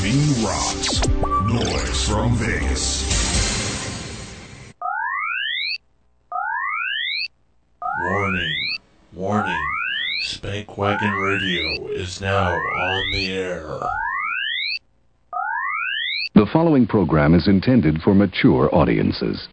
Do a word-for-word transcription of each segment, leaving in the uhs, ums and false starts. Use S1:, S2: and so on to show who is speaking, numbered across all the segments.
S1: V Rocks. Noise from Vegas.
S2: Warning. Warning. Spank Wagon Radio is now on the air.
S3: The following program is intended for mature audiences.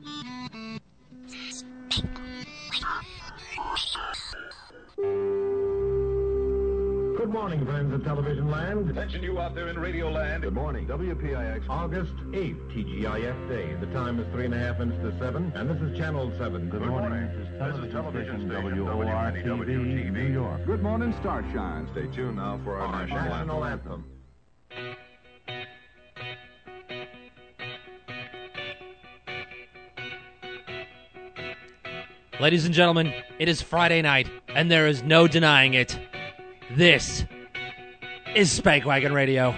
S4: Good morning, friends of television land.
S5: Attention you out there in radio land.
S4: Good morning. W P I X, August eighth, T G I F Day. The time is three and a half minutes to seven, and this is Channel seven.
S5: Good morning. This is television station
S4: W O R T V, New York.
S5: Good morning, Starshine. Stay tuned now for our,
S4: Our
S5: national,
S4: national
S5: anthem.
S4: anthem.
S6: Ladies and gentlemen, it is Friday night, and there is no denying it. This is Spank Wagon Radio.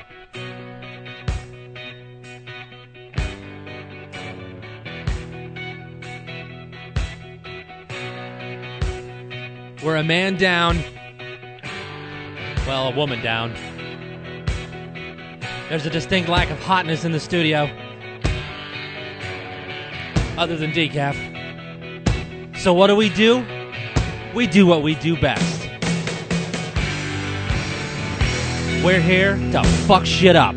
S6: We're a man down. Well, a woman down. There's a distinct lack of hotness in the studio. Other than decaf. So what do we do? We do what we do best. We're here to fuck shit up.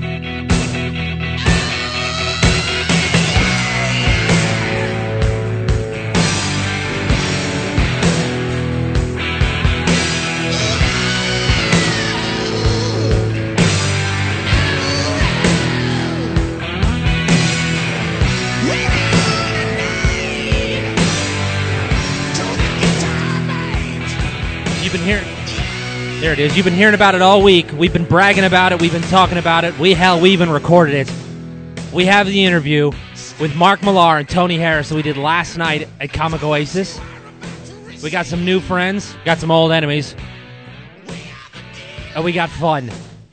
S6: You've been hearing... There it is. You've been hearing about it all week. We've been bragging about it. We've been talking about it. We, hell, we even recorded it. We have the interview with Mark Millar and Tony Harris that we did last night at Comic Oasis. We got some new friends. Got some old enemies. And we got fun.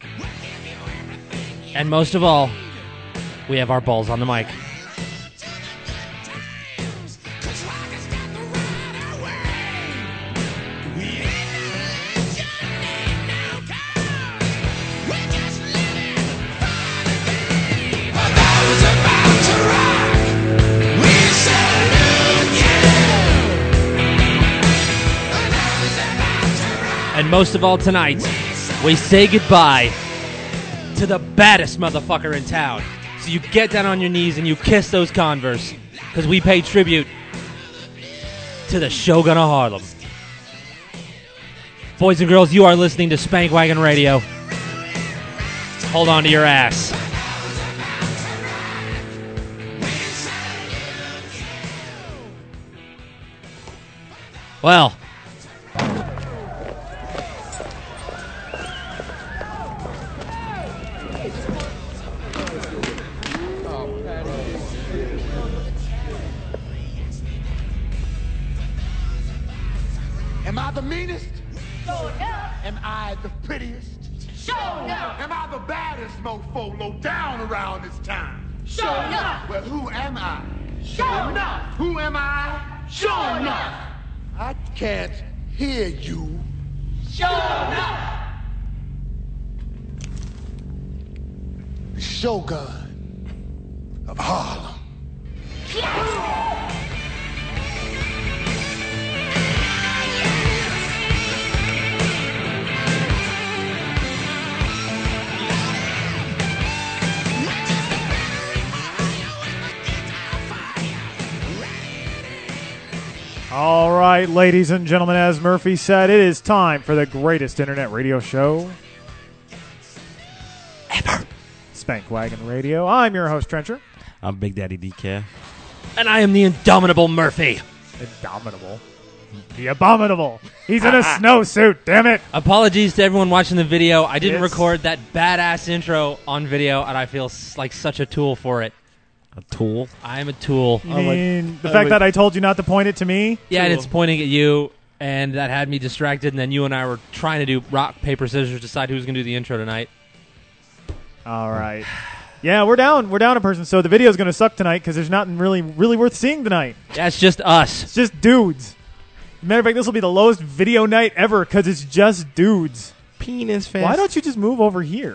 S6: And most of all, we have our balls on the mic. And most of all tonight, we say goodbye to the baddest motherfucker in town. So you get down on your knees and you kiss those Converse, because we pay tribute to the Shogun of Harlem. Boys and girls, you are listening to Spank Wagon Radio. Hold on to your ass. Well...
S7: Am I the meanest?
S8: Sure enough.
S7: Am I the prettiest?
S8: Sure enough.
S7: Am I the baddest mofo low down around this town?
S8: Sure enough.
S7: Well, who am I?
S8: Sure enough.
S7: Who am I?
S8: Sure enough.
S7: I can't hear you.
S8: Sure enough.
S7: The Shogun of Harlem.
S9: All right, ladies and gentlemen, as Murphy said, it is time for the greatest internet radio show ever. Spank Wagon Radio. I'm your host, Trencher.
S10: I'm Big Daddy D K.
S6: And I am the indomitable Murphy.
S9: Indomitable. The abominable. He's in a snowsuit, damn it.
S6: Apologies to everyone watching the video. I didn't
S9: Yes.
S6: record that badass intro on video, and I feel s- like such a tool for it.
S10: A tool?
S6: I am a tool.
S9: You mean the fact that I told you not to point it to me?
S6: Yeah, and it's pointing at you, and that had me distracted, and then you and I were trying to do rock, paper, scissors, decide who's going to do the intro tonight.
S9: All right. Yeah, we're down. We're down a person, so the video's going to suck tonight because there's nothing really, really worth seeing tonight.
S6: Yeah, it's just us.
S9: It's just dudes. Matter of fact, this will be the lowest video night ever because it's just dudes.
S10: Penis fest.
S9: Why don't you just move over here?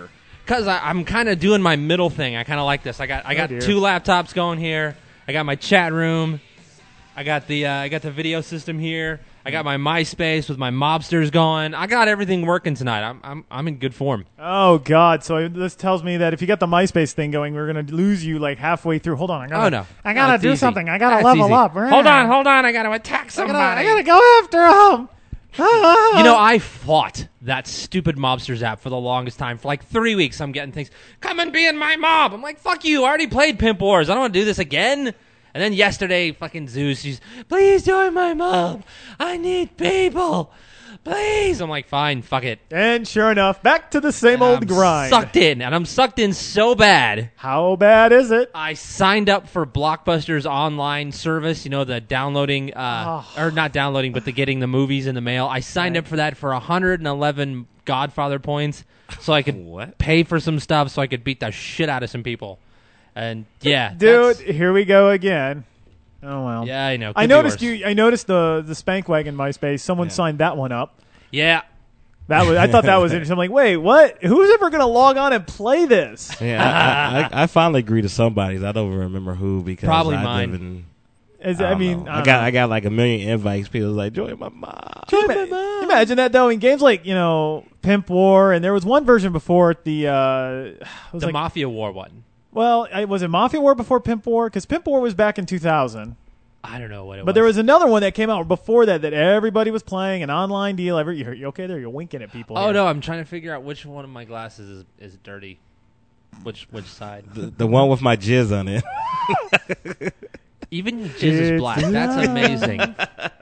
S6: because I'm kind of doing my middle thing. I kind of like this. I got I got
S9: dear.
S6: two laptops going here. I got my chat room. I got the uh, I got the video system here. I got my MySpace with my mobsters going. I got everything working tonight. I'm I'm I'm in good form.
S9: Oh God! So this tells me that if you got the MySpace thing going, we're gonna lose you like halfway through. Hold on, I gotta,
S6: Oh no,
S9: I gotta
S6: No, it's
S9: do
S6: easy.
S9: something. I gotta
S6: That's
S9: level
S6: easy.
S9: up.
S6: Hold on, hold on. I gotta attack
S9: I
S6: somebody.
S9: gotta, I gotta go after him.
S6: You know, I fought that stupid Mobsters app for the longest time. For like three weeks, I'm getting things. Come and be in my mob. I'm like, fuck you. I already played Pimp Wars. I don't want to do this again. And then yesterday, fucking Zeus, she's, please join my mob. I need people. Please. I'm like, fine, fuck it.
S9: And sure enough, back to the same
S6: And
S9: old
S6: I'm
S9: grind.
S6: Sucked in, and I'm sucked in so bad.
S9: How bad is it?
S6: I signed up for Blockbuster's online service, you know, the downloading, uh,
S9: Oh.
S6: or not downloading, but the getting the movies in the mail. I signed up for that for one hundred eleven Godfather points so I could
S10: What?
S6: pay for some stuff so I could beat the shit out of some people. And yeah,
S9: Dude,
S6: that's-
S9: here we go again. Oh well.
S6: yeah, I know.
S9: I
S6: Could be
S9: noticed
S6: worse.
S9: you. I noticed the the Spankwagon MySpace. Someone
S10: Yeah.
S9: signed that one up.
S6: Yeah.
S9: That was. I thought that was interesting. I'm like, wait, what? Who's ever gonna log on and play this?
S10: Yeah, I, I, I, I finally agreed to somebody's. I don't remember who because
S6: Probably
S10: I
S6: mine.
S10: live in-
S9: Is,
S10: I,
S9: I,
S10: don't
S9: mean,
S10: know.
S9: I,
S10: I
S9: don't
S10: got
S9: know.
S10: I got like a million invites. People was like, join my mom.
S9: Can you ima- imagine that though in games like you know Pimp War, and there was one version before it, the uh, it was
S6: The
S9: like,
S6: Mafia War one.
S9: well, I, was it Mafia War before Pimp War? Because Pimp War was back in two thousand.
S6: I don't know what it
S9: But
S6: was.
S9: there was another one that came out before that that everybody was playing, an online deal. Every you, you okay there? You're winking at people.
S6: Oh,
S9: here.
S6: no, I'm trying to figure out which one of my glasses is, is dirty. Which which side?
S10: The, the one with my jizz on it.
S6: Even your jizz is
S9: It's
S6: black. That's
S9: love.
S6: amazing.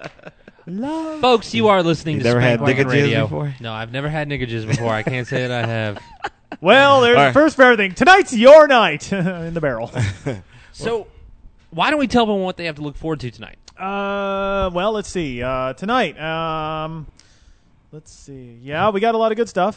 S9: Love.
S6: Folks, you are listening
S10: You
S6: to
S10: never had
S6: Spank
S10: nigga
S6: Wagon
S10: jizz
S6: Radio.
S10: before?
S6: No, I've never had nigga jizz before. I can't say that I have.
S9: Well, there's
S10: All right.
S9: first for everything. Tonight's your night in the barrel.
S6: So, why don't we tell them what they have to look forward to tonight?
S9: Uh, well, let's see. Uh, tonight, um, let's see. Yeah, we got a lot of good stuff.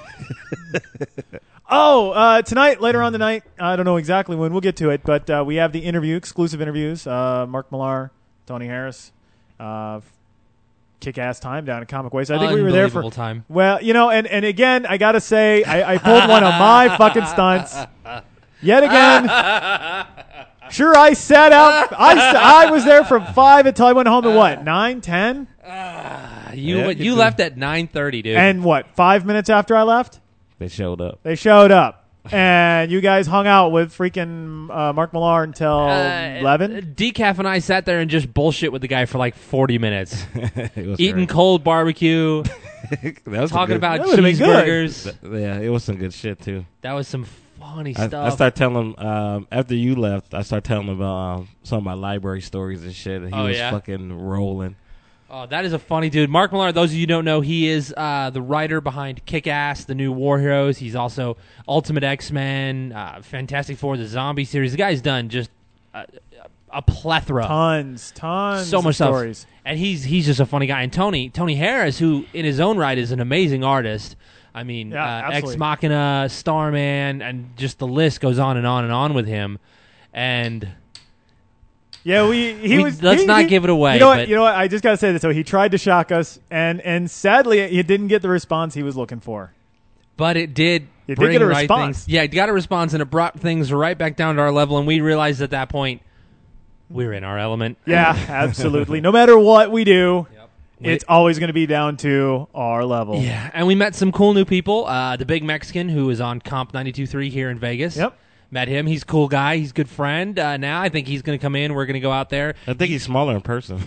S9: oh, uh, tonight, later on tonight, I don't know exactly when. We'll get to it, but uh, we have the interview, exclusive interviews. Uh, Mark Millar, Tony Harris, uh, kick-ass time down at Comic Waste. I think we were there for
S6: Unbelievable time.
S9: Well, you know, and, and again, I gotta say, I, I pulled one of my fucking stunts. Yet again. Sure, I sat out. I, s- I was there from five until I went home at what, nine, ten?
S6: You
S10: Yeah,
S6: you
S10: you
S6: left at nine thirty, dude.
S9: And what, five minutes after I left?
S10: They showed up.
S9: They showed up. And you guys hung out with freaking uh, Mark Millar until
S6: Uh,
S9: eleven?
S6: Decaf and I sat there and just bullshit with the guy for like forty minutes.
S10: It was
S6: Eating
S10: great.
S6: cold barbecue,
S10: That was some
S6: talking
S10: good-
S6: about
S9: That would've been good.
S6: cheeseburgers.
S10: Yeah, it was some good shit too.
S6: That was some funny
S10: I,
S6: stuff.
S10: I started telling him um, after you left. I started telling him about um, some of my library stories and shit. And he
S6: Oh,
S10: was
S6: yeah?
S10: fucking rolling.
S6: Oh, that is a funny dude. Mark Millar, those of you who don't know, he is uh, the writer behind Kick-Ass, the new War Heroes. He's also Ultimate X-Men, uh, Fantastic Four, the Zombie series. The guy's done just a, a plethora.
S9: Tons, tons
S6: so
S9: of
S6: much stuff.
S9: stories.
S6: And he's he's just a funny guy. And Tony Tony Harris, who in his own right is an amazing artist. I mean,
S9: Yeah,
S6: uh,
S9: absolutely.
S6: Ex Machina, Starman, and just the list goes on and on and on with him. And
S9: Yeah, we. He
S6: We-
S9: was.
S6: let's
S9: he-
S6: not
S9: he-
S6: give it away,
S9: You know what?
S6: but-
S9: You know what? I just gotta say this. So he tried to shock us, and and sadly, he didn't get the response he was looking for.
S6: But it did
S9: You did
S6: bring
S9: get a
S6: right
S9: response.
S6: things. Yeah, it got a response, and it brought things right back down to our level. And we realized at that point we're in our element.
S9: Yeah, absolutely. No matter what we do,
S6: We-
S9: it's always going to be down to our level.
S6: Yeah, and we met some cool new people. Uh, the Big Mexican, who is on Comp ninety-two point three here in Vegas.
S9: Yep.
S6: Met him. He's a cool guy. He's a good friend. Uh, now I think he's going to come in. We're going to go out there.
S10: I think he's smaller in person.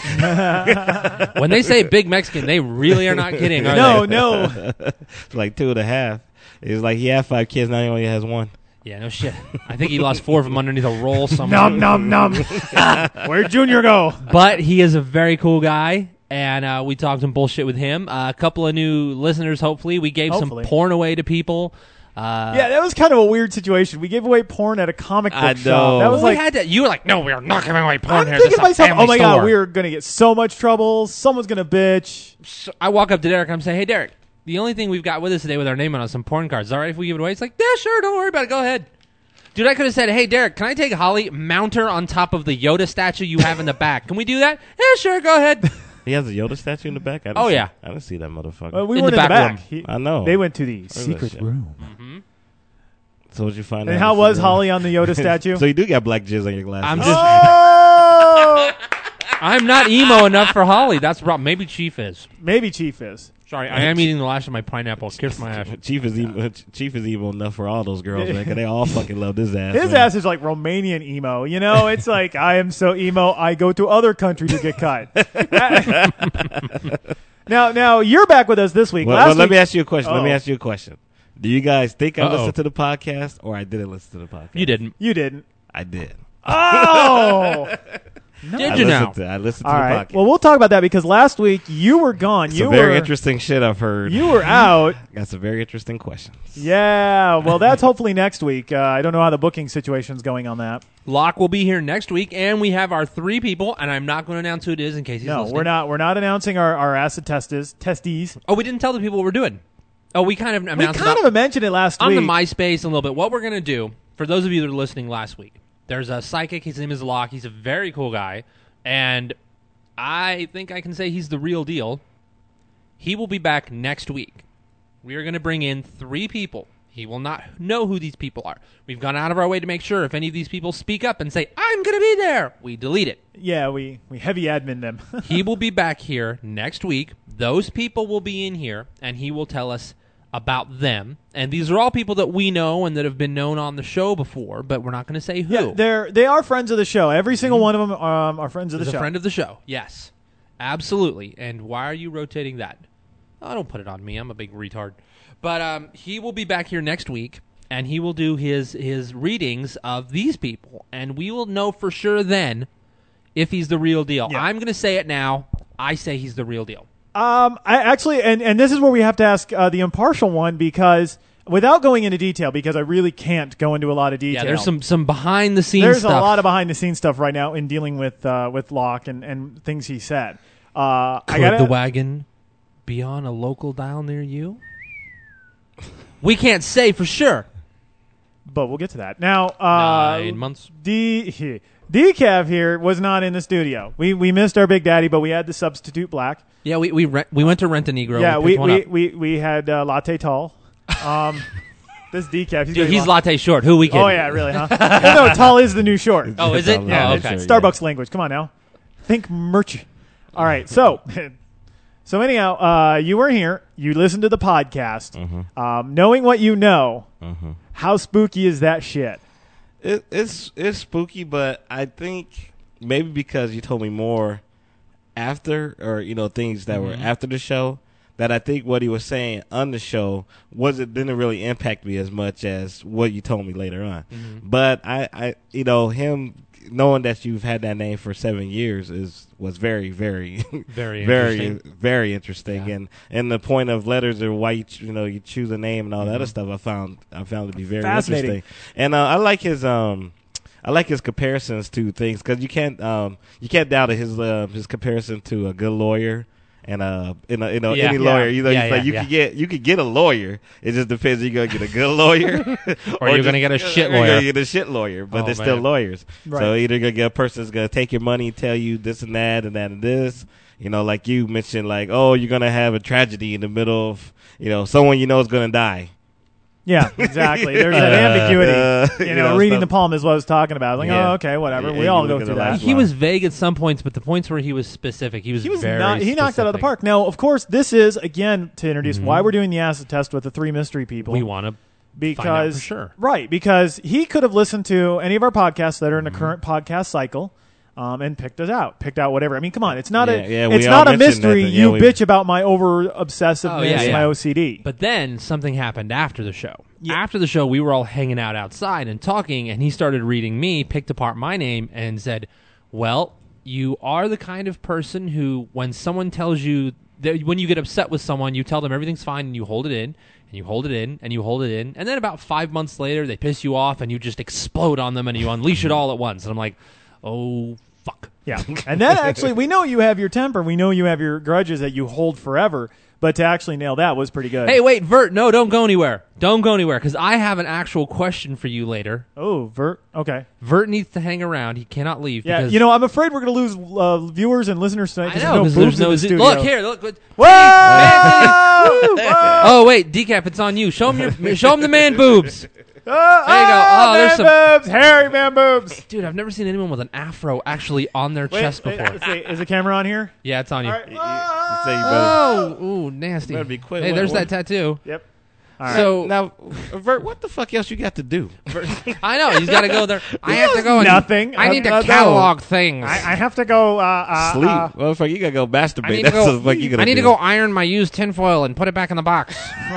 S6: When they say Big Mexican, they really are not kidding, are
S9: No,
S6: they?
S9: no.
S10: It's like two and a half. It's like he had five kids, now he only has one.
S6: Yeah, no shit. I think he lost four of them underneath a roll somewhere.
S9: Num num num. Where'd Junior go?
S6: But he is a very cool guy, and uh, we talked some bullshit with him. Uh, a couple of new listeners, hopefully. We gave
S9: Hopefully.
S6: some porn away to people. Uh,
S9: Yeah, that was kind of a weird situation. We gave away porn at a comic book
S10: I
S9: shop.
S10: know.
S9: That was
S6: we
S9: like
S6: had to. You were like, no, we are not giving away porn
S9: I'm
S6: here.
S9: thinking
S6: This
S9: to
S6: is a
S9: myself,
S6: family
S9: oh my
S6: store.
S9: god, we're gonna get so much trouble. Someone's gonna bitch.
S6: So I walk up to Derek and I'm saying, hey, Derek, the only thing we've got with us today with our name on it is some porn cards. Is that all right if we give it away? It's like, yeah, sure, don't worry about it. Go ahead. Dude, I could have said, hey, Derek, can I take Holly, mount her on top of the Yoda statue you have in the back? Can we do that? Yeah, sure, go ahead.
S10: He has a Yoda statue in the back? I didn't
S6: Oh,
S10: see,
S6: yeah.
S10: I didn't see that motherfucker.
S9: Well, we
S6: In
S9: weren't
S6: the
S9: in the
S6: back
S9: back.
S6: room.
S9: He-
S10: I know.
S9: They went to the
S10: that
S9: secret
S10: shit?
S9: room.
S6: Mm-hmm.
S10: So what you find out?
S9: And how was Holly on the Yoda statue?
S10: So you do got black jizz on your glasses.
S6: I'm just.
S9: Oh!
S6: I'm not emo enough for Holly. That's the problem. Maybe Chief is.
S9: Maybe Chief is.
S6: Sorry, I am eating the last of my pineapple. Kiss my ass.
S10: Chief is emo, Chief is emo enough for all those girls, man, 'cause they all fucking love his ass.
S9: His
S10: man.
S9: ass is like Romanian emo. You know, it's like, I am so emo, I go to other countries to get cut. now, now you're back with us this week.
S10: Well,
S9: Last
S10: well, let
S9: week,
S10: me ask you a question.
S9: Oh.
S10: Let me ask you a question. Do you guys think I
S6: Uh-oh.
S10: listened to the podcast or I didn't listen to the podcast?
S6: You didn't.
S9: You didn't.
S10: I did.
S9: Oh!
S6: Did
S10: I
S6: you now?
S10: listened to, I listened to
S9: All
S10: the
S9: right.
S10: podcast.
S9: Well, we'll talk about that because last week you were gone. You
S10: some very
S9: were
S10: interesting shit I've heard.
S9: You were out.
S10: Got some very interesting questions.
S9: Yeah. Well, that's hopefully next week. Uh, I don't know how the booking situation's going on that.
S6: Locke will be here next week, and we have our three people, and I'm not going to announce who it is in case he's
S9: No,
S6: listening.
S9: we're not. We're not announcing our, our acid testes testes.
S6: Oh, we didn't tell the people what we're doing. Oh, we kind of
S9: We
S6: announced
S9: kind
S6: about,
S9: of mentioned it last
S6: on
S9: week.
S6: the MySpace a little bit. What we're going to do, for those of you that are listening last week, there's a psychic. His name is Locke. He's a very cool guy, and I think I can say he's the real deal. He will be back next week. We are going to bring in three people. He will not know who these people are. We've gone out of our way to make sure if any of these people speak up and say, I'm going to be there, we delete it.
S9: Yeah, we, we heavy admin them.
S6: He will be back here next week. Those people will be in here, and he will tell us about them. And these are all people that we know and that have been known on the show before, but we're not going to say who.
S9: Yeah, they're they are friends of the show. Every single one of them um, are friends of the
S6: He's a
S9: show.
S6: friend of the show. Yes, absolutely. And why are you rotating that? Oh, don't put it on me. I'm a big retard. But um, he will be back here next week, and he will do his his readings of these people, and we will know for sure then if he's the real deal.
S9: Yeah.
S6: I'm going to say it now. I say he's the real deal.
S9: Um, I actually, and, and this is where we have to ask uh, the impartial one because without going into detail, because I really can't go into a lot of detail.
S6: Yeah, there's some some behind the scenes
S9: There's
S6: stuff.
S9: a lot of behind the scenes stuff right now in dealing with uh, with Locke and, and things he said. Uh,
S6: Could
S9: I gotta,
S6: the wagon be on a local dial near you? We can't say for sure.
S9: But we'll get to that. Now, uh,
S6: Nine months.
S9: D Decaf here was not in the studio. We we missed our Big Daddy, but we had the substitute black.
S6: Yeah, we we rent, we went to Rent a Negro.
S9: Yeah,
S6: we
S9: we
S6: picked one
S9: we,
S6: up.
S9: we we had uh, latte tall. Um, this decaf, he's,
S6: Dude,
S9: gonna
S6: he's
S9: be-
S6: latte short. Who we kidding?
S9: Oh yeah, really, huh? no, tall is the new short.
S6: Oh, is it?
S9: Yeah,
S6: Oh,
S9: it's
S6: okay.
S9: Starbucks language. Come on now, think merch. All right, so so anyhow, uh, you were here. You listened to the podcast.
S10: Mm-hmm.
S9: Um, knowing what you know,
S10: Mm-hmm.
S9: how spooky is that shit?
S10: It, it's it's spooky, but I think maybe because you told me more after, or you know, things that were
S6: Mhm.
S10: after the show, that I think what he was saying on the show wasn't didn't really impact me as much as what you told me later on.
S6: Mhm.
S10: But I, I, you know, him knowing that you've had that name for seven years is was very, very,
S6: Very
S10: very,
S6: interesting.
S10: very interesting.
S6: Yeah.
S10: And and the point of letters or why you, ch- you know you choose a name and all that
S6: Mhm.
S10: other stuff, I found I found to be very
S9: Fascinating.
S10: interesting. And uh, I like his um. I like his comparisons to things because you can't um you can't doubt it, his uh, his comparison to a good lawyer and uh you know, you know
S6: Yeah.
S10: any
S6: Yeah.
S10: lawyer you know
S6: Yeah,
S10: he's like
S6: yeah,
S10: you
S6: yeah.
S10: could get you could get a lawyer, it just depends if you're gonna get a good lawyer
S6: Or you're
S10: just-
S6: gonna get a shit
S10: or you're
S6: lawyer.
S10: gonna get a shit lawyer, but
S6: Oh,
S10: they're still
S6: man.
S10: lawyers.
S9: Right.
S10: So either gonna get a person that's gonna take your money, tell you this and that and that and this. You know, like you mentioned, like oh you're gonna have a tragedy in the middle of you know someone you know is gonna die.
S9: Yeah, exactly. There's that ambiguity.
S10: Uh,
S9: you,
S10: you
S9: know,
S10: know,
S9: reading
S10: stuff-
S9: the palm is what I was talking about. Like,
S10: Yeah.
S9: oh, okay, whatever.
S10: Yeah,
S9: we
S10: you
S9: all
S10: look
S9: go
S10: at
S9: through
S10: the
S9: that.
S10: last
S6: He
S10: one.
S6: was vague at some points, but the points where he was specific, he was
S9: He was
S6: very
S9: not, he knocked it out of the
S6: specific.
S9: park. Now, of course, this is again to introduce
S6: Mhm.
S9: why we're doing the acid test with the three mystery people.
S6: We want to
S9: because
S6: for sure.
S9: right because he could have listened to any of our podcasts that are in the
S10: Mhm.
S9: current podcast cycle. Um, and picked us out, picked out whatever. I mean, come on, it's not
S10: Yeah,
S9: a,
S10: yeah, we
S9: it's
S10: all
S9: not a
S10: mentioned that,
S9: mystery.
S10: that, yeah,
S9: you
S10: we-
S9: bitch about my over obsessiveness,
S6: Oh, yeah, yeah.
S9: my O C D.
S6: But then something happened after the show.
S9: Yeah.
S6: After the show, we were all hanging out outside and talking, and he started reading me, picked apart my name, and said, well, you are the kind of person who, when someone tells you, that when you get upset with someone, you tell them everything's fine, and you hold it in, and you hold it in, and you hold it in, and then about five months later, they piss you off, and you just explode on them, and you unleash it all at once. And I'm like, oh, fuck.
S9: Yeah, and then actually, we know you have your temper. We know you have your grudges that you hold forever. But to actually nail that was pretty good.
S6: Hey, wait, Vert, no, don't go anywhere. Don't go anywhere, because I have an actual question for you later.
S9: Oh, Vert. Okay.
S6: Vert needs to hang around. He cannot leave.
S9: Yeah,
S6: because
S9: you know, I'm afraid we're going to lose uh, viewers and listeners tonight.
S6: I
S9: 'cause
S6: know, because
S9: there's
S6: there's
S9: no
S6: no...
S9: boobs in the
S6: Look,
S9: studio.
S6: here, look. look.
S9: Whoa!
S6: Man,
S9: Whoa!
S6: oh, wait, Decaf, it's on you. Show him your, show him the man boobs.
S9: Oh,
S6: There you go. Oh, there's
S9: man
S6: some-
S9: boobs, hairy man boobs.
S6: Dude, I've never seen anyone with an afro actually on their
S9: Wait,
S6: chest
S9: wait,
S6: before.
S9: let's see. Is the camera on here?
S6: Yeah, it's on you.
S9: All right.
S10: You, you say you better.
S6: Oh, ooh, nasty.
S10: Better be quick.
S6: Hey,
S10: What-
S6: there's
S10: what-
S6: that tattoo.
S9: Yep. All right.
S6: So
S10: Now, Vert, what the fuck else you got to do?
S6: I know he's got to go there. I have to go. And,
S9: nothing.
S6: I need
S9: Uh,
S6: to
S9: no.
S6: catalog things.
S9: I, I have to go. Uh, uh,
S10: Sleep.
S9: Uh,
S10: Motherfucker, you gotta go masturbate.
S6: I need to
S10: That's
S6: go.
S10: what the fuck you gonna
S6: I need
S10: do.
S6: to go iron my used tinfoil and put it back in the box.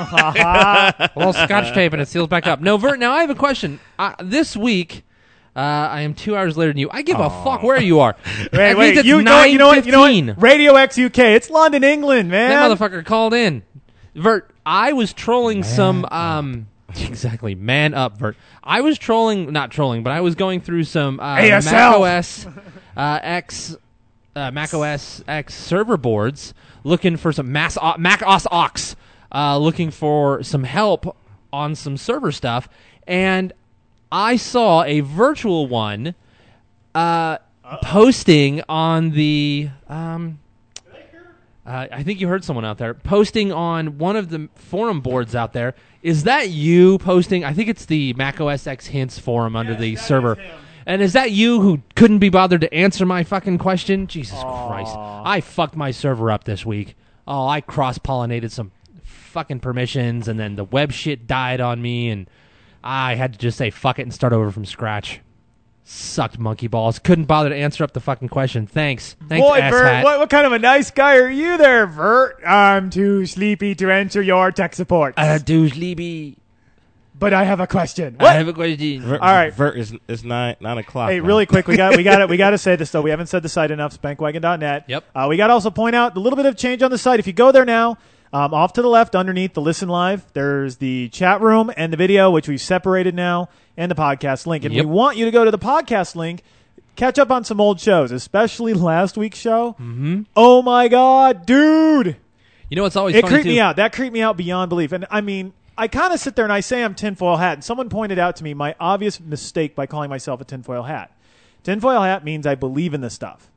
S6: A little scotch tape and it seals back up. No, Vert. Now I have a question. Uh, this week, uh, I am two hours later than you. I give a fuck where you are.
S9: wait,
S6: That
S9: wait.
S6: means it's
S9: You know, what, you know what? You know
S6: nine
S9: what? Radio X U K. It's London, England, man.
S6: That motherfucker called in. Vert, I was trolling some um exactly, man up, Vert. I was trolling, not trolling, but I was going through some uh,
S9: A S L.
S6: Mac O S uh, X uh, Mac O S X server boards looking for some mass o- Mac O S Ox uh, looking for some help on some server stuff, and I saw a virtual one uh, posting on the um Uh, I think you heard someone out there posting on one of the forum boards out there. Is that you posting? I think it's the Mac O S X Hints forum under the server. And is that you who couldn't be bothered to answer my fucking question? Jesus Christ. I fucked my server up this week. Oh, I cross-pollinated some fucking permissions, and then the web shit died on me, and I had to just say fuck it and start over from scratch. Sucked monkey balls. Couldn't bother to answer up the fucking question. Thanks. Thanks,
S9: Boy,
S6: asshat.
S9: Vert, what, what kind of a nice guy are you there, Vert? I'm too sleepy to answer your tech support.
S6: Uh, do sleepy.
S9: But I have a question.
S6: I
S9: What?
S6: have a question.
S10: Vert,
S9: All right.
S10: Vert is it's nine nine o'clock.
S9: Hey,
S10: man.
S9: really quick, we got we got it. We got to say this though. We haven't said the site enough. Spankwagon dot net.
S6: Yep.
S9: Uh, we got to also point out a little bit of change on the site. If you go there now, um, off to the left, underneath the Listen Live, there's the chat room and the video, which we've separated now, and the podcast link. And
S6: Yep.
S9: we want you to go to the podcast link, catch up on some old shows, especially last week's show. Mm-hmm. Oh my God, dude!
S6: You know what's always
S9: It
S6: funny
S9: creeped
S6: too?
S9: me out. That creeped me out beyond belief. And I mean, I kind of sit there and I say I'm tinfoil hat, and someone pointed out to me my obvious mistake by calling myself a tinfoil hat. Tinfoil hat means I believe in this stuff.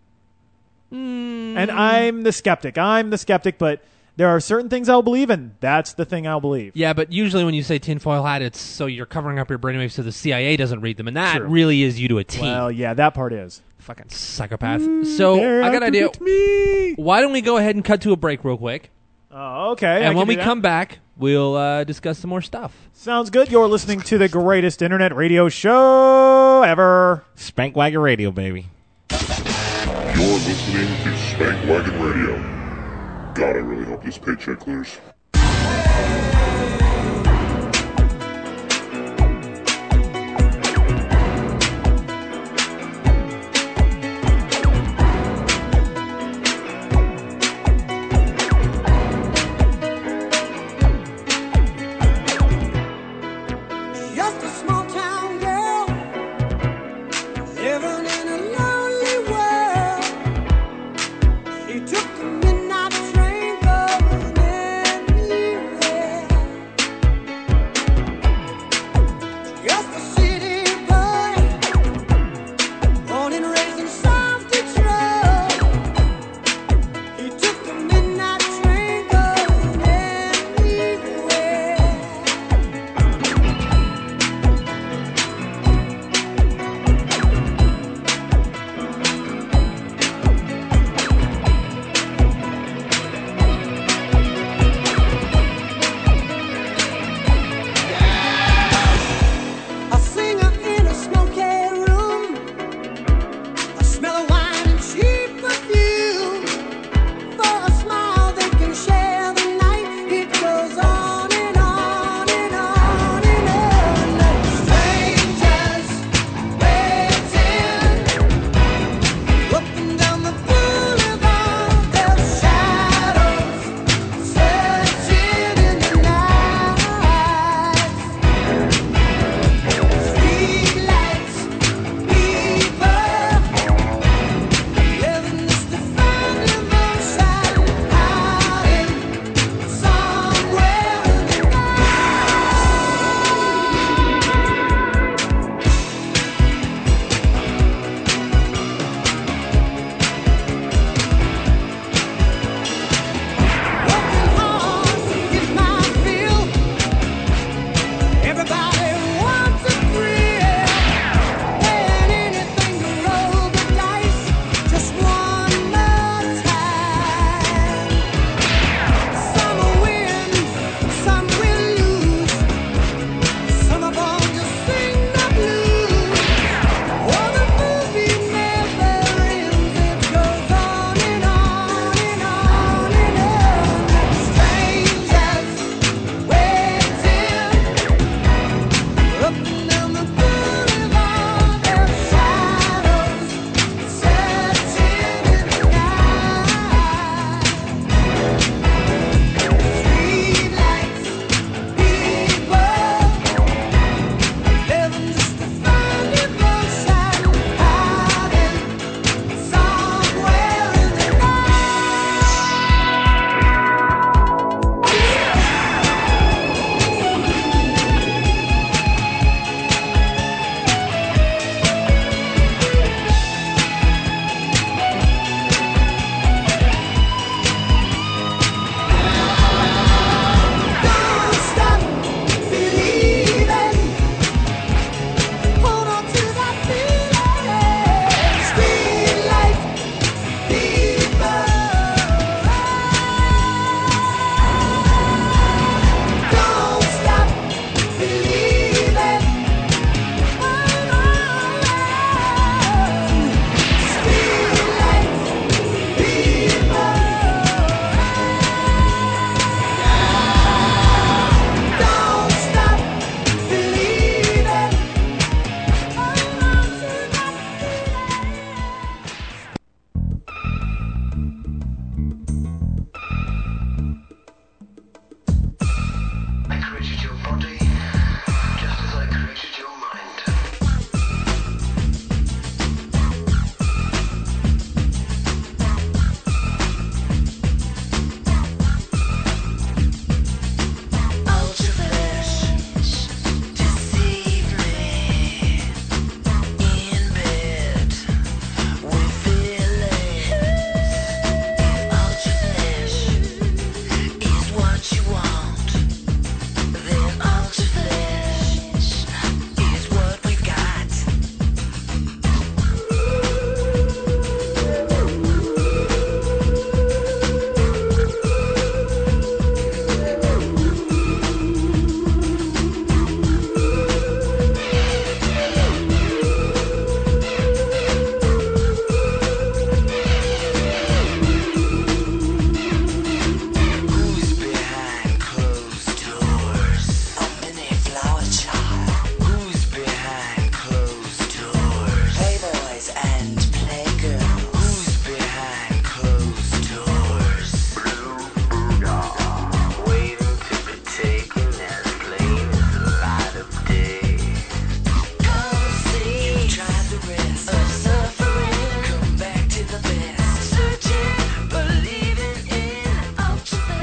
S6: Mm.
S9: And I'm the skeptic. I'm the skeptic, but there are certain things I'll believe in. That's the thing I'll believe.
S6: Yeah, but usually when you say tinfoil hat, it's so you're covering up your brainwaves so the C I A doesn't read them, and that
S9: True.
S6: really is you to a T.
S9: Well, yeah, that part is.
S6: Fucking psychopath. So
S9: They're
S6: I got an
S9: out to
S6: idea.
S9: get me.
S6: Why don't we go ahead and cut to a break real quick,
S9: Oh, okay. I
S6: and
S9: can
S6: when
S9: do
S6: we
S9: that.
S6: come back, we'll uh, discuss some more stuff.
S9: Sounds good. You're listening to the greatest internet radio show ever.
S10: Spankwagon Radio, baby.
S1: You're listening to Spank Wagon Radio. God, I really hope this paycheck clears.
S8: Just a small town girl living in a lonely world. She took the midnight train going in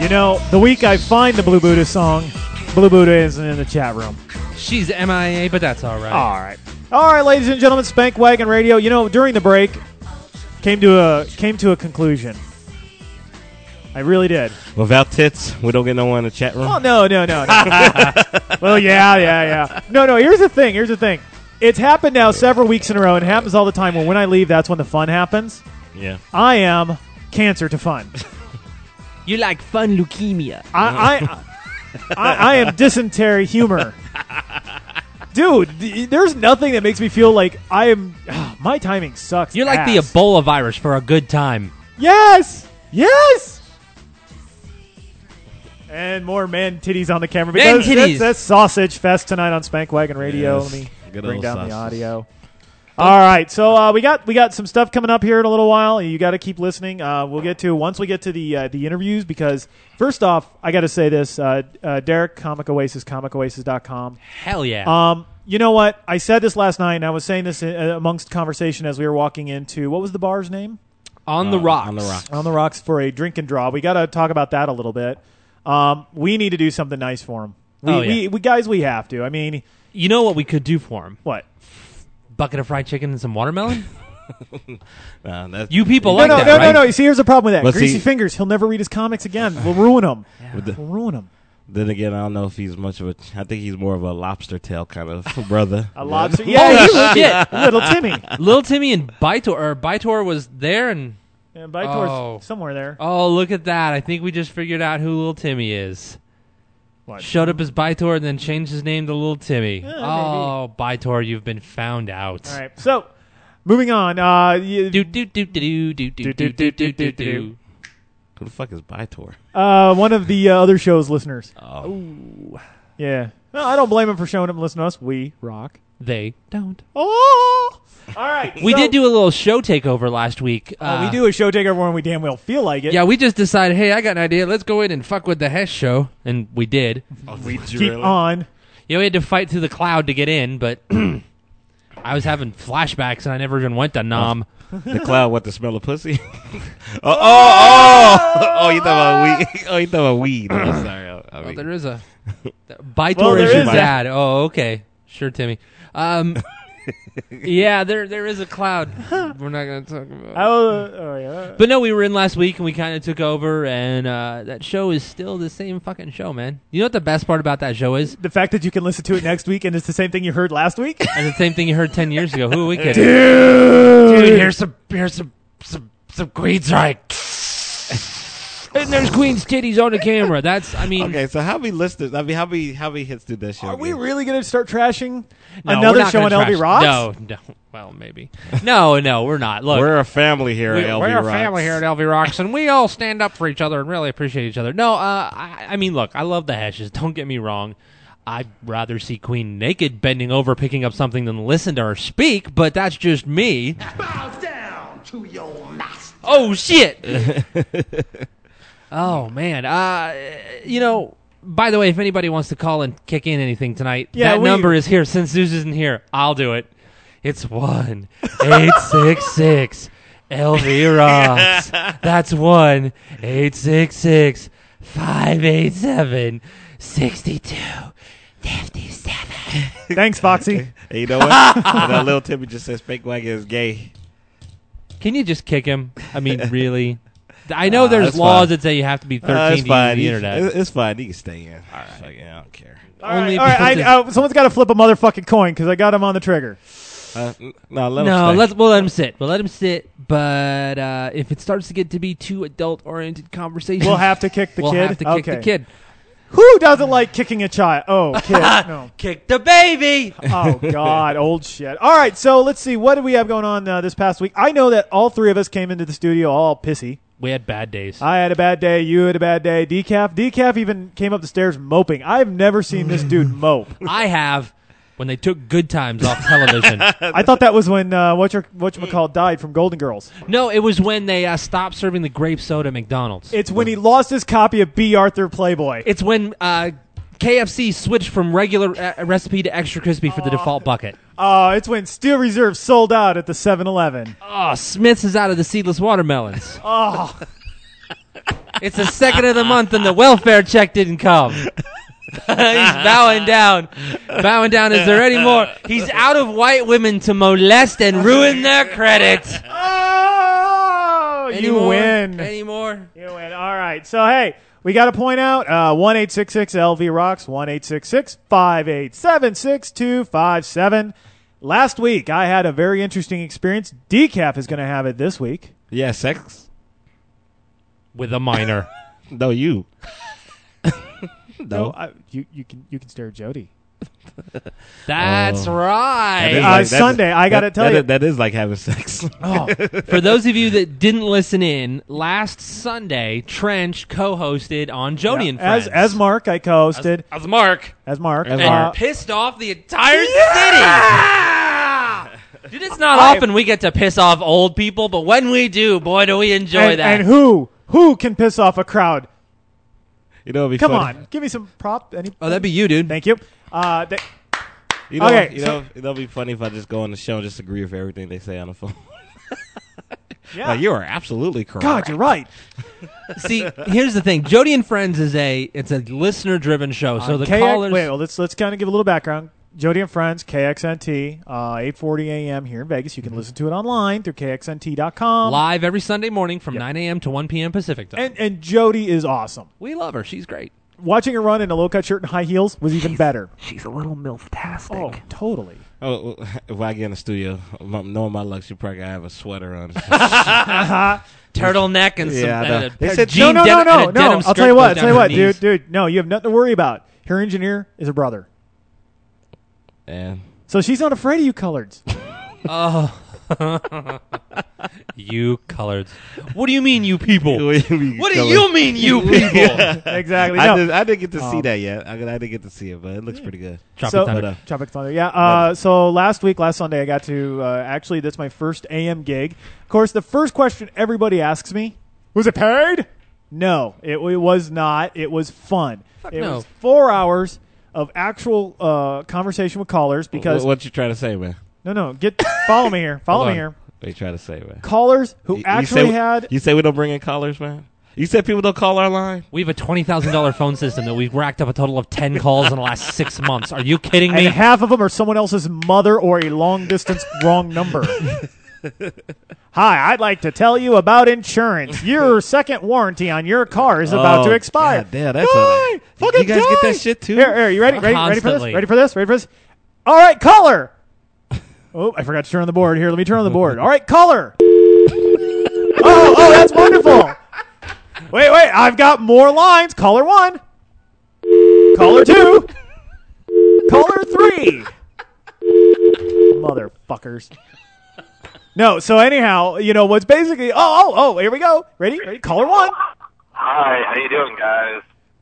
S9: You know, the week I find the Blue Buddha song, Blue Buddha isn't in the chat room.
S6: She's M I A, but that's all right.
S9: All right. All right, ladies and gentlemen, Spank Wagon Radio. You know, during the break, came to a came to a conclusion. I really did.
S10: Without tits, we don't get no one in the chat room.
S9: Oh, no, no, no, no. Well, yeah, yeah, yeah. No, no, here's the thing. Here's the thing. It's happened now several weeks in a row, and it happens all the time. When when I leave, that's when the fun happens.
S10: Yeah.
S9: I am cancer to fun.
S6: You like fun leukemia.
S9: I, I, I, I am dysentery humor. Dude, th- there's nothing that makes me feel like I am... Oh, my timing sucks.
S6: You're like
S9: ass.
S6: the Ebola virus for a good time.
S9: Yes! Yes! And more man titties on the camera.
S6: Man
S9: Because
S6: titties.
S9: That's, that's Sausage Fest tonight on Spank Wagon Radio.
S10: Yes.
S9: Let me
S10: Good
S9: bring
S10: old
S9: down the
S10: sausage.
S9: audio. All right, so uh, we got we got some stuff coming up here in a little while. You got to keep listening. Uh, we'll get to once we get to the uh, the interviews, because first off, I got to say this: uh, uh, Derek, Comic Oasis, comic oasis dot com.
S6: Hell yeah.
S9: Um, you know what? I said this last night, and I was saying this uh, amongst conversation as we were walking into, what was the bar's name?
S6: on the
S10: Uh,
S6: rocks.
S10: On the rocks.
S9: On the Rocks for a drink and draw. We got to talk about that a little bit. Um, we need to do something nice for him. We,
S6: Oh, yeah.
S9: we, we guys, we have to. I mean,
S6: You know what we could do for him?
S9: what?
S6: Bucket of fried chicken and some watermelon?
S10: Nah, that's,
S6: You people
S9: No,
S6: like
S9: no,
S6: that,
S9: no,
S6: right?
S9: no, no. You see, here's the problem with that.
S10: But
S9: Greasy
S10: see-
S9: fingers. He'll never read his comics again. We'll ruin him.
S10: with the-
S9: We'll ruin him.
S10: Then again, I don't know if he's much of a. I think he's more of a lobster tail kind of brother.
S9: A lobster. Yeah,
S6: Holy
S9: he would be.
S6: shit.
S9: Little Timmy.
S6: Little Timmy and Bytor, or Bytor was there, and
S9: Yeah, Bytor's
S6: Oh.
S9: somewhere there.
S6: oh, look at that! I think we just figured out who Little Timmy is.
S9: What?
S6: Showed up as Bytor and then changed his name to Little Timmy.
S9: Yeah,
S6: oh, Bytor, you've been found out.
S9: All right. So, moving on. Uh, you,
S6: Do do do do do do do do do do do.
S10: Who the fuck is Bytor?
S9: uh, one of the uh, other show's listeners.
S10: Oh,
S9: Yeah. Well, I don't blame him for showing up and listening to us. We rock.
S6: They don't.
S9: Oh! All right.
S6: We
S9: so-
S6: did do a little show takeover last week.
S9: Oh,
S6: Uh,
S9: we do a show takeover when we damn well feel like it.
S6: Yeah, we just decided, hey, I got an idea. Let's go in and fuck with the Hess show, and we did.
S10: we
S9: Keep on.
S6: Yeah, we had to fight through the cloud to get in, but I was having flashbacks, and I never even went to Nam.
S10: The cloud with the smell of pussy. oh, oh, oh, oh! You talking about weed? Oh, you talking about weed? Oh, sorry. I, I
S6: Oh,
S10: mean,
S6: there is a Bytor
S9: Well, there
S6: is your
S9: is a-
S6: dad. Oh, okay, sure, Timmy. Um, yeah, there there is a cloud. We're not gonna talk about.
S9: I was, oh, yeah.
S6: But no, we were in last week and we kind of took over, and uh, that show is still the same fucking show, man. You know what the best part about that show is?
S9: The fact that you can listen to it next week and it's the same thing you heard last week?
S6: And the same thing you heard ten years ago. Who are we kidding?
S9: Dude!
S6: Dude, here's some here's some some some Queen's right. And there's Queen's titties on the camera. That's I mean
S10: okay, so how many listeners? I mean, how many how many hits did that show?
S9: Are we
S10: get?
S9: really going to start trashing
S6: no, we're
S9: another
S6: not
S9: show
S6: gonna
S9: on L B
S6: trash-
S9: Rocks?
S6: No, no. Well, maybe. No, no, we're not. Look,
S10: We're a family here
S6: we,
S10: at L B
S6: we're a
S10: Rocks.
S6: family here at L V Rocks, and we all stand up for each other and really appreciate each other. No, uh, I, I mean, look, I love the Heshes. Don't get me wrong. I'd rather see Queen naked, bending over, picking up something than listen to her speak, but that's just me.
S7: Bow down to your master.
S6: Oh, shit! Oh, man. Uh, you know, by the way, if anybody wants to call and kick in anything tonight,
S9: Yeah,
S6: that
S9: we-
S6: number is here. Since Zeus isn't here, I'll do it. It's one eight six six L V Rocks. That's one eight six six five eight seven sixty two fifty seven.
S9: Thanks, Foxy.
S10: Hey, you know what? And that little Timmy just says fake wagon is gay.
S6: Can you just kick him? I mean, really? I know
S10: Uh,
S6: there's
S10: that's
S6: laws
S10: fine.
S6: that say you have to be
S10: Uh,
S6: thirteen
S10: it's
S6: to
S10: fine.
S6: use the
S10: He-
S6: internet.
S10: it- It's fine. He can stay in. All right. Like, yeah, I don't care.
S9: All right,
S6: Only
S9: all right,
S6: because
S9: I, uh, someone's got to flip a motherfucking coin because I got him on the trigger.
S10: Uh, n- no, let him
S6: No,
S10: stay.
S6: let's we'll let him sit. We'll let him sit. But uh, if it starts to get to be too adult-oriented conversations,
S9: We'll have to kick the
S6: we'll
S9: kid?
S6: have to kick the
S9: Okay.
S6: kid.
S9: Who doesn't like kicking a child? Oh, kid. No.
S6: Kick the baby.
S9: Oh, God. Old shit. All right, so let's see. What do we have going on uh, this past week? I know that all three of us came into the studio all pissy.
S6: We had bad days.
S9: I had a bad day. You had a bad day. Decaf. Decaf even came up the stairs moping. I've never seen this dude mope.
S6: I have when they took Good Times off television.
S9: I thought that was when uh, what whatchamacallit died from Golden Girls.
S6: No, it was when they uh, stopped serving the grape soda at McDonald's.
S9: It's when he lost his copy of B. Arthur Playboy.
S6: It's when uh, K F C switched from regular uh, recipe to extra crispy for the default bucket.
S9: Oh, it's when Steel Reserve sold out at the seven eleven.
S6: Oh, Smith's is out of the seedless watermelons.
S9: Oh.
S6: It's the second of the month and the welfare check didn't come. He's bowing down. Bowing down. Is there any more? He's out of white women to molest and ruin their credit.
S9: Oh,
S6: Any
S9: you
S6: more?
S9: win.
S6: Any more?
S9: You win. All right. So, hey, we got to point out uh, one eight six six L V rocks, one eight six six, five eight seven, six two five seven. Last week, I had a very interesting experience. Decaf is going to have it this week.
S10: Yeah, sex?
S6: With a minor.
S10: No, you.
S9: No,
S10: No.
S9: I, you you can you can stare at Jody.
S6: That's
S10: Oh.
S6: right.
S10: That is
S9: Uh,
S10: like- that's-
S9: Sunday, I gotta
S10: that-
S9: tell
S10: that
S9: you.
S10: is- that is like having sex.
S9: Oh,
S6: For those of you that didn't listen in, last Sunday, Trench co-hosted on Jody
S9: yeah.
S6: and Friends.
S9: as as Mark, I co-hosted
S6: As, as Mark.
S9: as Mark.
S10: As
S6: And
S10: Mark.
S6: pissed off the entire city. Dude, it's not often we get to piss off old people, but when we do, boy, do we enjoy
S9: and,
S6: that.
S9: and who who can piss off a crowd?
S10: You know, it'd be
S9: Come
S10: funny.
S9: on, give me some prop. Any?
S6: Oh, that'd be you, dude.
S9: Thank you. Uh, th-
S10: You know,
S9: Okay,
S10: you
S9: so-
S10: know, it'll be funny if I just go on the show and just agree with everything they say on the phone.
S9: yeah.
S10: Like, you are absolutely correct.
S9: God, you're right.
S6: See, here's the thing. Jody and Friends is a it's a listener-driven show, so
S9: Uh,
S6: the
S9: K X
S6: callers...
S9: Wait, well, let's let's kind of give a little background. Jody and Friends, K X N T, uh, eight forty a.m. here in Vegas. You can listen to it online through K X N T dot com.
S6: live every Sunday morning from
S9: Yep.
S6: nine a.m. to one p.m. Pacific time.
S9: And and Jody is awesome.
S6: We love her. She's great.
S9: Watching her run in a low-cut shirt and high heels was even better.
S6: She's a little milf-tastic.
S9: Oh, totally.
S10: Oh, well, if I get in the studio, m- knowing my luck, you probably gotta have a sweater on.
S6: Turtleneck and some...
S10: Yeah, I know.
S6: and a
S10: They
S6: pair
S10: said-
S6: of jean
S9: no, no,
S6: den-
S9: no, no,
S6: and a
S9: no.
S6: denim
S9: I'll
S6: skirt
S9: tell you
S6: goes
S9: what. I'll
S6: down
S9: tell you
S6: her
S9: what,
S6: knees.
S9: dude, dude. No, you have nothing to worry about. Her engineer is her brother,
S10: And
S9: so she's not afraid of you, coloreds.
S6: Oh. You coloreds. What do you mean, you people? What do you mean, you people?
S9: Exactly.
S10: I,
S9: No.
S10: did, I didn't get to see
S9: Um,
S10: that yet. I, I didn't get to see it, but it looks pretty good.
S6: Tropic
S9: So-
S6: Thunder.
S10: But, uh,
S9: Tropic Thunder. Yeah. Uh, so last week, last Sunday, I got to uh, actually. That's my first A M gig. Of course, the first question everybody asks me: was it paid? No, it, it was not. It was fun.
S6: Fuck
S9: it
S6: no.
S9: was four hours of actual uh, conversation with callers because
S10: what, what you trying to say, man?
S9: no, no, get follow me here. Follow
S10: Hold
S9: me
S10: on.
S9: here.
S10: What you trying to say, man?
S9: Callers who
S10: You- you
S9: actually
S10: say we-
S9: had.
S10: You say we don't bring in callers, man? You said people don't call our line?
S6: We have a twenty thousand dollars phone system that we've racked up a total of ten calls in the last six months. Are you kidding
S9: And
S6: me?
S9: half of them are someone else's mother or a long distance wrong number. Hi, I'd like to tell you about insurance. Your second warranty on your car is about
S10: Oh,
S9: to expire.
S10: God damn, that's
S9: Die!
S10: a-
S9: Fucking
S10: You guys get
S9: die!
S10: that shit too?
S9: Here, here, you ready? Ready, ready for this?
S6: Constantly.
S9: Ready for this? Ready for this? All right, caller. Oh, I forgot to turn on the board. Here, let me turn on the board. All right, caller. Oh, oh, that's wonderful. Wait, wait, I've got more lines. Caller one. Caller two. Caller three. Motherfuckers. No, so anyhow, you know, what's basically, oh, oh, oh, here we go. Ready? Ready? Caller one.
S11: Hi, how you doing, guys?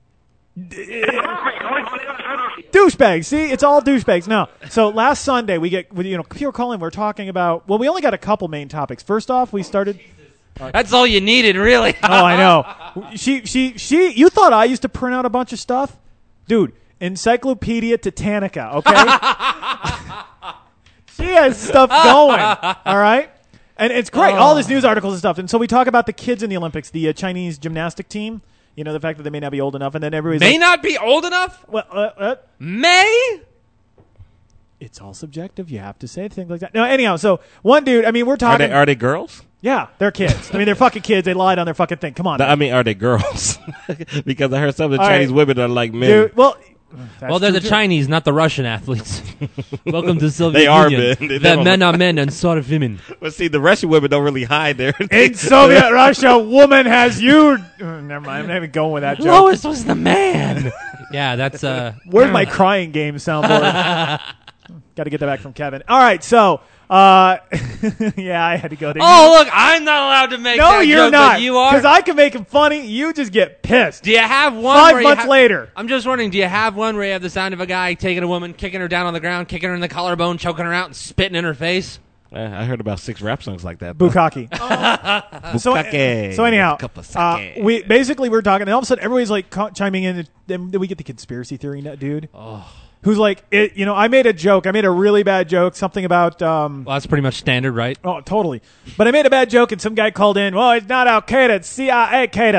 S9: Douchebags. See, it's all douchebags. No. So last Sunday, we get, you know, people calling, we're talking about, well, we only got a couple main topics. First off, we started.
S6: That's all you needed, really.
S9: Oh, I know. She, she, she, you thought I used to print out a bunch of stuff? Dude, Encyclopedia Titanica, okay? She has stuff going, all right? And it's great, all these news articles and stuff. And so we talk about the kids in the Olympics, the uh, Chinese gymnastic team. You know, the fact that they may not be old enough. And then everybody's
S6: May
S9: like,
S6: not be old enough?
S9: well, uh, uh,
S6: May?
S9: it's all subjective. You have to say things like that. No, anyhow, so one dude, I mean, we're
S10: Are
S9: talking.
S10: they, are they girls?
S9: Yeah, they're kids. I mean, they're fucking kids. They lied on their fucking thing. Come on.
S10: No,
S9: man.
S10: I mean, are they girls? Because I heard some of the
S9: All
S10: Chinese
S9: right.
S10: women are like men.
S9: Dude, well, that's
S6: Well, they're
S9: true,
S6: the
S9: too.
S6: Chinese, not the Russian athletes. Welcome to Soviet
S10: They are
S6: Union.
S10: men. They
S6: The
S10: don't-
S6: men are men and sort of women.
S10: But see, the Russian women don't really hide there.
S9: In Soviet Russia, woman has you. Uh, never mind. I'm not even going with that joke.
S6: Lois was the man. Yeah, that's uh.
S9: Where's my crying game soundboard? Got to get that back from Kevin. All right, so uh, yeah, I had to go there.
S6: Oh, look, I'm not allowed to make
S9: no,
S6: that
S9: you're
S6: joke,
S9: not.
S6: but you are.
S9: Because I can make him funny. You just get pissed.
S6: Do you have one
S9: Five
S6: where you
S9: months
S6: have-
S9: later.
S6: I'm just wondering, do you have one where you have the sound of a guy taking a woman, kicking her down on the ground, kicking her in the collarbone, choking her out, and spitting in her face?
S10: Uh, I heard about six rap songs like that. though.
S9: Bukkake. so,
S10: Bukkake.
S9: so anyhow,
S10: Cup of
S9: uh,
S10: sake.
S9: we basically we're talking, and all of a sudden everybody's like co- chiming in, and then we get the conspiracy theory nut dude,
S6: Oh.
S9: who's like, it, you know, I made a joke, I made a really bad joke, something about, um,
S6: Well, that's pretty much standard, right?
S9: oh, totally, but I made a bad joke, and some guy called in, well, it's not Al Qaeda, it's C I A Qaeda,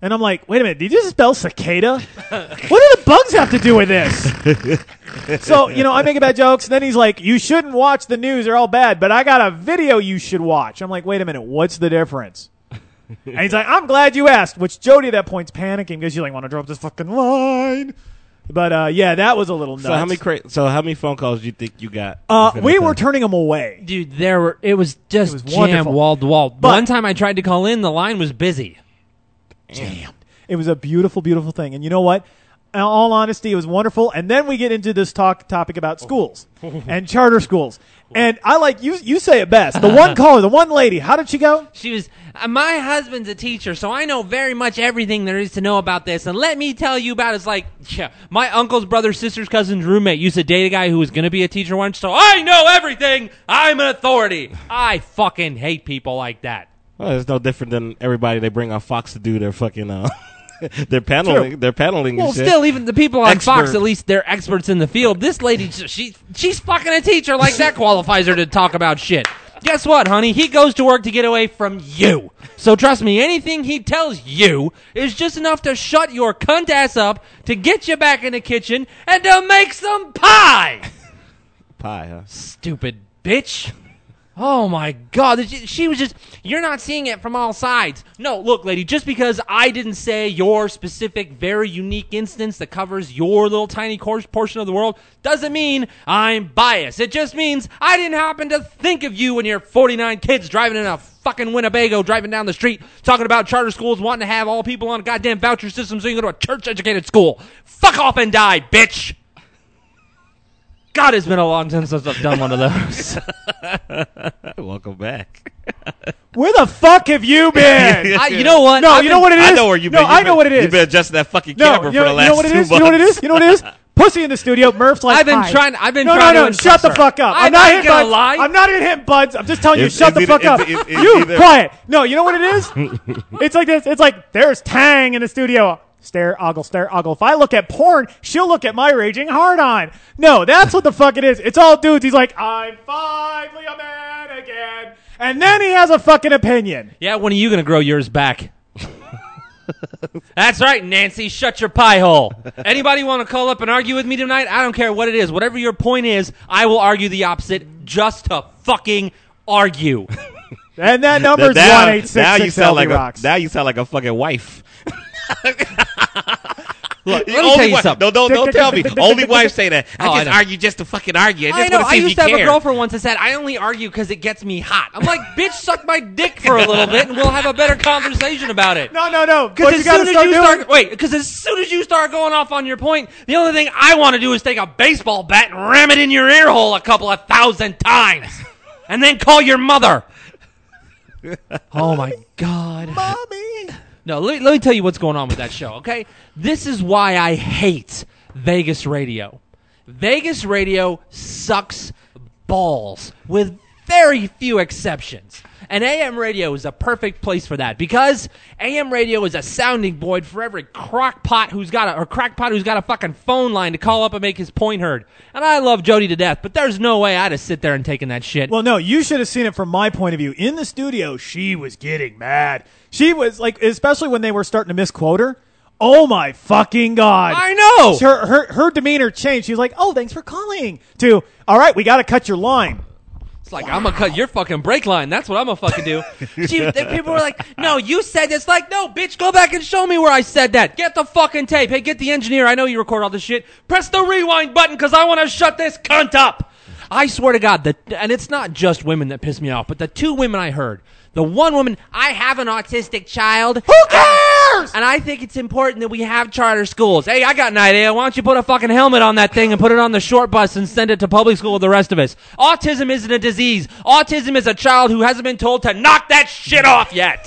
S9: And I'm like, wait a minute, did you just spell cicada? What do the bugs have to do with this? So, you know, I make bad jokes, and then he's like, you shouldn't watch the news, they're all bad, but I got a video you should watch. I'm like, wait a minute, what's the difference? And he's like, I'm glad you asked, which Jody at that point's panicking because she's like, want to drop this fucking line. But, uh, yeah, that was a little nuts.
S10: So how many cra- So how many phone calls do you think you got?
S9: Uh, we were turning them away.
S6: Dude, there were, it was just
S9: It was
S6: jam
S9: wonderful.
S6: wall to wall.
S9: But-
S6: One time I tried to call in, the line was busy.
S9: Jammed. It was a beautiful, beautiful thing. And you know what? In all honesty, it was wonderful. And then we get into this talk topic about schools and charter schools. And I like, you You say it best. The one caller, the one lady, how did she go?
S6: She was, uh, my husband's a teacher, so I know very much everything there is to know about this. And let me tell you about it. It's like, yeah, my uncle's brother, sister's cousin's roommate used to date a guy who was going to be a teacher once, so I know everything. I'm an authority. I fucking hate people like that.
S10: Well, it's no different than everybody they bring on Fox to do their fucking uh, their paneling, their paneling.
S6: Well,
S10: and shit.
S6: still, even the people on
S10: Expert.
S6: Fox, at least they're experts in the field. This lady, she she's fucking a teacher. Like that qualifies her to talk about shit. Guess what, honey? He goes to work to get away from you. So trust me, anything he tells you is just enough to shut your cunt ass up, to get you back in the kitchen, and to make some pie.
S10: Pie, huh?
S6: Stupid bitch. Oh, my God. She, she was just, you're not seeing it from all sides. No, look, lady, just because I didn't say your specific, very unique instance that covers your little tiny course portion of the world doesn't mean I'm biased. It just means I didn't happen to think of you and your forty-nine kids driving in a fucking Winnebago, driving down the street, talking about charter schools, wanting to have all people on a goddamn voucher system so you can go to a church-educated school. Fuck off and die, bitch. God, it's been a long time since I've done one of those.
S10: Welcome back.
S9: Where the fuck have you been?
S6: I, you know what?
S9: No,
S6: I've
S9: you
S6: been,
S9: know what it is?
S10: I know where you've
S9: no,
S10: been. You've
S9: I know
S10: been,
S9: what it is.
S10: You've been adjusting that fucking
S9: no,
S10: camera
S9: you know,
S10: for the last
S9: you know what it
S10: two
S9: is?
S10: months.
S9: You know what it is? You know what it is? Pussy in the studio. Murph's like,
S6: I've been
S9: hi.
S6: trying. I've been
S9: no,
S6: trying
S9: no,
S6: to
S9: no. Shut the
S6: impress her.
S9: fuck up.
S6: I'm
S9: I'm not
S6: not
S9: hitting
S6: gonna
S9: buds.
S6: lie.
S9: I'm not even hitting buds. I'm just telling you,
S10: It's-
S9: shut
S10: it's
S9: the
S10: either-
S9: fuck up.
S10: it's- it's- it's
S9: You
S10: either-
S9: quiet. No, you know what it is? It's like this. It's like there's Tang in the studio. Stare, ogle, stare, ogle. If I look at porn, she'll look at my raging hard on. No, that's what the fuck it is. It's all dudes. He's like, I'm finally a man again. And then he has a fucking opinion.
S6: Yeah, when are you going to grow yours back? That's right, Nancy. Shut your pie hole. Anybody want to call up and argue with me tonight? I don't care what it is. Whatever your point is, I will argue the opposite just to fucking argue.
S9: And that number's
S10: now,
S9: one eight six
S10: now you
S9: six
S10: sound
S9: L B
S10: like
S9: rocks.
S10: a now you sound like a fucking wife.
S6: Look,
S10: The
S6: let me
S10: only
S6: tell you
S10: wife-
S6: something.
S10: No, don't, don't tell me. Only wives say that. I
S6: Oh, I
S10: just
S6: know.
S10: argue just to fucking argue. I just
S6: I know.
S10: want to
S6: I
S10: see if
S6: used
S10: you
S6: to have
S10: care.
S6: a girlfriend once that said, I only argue because it gets me hot. I'm like, bitch, suck my dick for a little bit and we'll have a better conversation about it.
S9: No, no, no.
S6: Because
S9: What
S6: as
S9: you gotta
S6: soon as
S9: start
S6: you
S9: doing?
S6: start, wait, because as soon as you start going off on your point, the only thing I want to do is take a baseball bat and ram it in your ear hole a couple of thousand times, and then call your mother. Oh my God,
S9: Mommy.
S6: no, let me, let me tell you what's going on with that show. Okay, this is why I hate Vegas radio. Vegas radio sucks balls with very few exceptions. And A M radio is a perfect place for that because A M radio is a sounding board for every crockpot who's got a or crackpot who's got a fucking phone line to call up and make his point heard. And I love Jody to death, but there's no way I'd have sit there and taken that shit.
S9: Well, no, you should have seen it from my point of view. In the studio, she was getting mad. She was like, especially when they were starting to misquote her. Oh my fucking God.
S6: I know.
S9: Her, her, her demeanor changed. She was like, oh, thanks for calling. To, all right, we got to cut your line.
S6: It's like, I'm going to cut your fucking brake line. That's what I'm going to fucking do. She, the people were like, no, you said this. Like, no, bitch, go back and show me where I said that. Get the fucking tape. Hey, get the engineer. I know you record all this shit. Press the rewind button because I want to shut this cunt up. I swear to God, the, and it's not just women that piss me off, but the two women I heard, the one woman, I have an autistic child.
S9: Who cares?
S6: And I think it's important that we have charter schools. Hey, I got an idea. Why don't you put a fucking helmet on that thing and put it on the short bus and send it to public school with the rest of us? Autism isn't a disease. Autism is a child who hasn't been told to knock that shit off yet.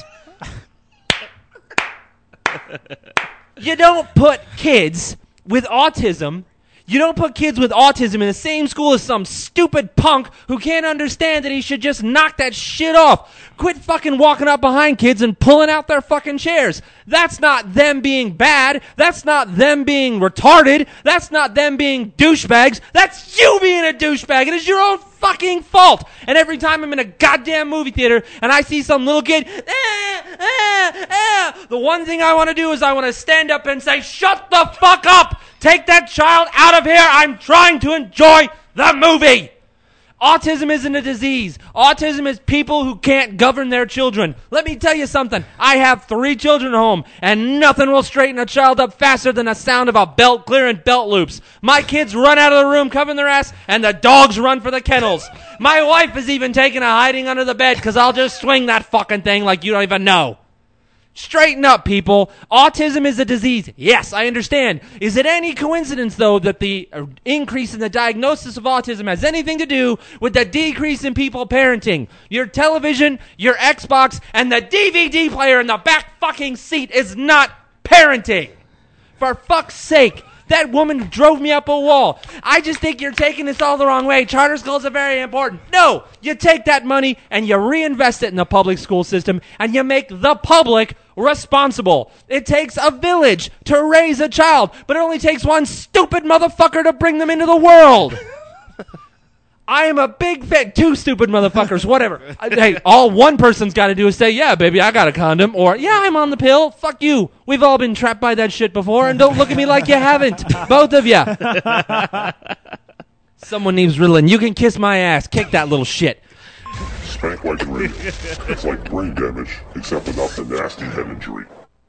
S6: You don't put kids with autism You don't put kids with autism in the same school as some stupid punk who can't understand that he should just knock that shit off. Quit fucking walking up behind kids and pulling out their fucking chairs. That's not them being bad. That's not them being retarded. That's not them being douchebags. That's you being a douchebag. It is your own fucking fault. And every time I'm in a goddamn movie theater and I see some little kid, eh, eh, eh, the one thing I want to do is I want to stand up and say, shut the fuck up. Take that child out of here. I'm trying to enjoy the movie. Autism isn't a disease. Autism is people who can't govern their children. Let me tell you something. I have three children at home, and nothing will straighten a child up faster than the sound of a belt clearing belt loops. My kids run out of the room covering their ass, and the dogs run for the kennels. My wife is even taking a hiding under the bed because I'll just swing that fucking thing like you don't even know. Straighten up, people. Autism is a disease. Yes, I understand. Is it any coincidence, though, that the increase in the diagnosis of autism has anything to do with the decrease in people parenting? Your television, your Xbox, and the D V D player in the back fucking seat is not parenting. For fuck's sake. That woman drove me up a wall. I just think you're taking this all the wrong way. Charter schools are very important. No, you take that money and you reinvest it in the public school system and you make the public responsible. It takes a village to raise a child, but it only takes one stupid motherfucker to bring them into the world. I am a big fan. Two stupid motherfuckers, whatever. Hey, all one person's got to do is say, yeah, baby, I got a condom. Or, yeah, I'm on the pill. Fuck you. We've all been trapped by that shit before, and don't look at me like you haven't. Both of you. Someone names Ritalin. You can kiss my ass. Kick that little shit.
S1: Spank Wagon Radio. It's like brain damage, except without the nasty head injury.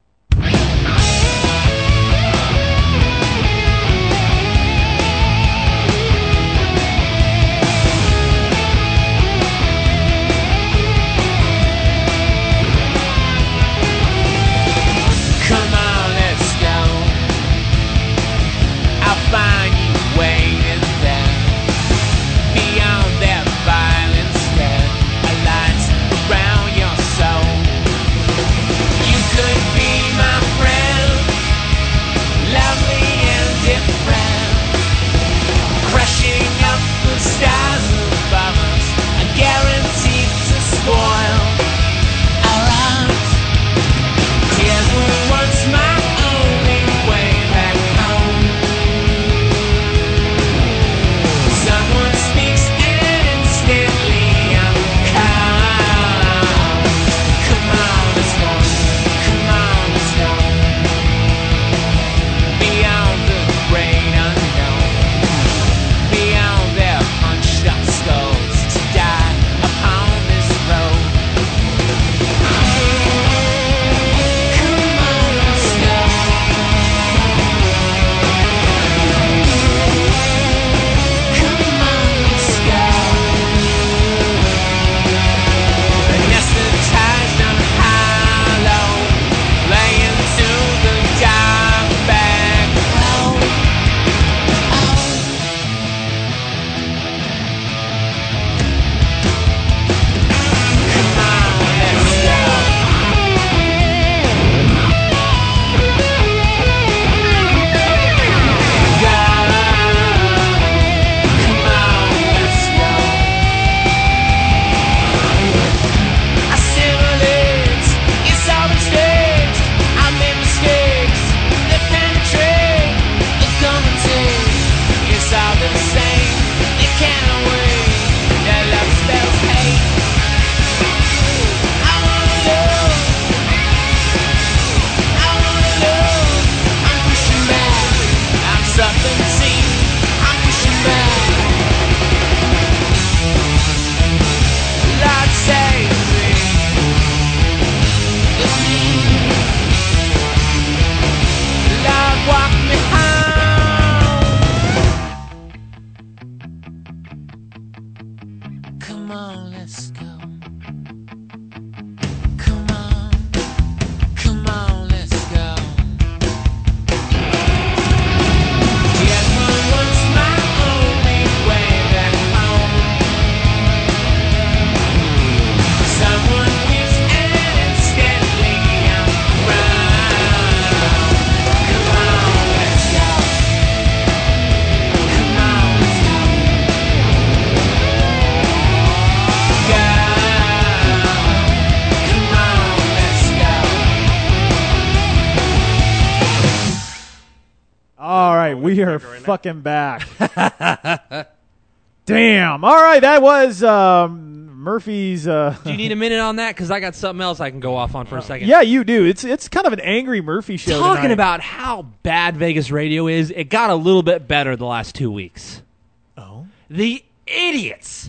S12: Find you waiting there. Beyond that violence there are lights around your soul. You could be my friend, lovely and different, crushing up the stars above us, and guaranteed to spoil our lives. Tears were once my only way back home. Someone speaks and instantly I'm calm. Come on, let's go. Come on, let's go. Beyond the great unknown, beyond their hunched up skulls, to die upon this road. Come on, let's go. Come on, let's go. Anesthetized and hollow, laying to the dark back road. Come on, let's go. Come on, let's go. I simulate, it's all mistakes. I made mistakes, they penetrate, they come and take. It's all the same, they can't wait. Their love spells hate. I wanna love, I wanna love. I'm pushing back, I'm seventeen, I'm pushing back. Lord save me, it's me. Lord walk me home. Come on, let's go. Come on, come on, let's go. Yes, one was my only way back home. Someone weeps and instantly I'm around. Come on, let's go. Come on, let's go. Go. Come on, let's go.
S9: All right, we are fucking back. Damn. All right, that was um, Murphy's. Uh,
S6: Do you need a minute on that? Because I got something else I can go off on for a second.
S9: Yeah, you do. It's it's kind of an angry Murphy show.
S6: Talking
S9: tonight.
S6: about how bad Vegas radio is, it got a little bit better the last two weeks.
S9: Oh.
S6: The idiots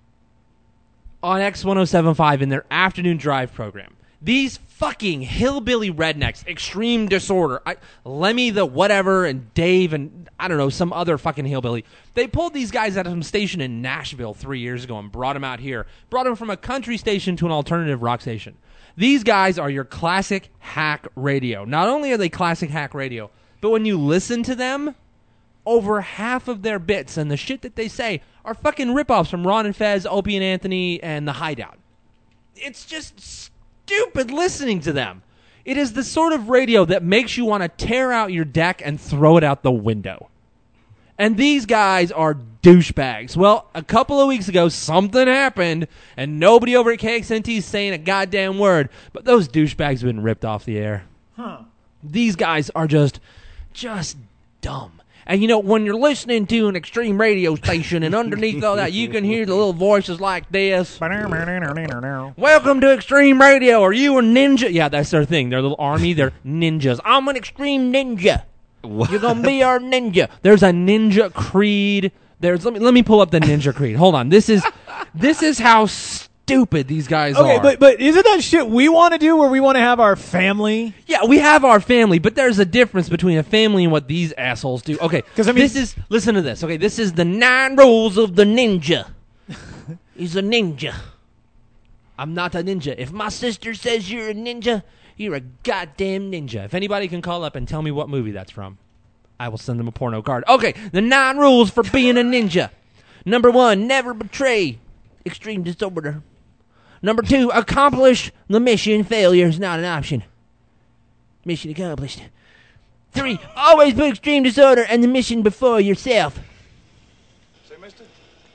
S6: on X one oh seven point five in their afternoon drive program. These fucking hillbilly rednecks, Extreme Disorder, I, Lemmy the whatever, and Dave, and I don't know, some other fucking hillbilly. They pulled these guys out of some station in Nashville three years ago and brought them out here. Brought them from a country station to an alternative rock station. These guys are your classic hack radio. Not only are they classic hack radio, but when you listen to them, over half of their bits and the shit that they say are fucking ripoffs from Ron and Fez, Opie and Anthony, and The Hideout. It's just stupid listening to them. It is the sort of radio that makes you want to tear out your deck and throw it out the window. And these guys are douchebags. Well, a couple of weeks ago, something happened, and nobody over at K X N T is saying a goddamn word, but those douchebags have been ripped off the air.
S9: Huh.
S6: These guys are just, just dumb. And, you know, when you're listening to an extreme radio station and underneath all that, you can hear the little voices like this. Welcome to Extreme Radio. Are you a ninja? Yeah, that's their thing. They're a little army. They're ninjas. I'm an extreme ninja. What? You're going to be our ninja. There's a Ninja Creed. There's let me let me pull up the Ninja Creed. Hold on. This is this is how stupid these guys
S9: okay,
S6: are.
S9: Okay, but but isn't that shit we want to do where we want to have our family?
S6: Yeah, we have our family, but there's a difference between a family and what these assholes do. Okay, because I mean, this is listen to this. Okay, this is the nine rules of the ninja. He's a ninja. I'm not a ninja. If my sister says you're a ninja, you're a goddamn ninja. If anybody can call up and tell me what movie that's from, I will send them a porno card. Okay, the nine rules for being a ninja. Number one, never betray. Extreme disorder. Number two, accomplish the mission. Failure is not an option. Mission accomplished. Three, always put extreme disorder and the mission before yourself.
S5: Say, mister,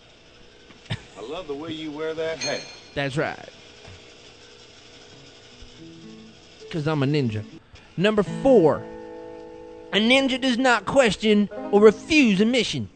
S5: I love the way you wear that hat.
S6: That's right. Because I'm a ninja. Number four, a ninja does not question or refuse a mission.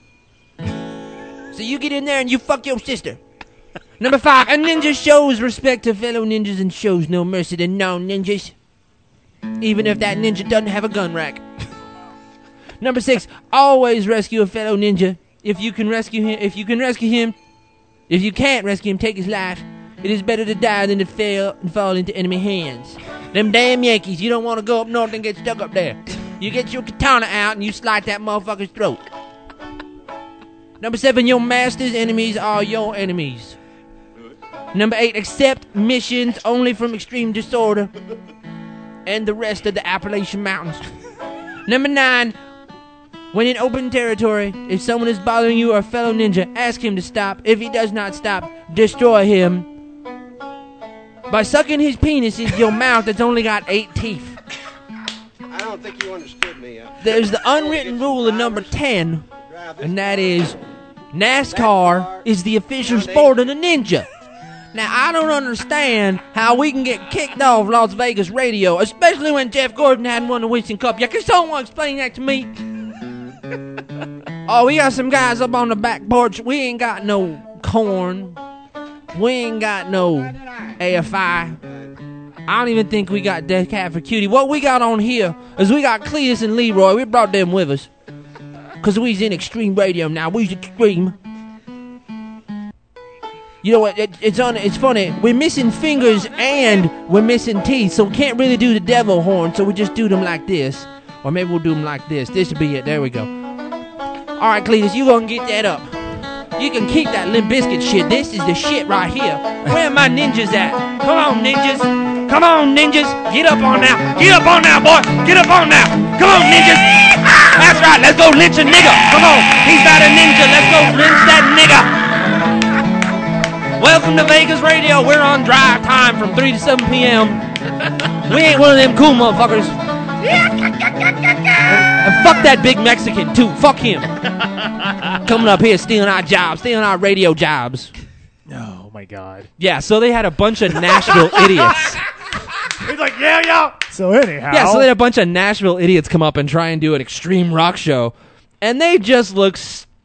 S6: So you get in there and you fuck your sister. Number five, a ninja shows respect to fellow ninjas and shows no mercy to non-ninjas, even if that ninja doesn't have a gun rack. Number six, always rescue a fellow ninja. If you can rescue him, if you can rescue him, if you can't rescue him, take his life. It is better to die than to fail and fall into enemy hands. Them damn Yankees, you don't want to go up north and get stuck up there. You get your katana out and you slice that motherfucker's throat. Number seven, your master's enemies are your enemies. Number eight, accept missions only from Extreme Disorder and the rest of the Appalachian Mountains. Number nine, when in open territory, if someone is bothering you or a fellow ninja, ask him to stop. If he does not stop, destroy him by sucking his penis into your mouth that's only got eight teeth.
S13: I don't think you understood me. Uh,
S6: There's the unwritten rule of number ten, and that is NASCAR is the official sport of the ninja. Now, I don't understand how we can get kicked off Las Vegas radio, especially when Jeff Gordon hadn't won the Winston Cup. Yeah, can someone explain that to me? Oh, we got some guys up on the back porch. We ain't got no corn. We ain't got no A F I. I don't even think we got Death Cat for Cutie. What we got on here is we got Cletus and Leroy. We brought them with us because we's in extreme radio now. We's extreme. You know what? It, it's on. It's funny. We're missing fingers and we're missing teeth, so we can't really do the devil horn. So we just do them like this, or maybe we'll do them like this. This will be it. There we go. All right, Cletus, you gonna get that up? You can keep that Limp Bizkit shit. This is the shit right here. Where are my ninjas at? Come on, ninjas. Come on, ninjas. Get up on now. Get up on now, boy. Get up on now. Come on, ninjas. That's right. Let's go lynch a nigga. Come on. He's not a ninja. Let's go lynch that nigga. Welcome to Vegas Radio. We're on drive time from three to seven p.m. We ain't one of them cool motherfuckers. And fuck that big Mexican, too. Fuck him. Coming up here, stealing our jobs, stealing our radio jobs.
S9: Oh, my God.
S6: Yeah, so they had a bunch of Nashville idiots.
S9: He's like, yeah, yeah. So anyhow.
S6: Yeah, so they had a bunch of Nashville idiots come up and try and do an extreme rock show. And they just look stupid.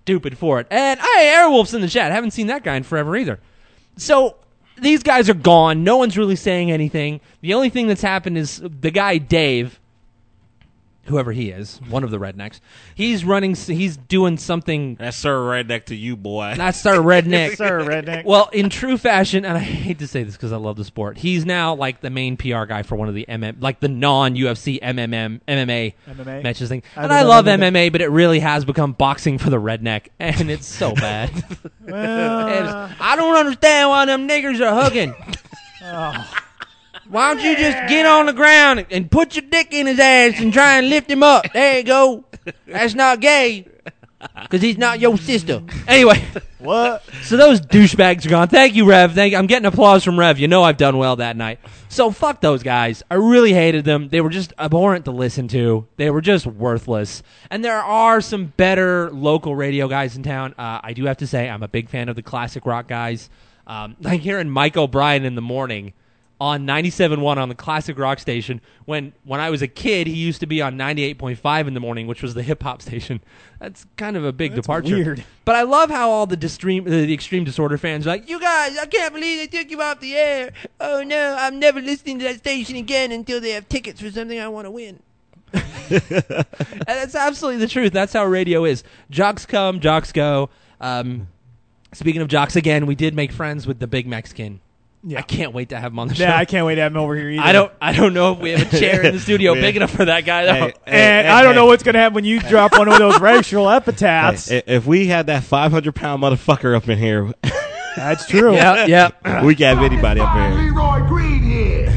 S6: stupid for it. And hey, Airwolf's in the chat. I haven't seen that guy in forever either. So these guys are gone. No one's really saying anything. The only thing that's happened is the guy Dave, whoever he is, one of the rednecks, he's running, he's doing something.
S10: That's Sir Redneck to you, boy.
S6: Not Sir Redneck.
S9: Sir Redneck.
S6: Well, in true fashion, and I hate to say this because I love the sport, he's now like the main P R guy for one of the M M, like the non-U F C M M M, M M A,
S9: M M A
S6: matches thing.
S9: I
S6: And
S9: don't
S6: I
S9: know
S6: love
S9: M M A.
S6: M M A, but it really has become boxing for the redneck, and it's so bad.
S9: Well,
S6: And I don't understand why them niggers are hugging.
S9: oh.
S6: Why don't you just get on the ground and put your dick in his ass and try and lift him up? There you go. That's not gay. Because he's not your sister. Anyway.
S9: What?
S6: So those douchebags are gone. Thank you, Rev. Thank you. I'm getting applause from Rev. You know I've done well that night. So fuck those guys. I really hated them. They were just abhorrent to listen to. They were just worthless. And there are some better local radio guys in town. Uh, I do have to say I'm a big fan of the classic rock guys. Um, like hearing Mike O'Brien in the morning on ninety-seven point one on the classic rock station. When when I was a kid, he used to be on ninety-eight point five in the morning, which was the hip-hop station. That's kind of a big
S9: That's
S6: departure.
S9: weird.
S6: But I love how all the, distream, the, the Extreme Disorder fans are like, you guys, I can't believe they took you off the air. Oh, no, I'm never listening to that station again until they have tickets for something I want to win. And that's absolutely the truth. That's how radio is. Jocks come, jocks go. Um, speaking of jocks, again, we did make friends with the big Mexican.
S9: Yeah.
S6: I can't wait to have him on the show.
S9: Yeah, I can't wait to have him over here either.
S6: I don't I don't know if we have a chair in the studio big enough for that guy, though.
S10: Hey,
S9: And
S10: hey,
S9: I don't
S10: hey,
S9: know what's going to happen when you drop one of those racial epithets.
S10: Hey, if we had that five hundred pound motherfucker up in here,
S9: That's true.
S6: Yeah, yeah.
S10: we can have anybody up in here.
S7: Leroy Green here.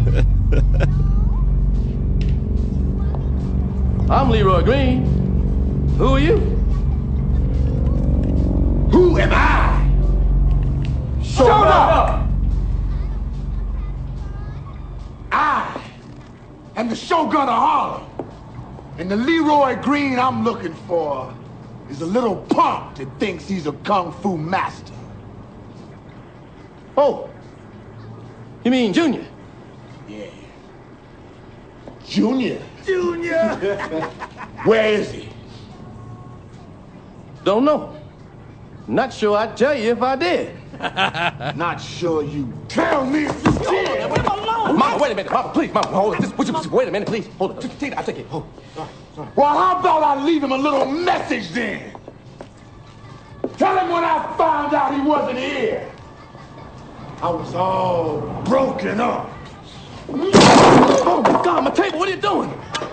S5: I'm Leroy Green. Who are you?
S7: Who am I? Shut up! I am the Shogun of Harlem. And the Leroy Green I'm looking for is a little punk that thinks he's a kung fu master.
S5: Oh. You mean Junior?
S7: Yeah. Junior? Junior! Where is he?
S5: Don't know. Not sure I'd tell you if I did.
S7: Not sure you tell me if you did.
S5: Mama, wait a minute. Mama, please. Mama, hold it. Just, would you, wait a minute, please. Hold it. Just take it. I'll take it. Hold it.
S7: Well, how about I leave him a little message then? Tell him when I found out he wasn't here, I was all broken up.
S5: Oh, my God, my table. What are you doing?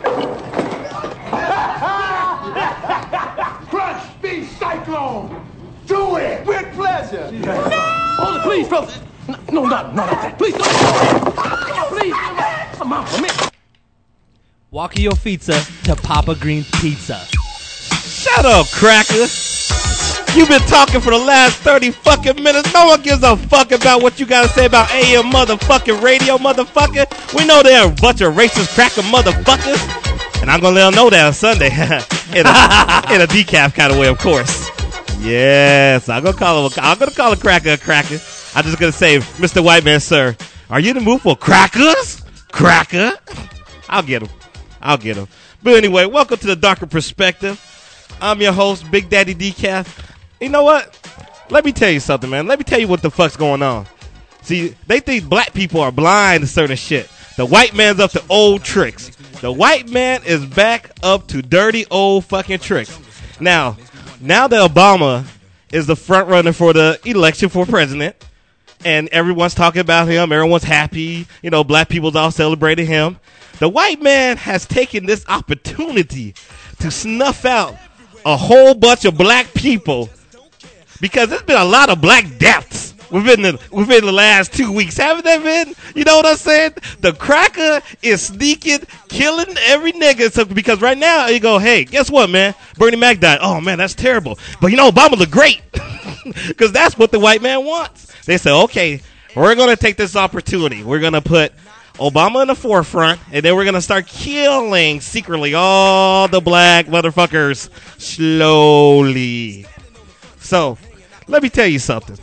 S7: Crunch Speed Cyclone! Do it!
S5: With pleasure. Hold it, please, fellas. No, no, not, not like that. Please, don't. Please. Come on, come here.
S6: Walk your pizza to Papa Green's Pizza.
S10: Shut up, cracker. You've been talking for the last thirty fucking minutes. No one gives a fuck about what you gotta say about A M motherfucking radio, motherfucker. We know they're a bunch of racist cracker motherfuckers. And I'm gonna let them know that on Sunday. in, a, in a decaf kind of way, of course. Yes, I'm gonna call him. A, I'm gonna call a cracker a cracker. I'm just gonna say, Mister White Man, sir, are you in the mood for crackers? Cracker? I'll get him. I'll get him. But anyway, welcome to the Darker Perspective. I'm your host, Big Daddy Decaf. You know what? Let me tell you something, man. Let me tell you what the fuck's going on. See, they think black people are blind to certain shit. The white man's up to old tricks. The white man is back up to dirty old fucking tricks. Now, now that Obama is the front runner for the election for president, and everyone's talking about him, everyone's happy, you know, black people's all celebrating him, the white man has taken this opportunity to snuff out a whole bunch of black people, because there's been a lot of black deaths within the within the last two weeks. Haven't there been? You know what I'm saying? The cracker is sneaking, killing every nigga. So, because right now, you go, hey, guess what, man? Bernie Mac died. Oh, man, that's terrible. But, you know, Obama looked great. Because that's what the white man wants. They say, okay, we're going to take this opportunity. We're going to put Obama in the forefront, and then we're going to start killing secretly all the black motherfuckers slowly. So, let me tell you something.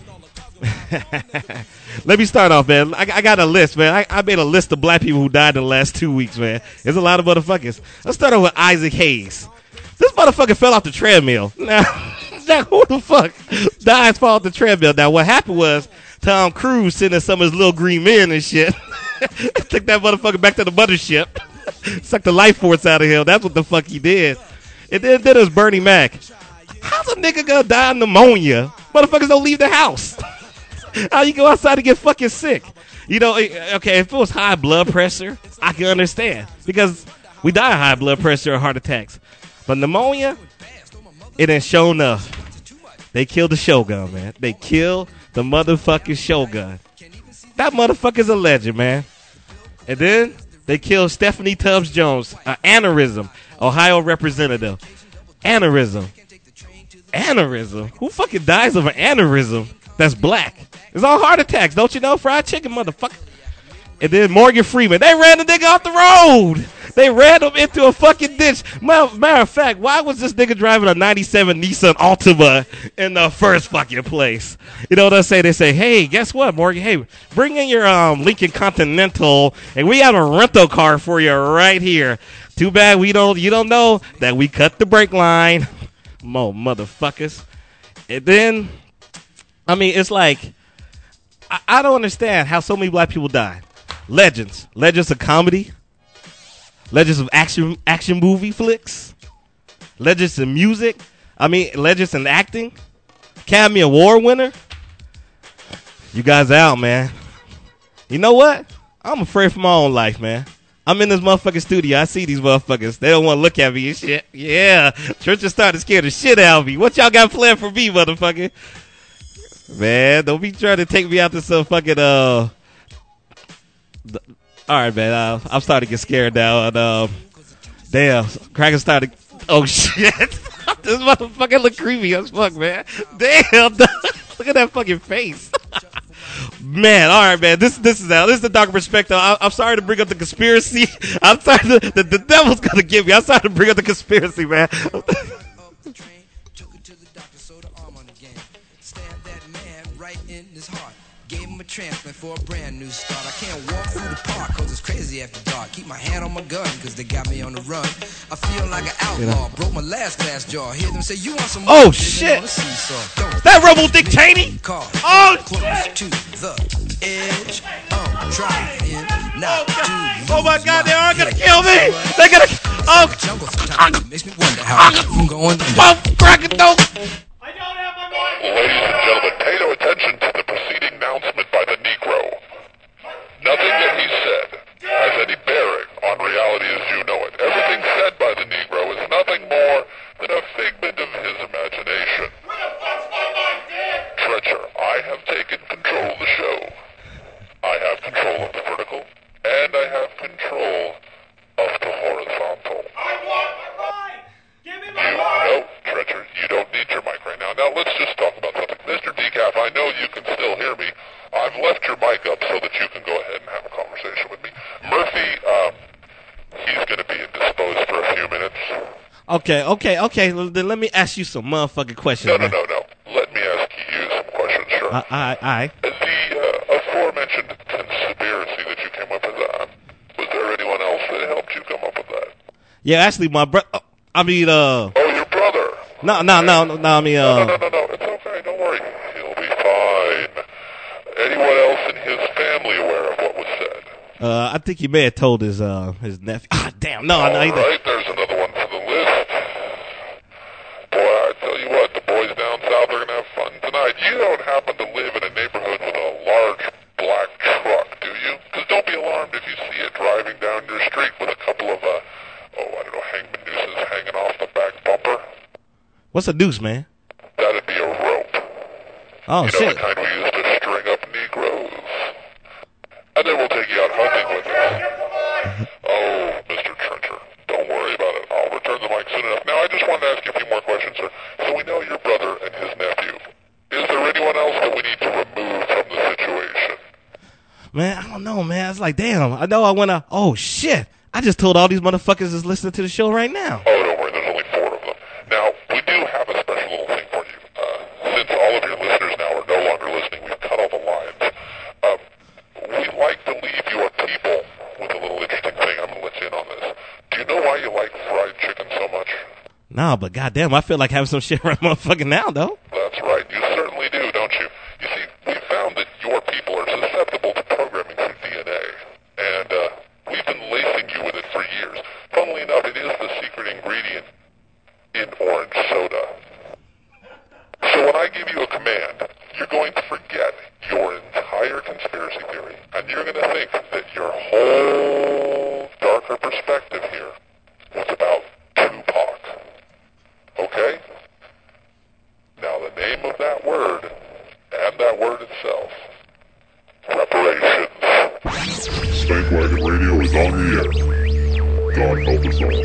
S10: Let me start off, man. I, I got a list, man. I, I made a list of black people who died in the last two weeks, man. There's a lot of motherfuckers. Let's start off with Isaac Hayes. This motherfucker fell off the treadmill. Now, now who the fuck dies fall off the treadmill? Now, what happened was Tom Cruise sending some of his little green men and shit. Took that motherfucker back to the mothership. Sucked the life force out of him. That's what the fuck he did. And then, then it was Bernie Mac. How's a nigga gonna die of pneumonia? Motherfuckers don't leave the house. How you go outside and get fucking sick? You know, okay, if it was high blood pressure, I can understand. Because we die of high blood pressure or heart attacks. But pneumonia, it ain't shown enough. They killed the Shogun, man. They killed the motherfucking Shogun. That motherfucker's a legend, man. And then they killed Stephanie Tubbs Jones, an aneurysm, Ohio representative. Aneurysm. Aneurysm? Who fucking dies of an aneurysm that's black? It's all heart attacks, don't you know? Fried chicken, motherfucker. And then Morgan Freeman. They ran the nigga off the road. They ran him into a fucking ditch. Matter of fact, why was this nigga driving a ninety-seven Nissan Altima in the first fucking place? You know what I say? They say, hey, guess what, Morgan? Hey, bring in your um, Lincoln Continental, and we have a rental car for you right here. Too bad we don't. You don't know that we cut the brake line. Mo motherfuckers. And then, I mean, it's like, I, I don't understand how so many black people die. Legends. Legends of comedy. Legends of action action movie flicks. Legends of music. I mean, legends in acting. Academy Award winner. You guys out, man. You know what? I'm afraid for my own life, man. I'm in this motherfucking studio. I see these motherfuckers. They don't want to look at me and shit. Yeah. Church is starting to scare the shit out of me. What y'all got planned for me, motherfucker? Man, don't be trying to take me out to some fucking, uh... Th- All right, man. Uh, I'm starting to get scared now. And, uh, damn. Cracker started... Oh, shit. This motherfucker look creepy as fuck, man. Damn. Look at that fucking face. Man, all right, man. This this is out. This is the darker perspective. I, I'm sorry to bring up the conspiracy. I'm sorry. To, the, the devil's gonna get me. I'm sorry to bring up the conspiracy, man.
S14: Transplant for a brand new start. I can't walk through the park cause it's crazy after dark. Keep my hand on my gun cause they got me on the run. I feel like an outlaw. Broke my last glass jaw. Hear them say you want some
S10: Oh shit. That Rebel Dick Cheney? Oh shit.
S14: To the edge. Oh, try in not
S10: oh, oh my god, they are gonna kill me. They're gonna Oh
S14: makes me wonder how I'm going to
S10: Oh crack it though.
S1: Ladies and gentlemen, pay no attention to the preceding announcement by the Negro. Nothing that he said has any bearing on reality as you know it. Everything said by the Negro is nothing more than a figment of his imagination. Treacher, I have taken control of the show. I have control of the vertical, and I have control of the horizontal. I want my mic! Give me my mic! No, Treacher, you don't need your mic right now. Now let's just talk about something. Mister Decaf, I know you can still hear me. I've left your mic up so that you can go ahead and have a conversation with me. Murphy, um, he's going to be indisposed for a few minutes.
S10: Okay, okay, okay. Then let me ask you some motherfucking questions.
S1: No, no,
S10: man.
S1: no, no. Let me ask you some questions, sure.
S10: Uh, aye, aye.
S1: The uh, aforementioned conspiracy that you came up with, uh, was there anyone else that helped you come up with that?
S10: Yeah, actually, my brother. Uh, I mean, uh.
S1: Oh, your brother.
S10: No, no, no, no, no. I mean, uh.
S1: No, no, no, no, no. It's okay. Don't worry. He'll be fine. Anyone else in his family aware of what was said?
S10: Uh, I think he may have told his uh his nephew. Ah, damn. No,
S1: All
S10: no. He
S1: right, there's another one for the list. Boy, I tell you what, the boys down south are gonna have fun tonight. You don't happen to live in a neighborhood with a large black truck, do you? Because don't be alarmed if you see it driving down your street with a couple of uh oh, I don't know, hangman nooses hanging off the back bumper.
S10: What's a noose, man?
S1: That'd be a rope.
S10: Oh,
S1: you know,
S10: shit.
S1: the kind we use to string up Negroes. And then we'll take you out hunting with us. Oh, Mister Trencher, don't worry about it. I'll return the mic soon enough. Now, I just wanted to ask you a few more questions, sir. So we know your brother and his nephew. Is there anyone else that we need to remove from the situation?
S10: Man, I don't know, man. It's like, damn. I know I want to. Oh, shit. I just told all these motherfuckers that's listening to the show right now.
S1: Oh, don't worry. There's only four of them. Now, we do have a special little thing for you. Uh, since all of your listeners now are no longer listening, we've cut all the lines. Um, we like to leave your people with a little interesting thing. I'm going to let you in on this. Do you know why you like fried chicken so much?
S10: But goddamn, I feel like having some shit right motherfucking now, though.
S1: That's right. You certainly do, don't you? You see, we found that your people are susceptible to programming through D N A. And uh, we've been lacing you with it for years. Funnily enough, it is the secret ingredient in orange soda. So when I give you a command, you're going to forget your entire conspiracy theory, and you're going to think that your whole darker perspective here was about Tupac. Okay? Now the name of that word, and that word itself, reparations.
S15: Spankwagon Radio is on the air. God help us all.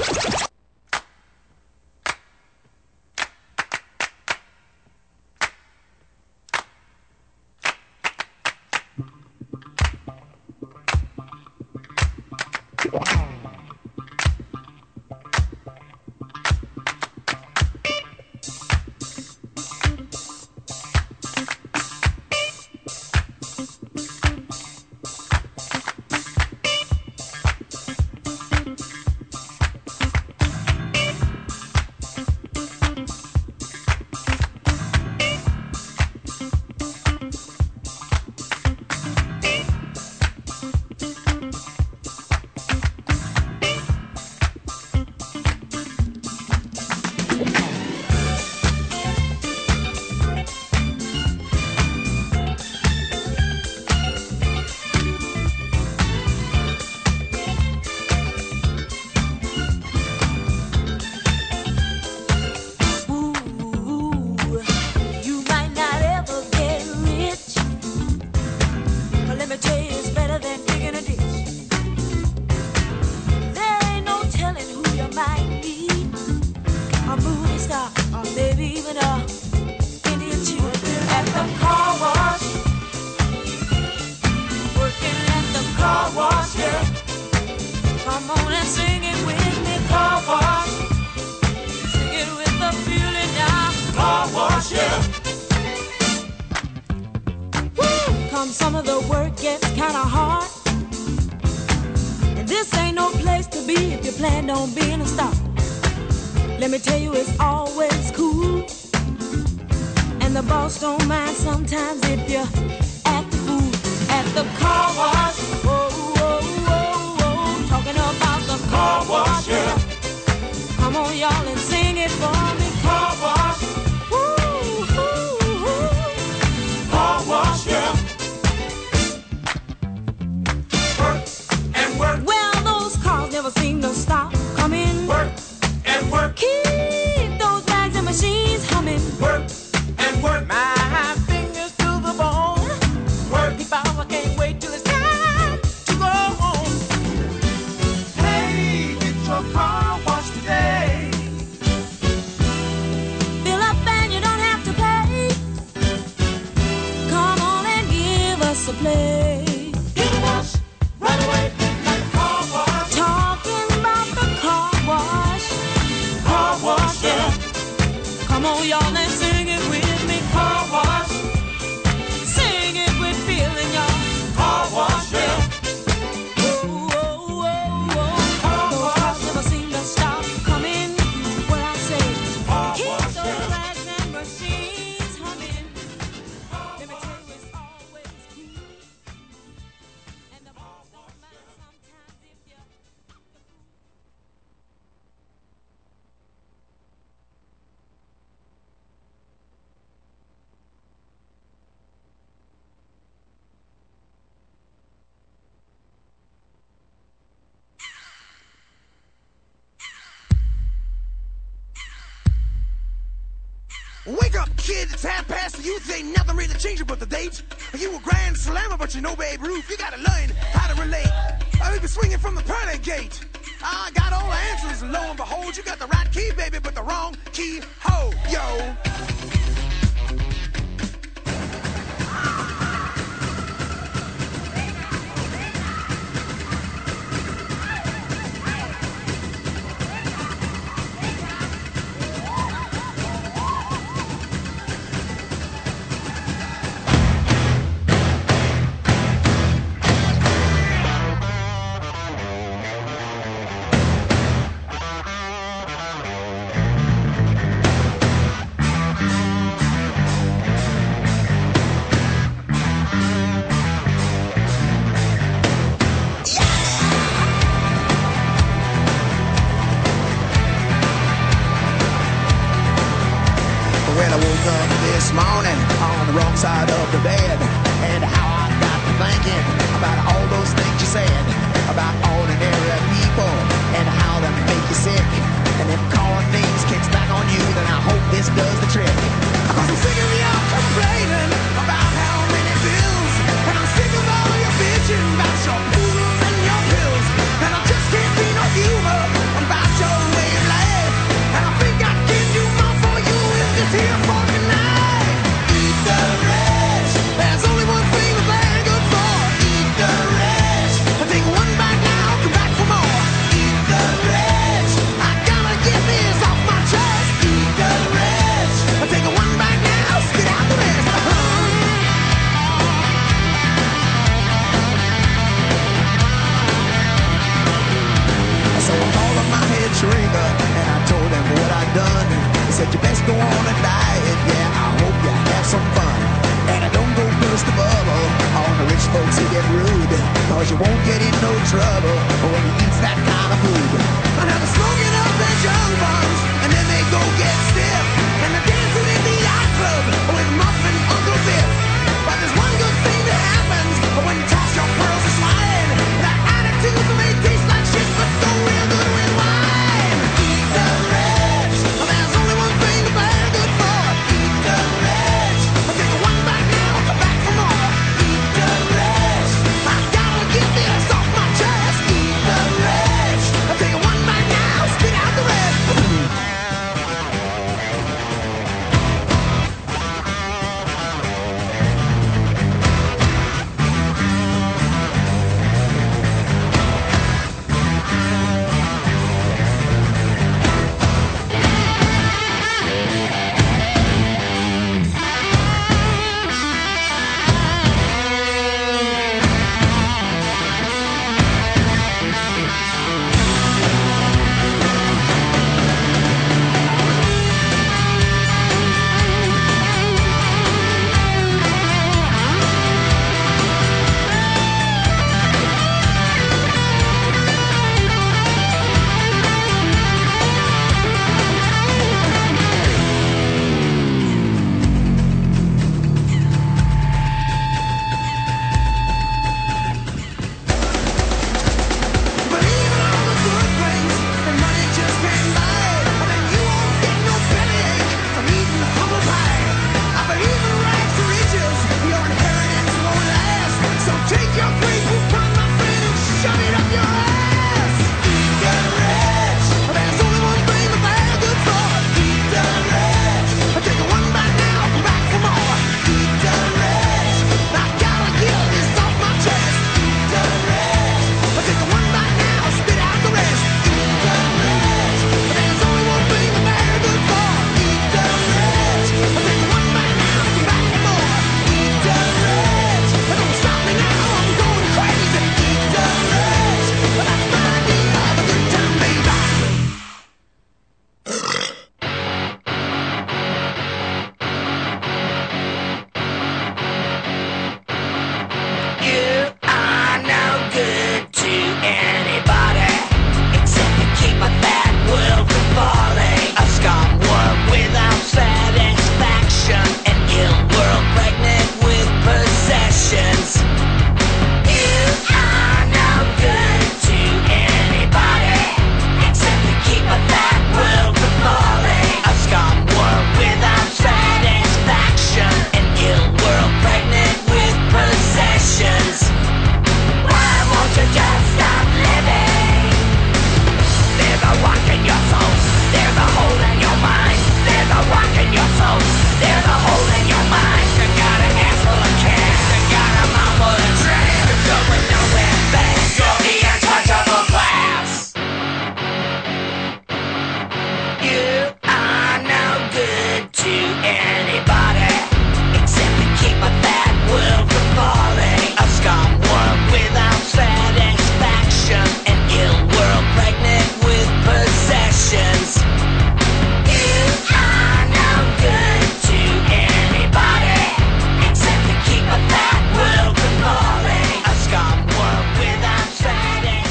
S8: Some of the work gets kinda hard, and this ain't no place to be if you plan on being a star. Let me tell you, it's always cool, and the boss don't mind sometimes if you act the fool at the car wash. Whoa, whoa, whoa, whoa, talking about the car wash. Yeah. Come on, y'all, and sing it for me. Car wash. Woo, woo, woo. Car wash, yeah. Well, those cars never seem to stop coming. Work and work. Keep those bags and machines humming. Work and work. My fingers to the bone. Work. If I can't wait till it's time to go home. Hey, get your car washed today. Fill up and you don't have to pay. Come on and give us a play. Get a wash right away. Come on, y'all, and sing it with me. Car wash. Sing it with feeling, y'all. Car wash, yeah. Whoa, whoa, whoa, whoa. Those cars never seem to stop coming. What I say, keep those bags and machines humming. Let me tell you, it's always cool. And the boss don't mind sometimes if you...
S16: Wake up, kid, it's half past the youth. Ain't nothing really changing but the date. You a grand slammer, but you know Babe Ruth. You gotta learn how to relate. I be swinging from the pearly gate. I got all the answers, and lo and behold, you got the right key, baby, but the wrong key. Ho, yo. this morning on the wrong side of the bed, and how I got to thinking about all those things you said about ordinary people and how they make you sick. And if calling names kicks back on you, then I hope this does the trick. Cause I'm sick of you complaining about how many bills, and I'm sick of all your bitching about your poodles and your pills, and I just can't be no humor about your way of life. And I think I can do more for you if this here fucking night. Eat the rest. There's only one thing that they're good for. Eat the rest. I take one bite now, come back for more. Eat the rest. I gotta get this off my chest. Eat the rest. I take one bite now, spit out the rest. So I called up my head shrinker and I told him what I'd done. He said, you best go on and diet, yeah, I hope you have some fun. And I don't go burst the bubble on the rich folks who get rude, cause you won't get in no trouble when you eat that kind of food. And now they're smoking up their junk bombs, and then they go get stiff, and they're dancing in the yacht club with Muffin Uncle Biff. But there's one good thing that happens when you toss your pearls to swine. That attitude may taste like shit, but go real good with wine. Eat the rest. There's only one thing that they're good for. Eat the rest. I take one bite now, come back for more. Eat the rest. I gotta get this off my chest. Eat the rest. I take one bite now, spit out the rest.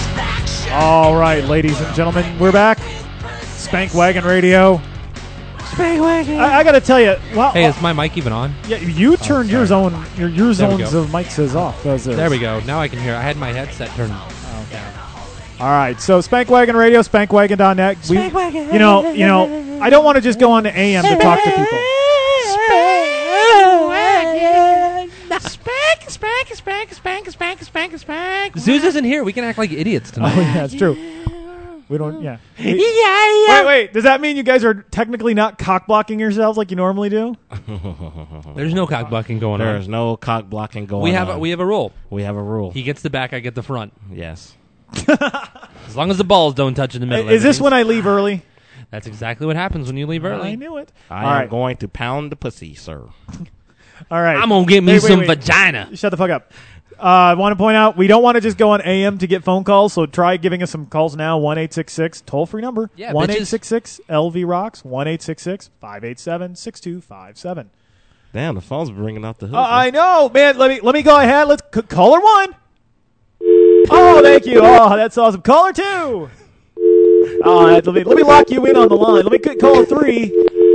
S9: All right, ladies and gentlemen, we're back. Spank Wagon Radio.
S6: Spank Wagon.
S9: I, I got to tell you. Well,
S6: Hey, is my mic even on?
S9: yeah, you turned your zone, your your
S6: There we
S9: zones
S6: go.
S9: of mic says off. Those are-
S6: There we go. Now I can hear. I had my headset turned down.
S9: All right, so Spank Wagon Radio, spank wagon dot net. We,
S6: Spank Wagon.
S9: you know, you know, I don't want to just go on to A M to talk to people.
S12: Spank, spank, spank, spank, spank, spank, spank.
S6: Zeus isn't here. We can act like idiots tonight.
S9: Oh yeah, it's true. We don't. Yeah.
S12: Yeah, yeah.
S9: Wait, wait. Does that mean you guys are technically not cock blocking yourselves like you normally do?
S6: There's no cock blocking going
S10: There's
S6: on.
S10: no cock blocking going
S6: We have
S10: on.
S6: a, we have a rule.
S10: We have a rule.
S6: He gets the back. I get the front.
S10: Yes.
S6: As long as the balls don't touch in the middle.
S9: Is this
S6: everything's-
S9: when I leave early?
S6: That's exactly what happens when you leave early.
S9: I knew it.
S10: I
S9: All
S10: am
S9: right.
S10: going to pound the pussy, sir.
S9: All right.
S6: I'm gonna get me
S9: Wait, wait,
S6: some
S9: wait.
S6: vagina.
S9: Shut the fuck up. Uh, I want to point out we don't want to just go on A M to get phone calls, so try giving us some calls now. One eight six six toll free number.
S6: Yeah,
S9: one
S6: bitches.
S9: eight six six L V rocks. One eight six six five eight seven six two five seven.
S10: Damn, the phone's ringing out the hood.
S9: Uh, I know, man. Let me let me go ahead. Let's c- caller one. Oh, thank you. Oh, that's awesome. Caller two. Oh, let me let me lock you in on the line. Let me c- call three.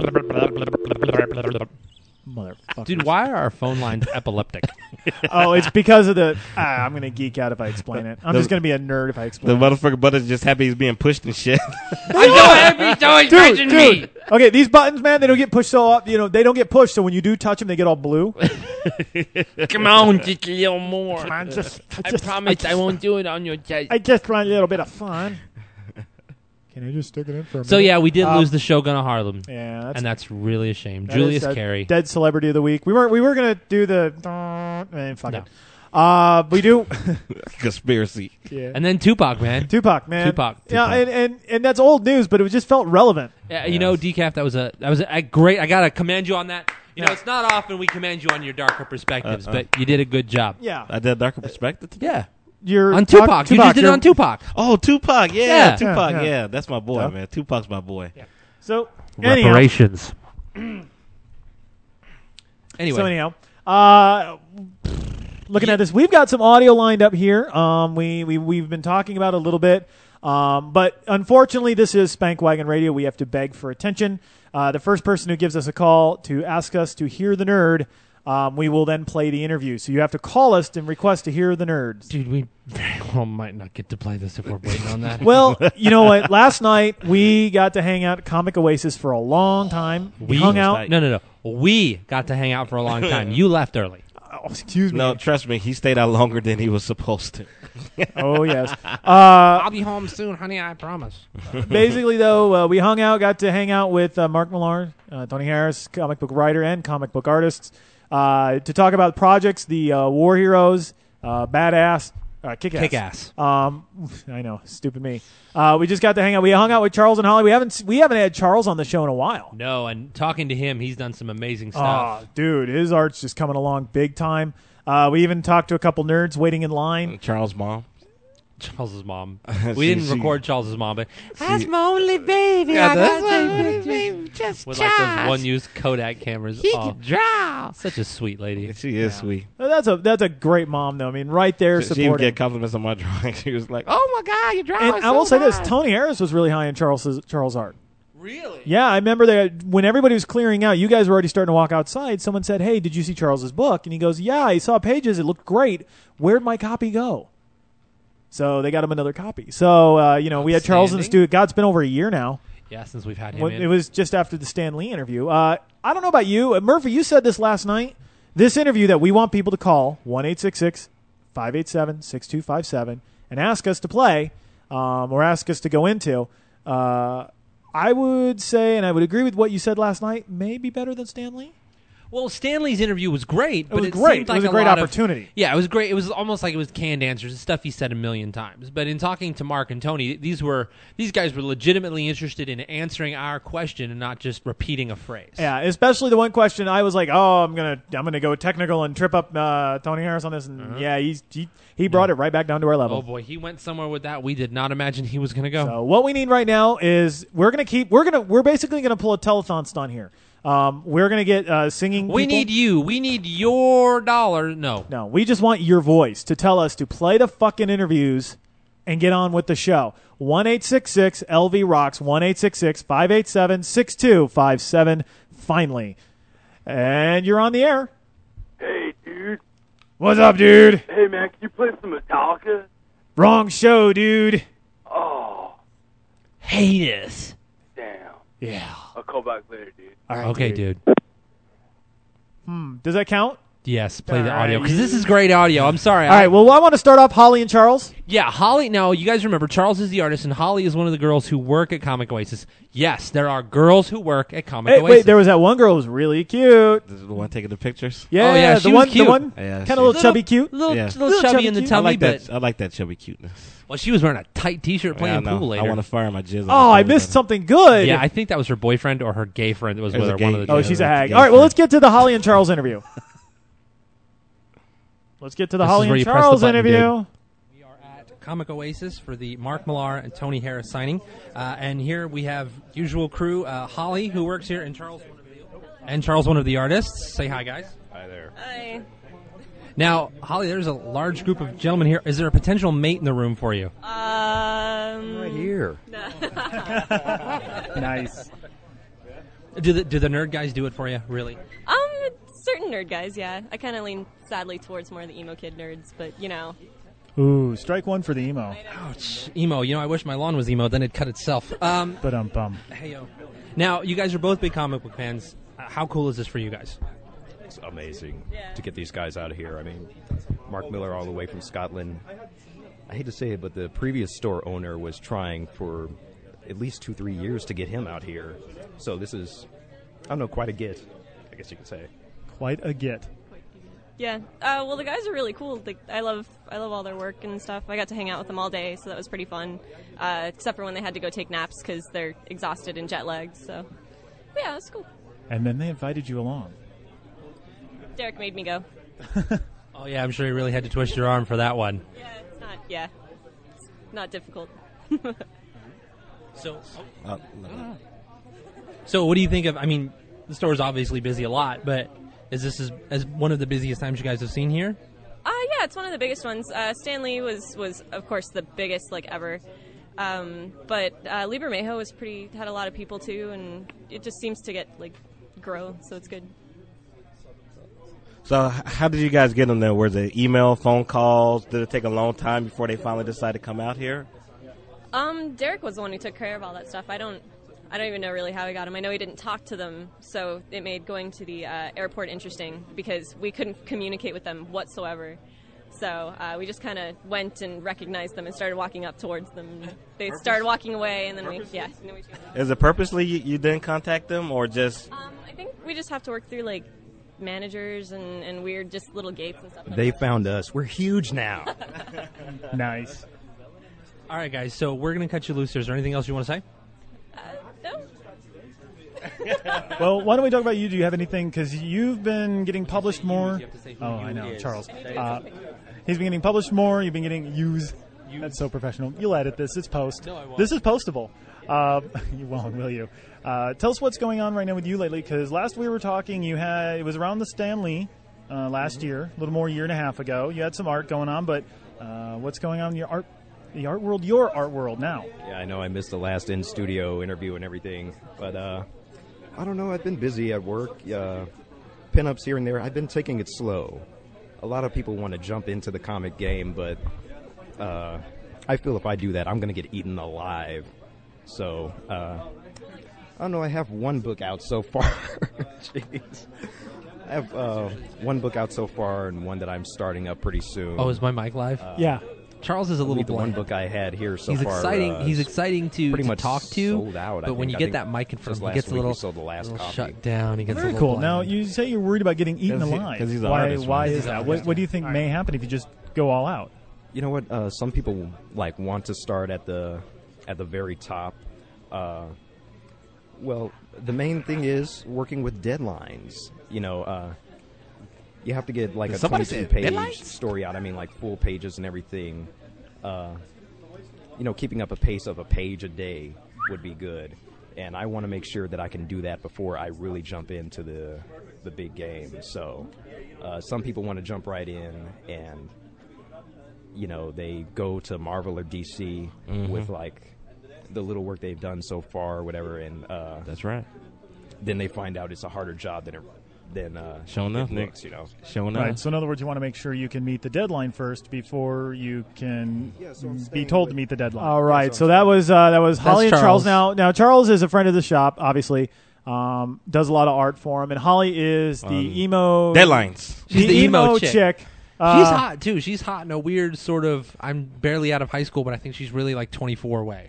S9: Motherfucker.
S6: Dude, why are our phone lines epileptic?
S9: Oh, it's because of the. Ah, I'm gonna geek out if I explain it. I'm
S10: The-
S9: just gonna be a nerd if I
S10: The
S9: explain. it.
S10: motherfucker butter's just happy he's being pushed and shit.
S6: I'm so happy, so
S9: Dude,
S6: imagine me.
S9: dude. Okay, these buttons, man, they don't get pushed so up. You know, they don't get pushed. So when you do touch them, they get all blue.
S12: Come on, just a little more.
S9: Come on, just-
S12: I
S9: just-
S12: promise
S9: I
S12: I,
S9: just-
S12: won't do it on your chest.
S9: I just want a little bit of fun. Can I just stick it in for a minute?
S6: So yeah, we did
S9: Um,
S6: lose the Shogun of Harlem.
S9: Yeah, that's,
S6: and that's really a shame.
S9: that
S6: Julius
S9: is a
S6: Carey.
S9: dead celebrity of the week. We were we were gonna do the. Eh, fuck
S6: No.
S9: it. Uh, we do.
S10: Conspiracy.
S9: Yeah.
S6: And then Tupac, man.
S9: Tupac, man.
S6: Tupac.
S9: Yeah,
S6: Tupac.
S9: and, and and that's old news, but it just felt relevant.
S6: Yeah, you know, Decaf, that was a that was a, a great. I gotta commend you on that. You know,
S9: Yeah.
S6: it's not often we commend you on your darker perspectives,
S10: Uh-uh.
S6: but you did a good job.
S9: Yeah.
S10: I did darker perspective today.
S6: Yeah.
S9: You're
S6: On
S9: talk-
S6: Tupac. You just did it
S9: you're-
S6: on Tupac.
S10: Oh, Tupac. Yeah,
S6: Yeah.
S10: Tupac.
S9: Yeah,
S10: Yeah,
S9: yeah.
S10: that's my boy,
S9: Yeah.
S10: man. Tupac's my boy.
S9: So anyhow,
S6: Reparations. Anyway.
S9: So anyhow, uh, looking at this, we've got some audio lined up here. Um, we we we've been talking about it a little bit, um, but unfortunately, this is Spank Wagon Radio. We have to beg for attention. Uh, the first person who gives us a call to ask us to hear the nerd, um, we will then play the interview. So you have to call us and request to hear the nerds.
S6: Dude, we very well might not get to play this if we're waiting on that.
S9: Well, you know what? Last night we got to hang out at Comic Oasis for a long time.
S6: we
S9: hung out.
S6: No, no, no. We got to hang out for a long time. You left early.
S9: Oh, excuse me.
S10: No, trust me, he stayed out longer than he was supposed to.
S9: Oh yes. Uh,
S12: I'll be home soon, honey. I promise.
S9: Basically, though, uh, we hung out, got to hang out with uh, Mark Millar, uh, Tony Harris, comic book writer and comic book artists, uh, to talk about projects, the uh, War Heroes, uh, Badass, uh, Kick-Ass.
S6: Kick-Ass.
S9: Um, I know, stupid me. Uh, we just got to hang out. We hung out with Charles and Holly. We haven't we haven't had Charles on the show in a while.
S6: No, and talking to him, he's done some amazing stuff.
S9: Oh, dude, his art's just coming along big time. Uh, we even talked to a couple nerds waiting in line.
S10: Charles' mom.
S6: Charles's mom.
S10: She-
S6: We didn't
S10: she-
S6: record Charles's mom, but
S12: That's my only baby.
S6: Yeah,
S12: I
S6: that's
S12: got my only baby. Just
S6: with like those
S12: Charles.
S6: one-use Kodak cameras.
S12: He
S6: Oh,
S12: can draw.
S6: such a sweet lady.
S10: She is sweet.
S9: Uh, That's a that's a great mom, though. I mean, right there
S10: She, she would
S9: supporting.
S10: get compliments on my drawing. She was like,
S12: Oh my God, you draw.
S9: And I will say this: Tony Harris was really high in Charles Charles' art.
S6: Really?
S9: Yeah, I remember that when everybody was clearing out, you guys were already starting to walk outside. Someone said, "Hey, did you see Charles's book?" And he goes, "Yeah, I saw pages. It looked great. Where'd my copy go?" So they got him another copy. So uh, you know, we had Charles in the
S6: Outstanding.
S9: studio. God, it's been over a year now.
S6: Yeah, since we've had him
S9: When-
S6: in.
S9: it was just after the Stan Lee interview. Uh, I don't know about you, uh, Murphy. You said this last night. This interview that we want people to call one eight six six five eight seven six two five seven and ask us to play, um, or ask us to go into. Uh, I would say, and I would agree with what you said last night, maybe better than Stan Lee.
S6: Well, Stanley's interview was great, but
S9: was
S6: it
S9: great.
S6: seemed
S9: It
S6: like
S9: was a great
S6: lot of-
S9: opportunity.
S6: yeah, it was great. It was almost like it was canned answers, the stuff he said a million times. But in talking to Mark and Tony, these were these guys were legitimately interested in answering our question and not just repeating a phrase.
S9: Yeah, especially the one question I was like, oh, I'm gonna I'm gonna go technical and trip up uh, Tony Harris on this, and
S6: Uh-huh.
S9: yeah, he's he, he brought it right back down to our level.
S6: Oh boy, he went somewhere with that we did not imagine he was going to go.
S9: So what we need right now is we're gonna keep we're gonna we're basically gonna pull a telethon stunt here. Um, we're gonna get uh, singing.
S6: we
S9: people.
S6: need you. We need your dollar. No.
S9: No, we just want your voice to tell us to play the fucking interviews and get on with the show. one eight six six L V rocks, one eight six six five eight seven six two five seven, finally. And you're on the air.
S17: Hey, dude.
S9: What's up, dude?
S17: Hey, man, can you play some Metallica?
S9: Wrong show, dude.
S17: Oh,
S6: Heinous.
S17: damn.
S9: Yeah.
S17: I'll call back later, dude.
S9: All right,
S6: Okay,
S9: dude.
S6: dude.
S9: Hmm. Does that count?
S6: Yes, play the
S9: All
S6: audio,
S9: right.
S6: because this is great audio. I'm sorry.
S9: All right, well, I want to start off Holly and Charles.
S6: Yeah, Holly. Now, you guys remember, Charles is the artist, and Holly is one of the girls who work at Comic Oasis. Yes, there are girls who work at Comic
S9: Hey,
S6: Oasis.
S9: wait, there was that one girl who was really cute.
S10: This is the one taking the pictures.
S9: Yeah,
S6: Oh, yeah,
S9: the
S6: she was
S9: one,
S6: cute.
S9: the one,
S10: Yeah,
S9: kind
S10: she-
S9: of little chubby cute.
S6: Little,
S10: Yeah.
S6: little,
S9: Little
S6: chubby,
S9: chubby
S6: in the
S9: cute.
S10: I
S6: tummy,
S10: like
S6: but
S10: that. I like that chubby cuteness.
S6: well, she was wearing a tight T-shirt playing
S10: Yeah, I know.
S6: pool later.
S10: I want to fire my jizz. on
S9: Oh,
S10: the
S9: I
S10: phone,
S9: missed
S10: but-
S9: something good.
S6: Yeah, I think that was her boyfriend or her gay friend that was
S10: It was
S6: with
S10: a
S6: her.
S10: gay-
S6: One of the
S9: Oh,
S6: two.
S9: she's a
S10: Yeah,
S9: hag.
S10: gay
S9: All right, well,
S10: friend.
S9: let's get to the Holly and Charles interview. Let's get to the
S6: This is
S9: Holly
S6: where
S9: and
S6: you press the
S9: Charles
S6: button,
S9: interview.
S6: Comic Oasis for the Mark Millar and Tony Harris signing. Uh, and here we have usual crew, uh, Holly, who works here, and Charles, one of the, and Charles, one of the artists. Say hi, guys.
S18: Hi there.
S8: Hi.
S6: Now, Holly, there's a large group of gentlemen here. Is there a potential mate in the room for you?
S8: Um,
S18: Right here.
S9: Nice.
S6: Do the do the nerd guys do it for you? Really?
S8: Um, certain nerd guys, yeah. I kind of lean sadly towards more of the emo kid nerds, but you know.
S9: Ooh, strike one for the emo.
S6: Ouch. Emo. You know, I wish my lawn was emo. Then it'd cut itself. Um,
S9: But um bum.
S6: hey yo. Now, you guys are both big comic book fans. Uh, how cool is this for you guys?
S18: It's amazing to get these guys out of here. I mean, Mark Miller all the way from Scotland. I hate to say it, but the previous store owner was trying for at least two, three years to get him out here. So this is, I don't know, quite a get, I guess you could say.
S9: Quite a get.
S8: Yeah. Uh, well, the guys are really cool. Like, I love, I love all their work and stuff. I got to hang out with them all day, so that was pretty fun. Uh, except for when they had to go take naps because they're exhausted and jet lagged. So, but yeah, it was cool.
S9: And then they invited you along.
S8: Derek made me go.
S6: Oh yeah, I'm sure you really had to twist your arm for that one.
S8: Yeah, it's not. Yeah, it's not difficult.
S6: So,
S10: Uh,
S6: so what do you think of? I mean, the store's obviously busy a lot, but is this as, as one of the busiest times you guys have seen here?
S8: Uh, yeah, it's one of the biggest ones. Uh, Stanley was, was, of course, the biggest, like, ever. Um, but uh, Liber Mejo was pretty, had a lot of people, too, and it just seems to get, like, grow, so it's good.
S10: So, h- how did you guys get them there? Was it email, phone calls? Did it take a long time before they finally decided to come out here?
S8: Um, Derek was the one who took care of all that stuff. I don't, I don't even know really how he got him. I know he didn't talk to them, so it made going to the uh, airport interesting because we couldn't communicate with them whatsoever. So uh, we just kind of went and recognized them and started walking up towards them. They started walking away, and then we, yeah. And then we
S10: Is it purposely you, you didn't contact them, or just?
S8: um, I think we just have to work through like managers and, and weird just little gates and stuff. Like
S18: They
S8: that.
S18: found us. We're huge now.
S9: Nice.
S6: All right, guys. So we're gonna cut you loose. Is there anything else you want to say?
S8: No.
S9: Well, why don't we talk about you? Do you have anything? Because you've been getting published more.
S6: You have to say who
S9: Oh,
S6: you
S9: I know,
S6: is.
S9: Charles. Uh, he's been getting published more. You've been getting used. That's so professional. You'll edit this. It's post.
S6: No, I won't.
S9: This is postable. Uh, you won't, will you? Uh, tell us what's going on right now with you lately. Because last we were talking, you had it was around the Stan Lee uh, last year, a little more a year and a half ago. You had some art going on, but uh, what's going on in your art, the art world, your art world now?
S18: Yeah, I know I missed the last in-studio interview and everything, but uh, I don't know. I've been busy at work, uh, pinups here and there. I've been taking it slow. A lot of people want to jump into the comic game, but uh, I feel if I do that, I'm going to get eaten alive. So, uh, I don't know. I have one book out so far. Jeez. I have uh, one book out so far and one that I'm starting up pretty soon.
S6: Oh, is my mic live?
S18: Uh,
S9: Yeah.
S6: Charles is a little
S18: the one
S6: blank.
S18: book I had here so
S6: he's
S18: far.
S6: exciting.
S18: uh,
S6: he's
S18: is
S6: exciting to,
S18: pretty
S6: to
S18: much
S6: talk to.
S18: sold out, I
S6: but when
S18: think.
S6: you
S18: I
S6: get that
S18: think
S6: mic in front
S18: just
S6: of him, he
S18: last
S6: gets a
S18: week we
S6: little,
S18: sold the last
S6: little
S18: copy.
S6: shut down. He gets
S9: Very
S6: a little
S9: cool.
S6: blank.
S9: Now you say you're worried about getting eaten
S10: 'Cause he-
S9: alive.
S10: 'cause he's an
S9: why?
S10: artist,
S9: Why
S10: right?
S9: is
S10: He's
S9: that?
S10: an
S9: What,
S10: artist.
S9: what do you think may happen if you just go all out?
S18: You know what? Uh, some people like want to start at the at the very top. Uh, well, the main thing is working with deadlines. You know, uh, you have to get like
S10: Did
S18: a
S10: somebody say
S18: twenty-two page
S10: deadlines?
S18: story out. I mean, like full pages and everything. Uh, you know, keeping up a pace of a page a day would be good. And I want to make sure that I can do that before I really jump into the the big game. So, uh, some people want to jump right in and you know, they go to Marvel or D C
S10: Mhm.
S18: with like the little work they've done so far, or whatever, and uh,
S10: that's right.
S18: Then they find out it's a harder job than it, than uh,
S10: Showing
S18: it
S10: up, Nick.
S18: looks, you know.
S10: Showing
S9: Right. So in other words, you want to make sure you can meet the deadline first before you can be told to meet the deadline. All right. so that was uh, that was
S6: That's
S9: Holly and Charles.
S6: Charles.
S9: Now, now Charles is a friend of the shop, obviously. Um, does a lot of art for him, and Holly is the
S10: Um,
S9: emo
S10: Deadlines.
S9: The,
S6: She's the emo
S9: chick.
S6: chick.
S9: Uh,
S6: She's hot too. She's hot in a weird sort of. I'm barely out of high school, but I think she's really like twenty-four way.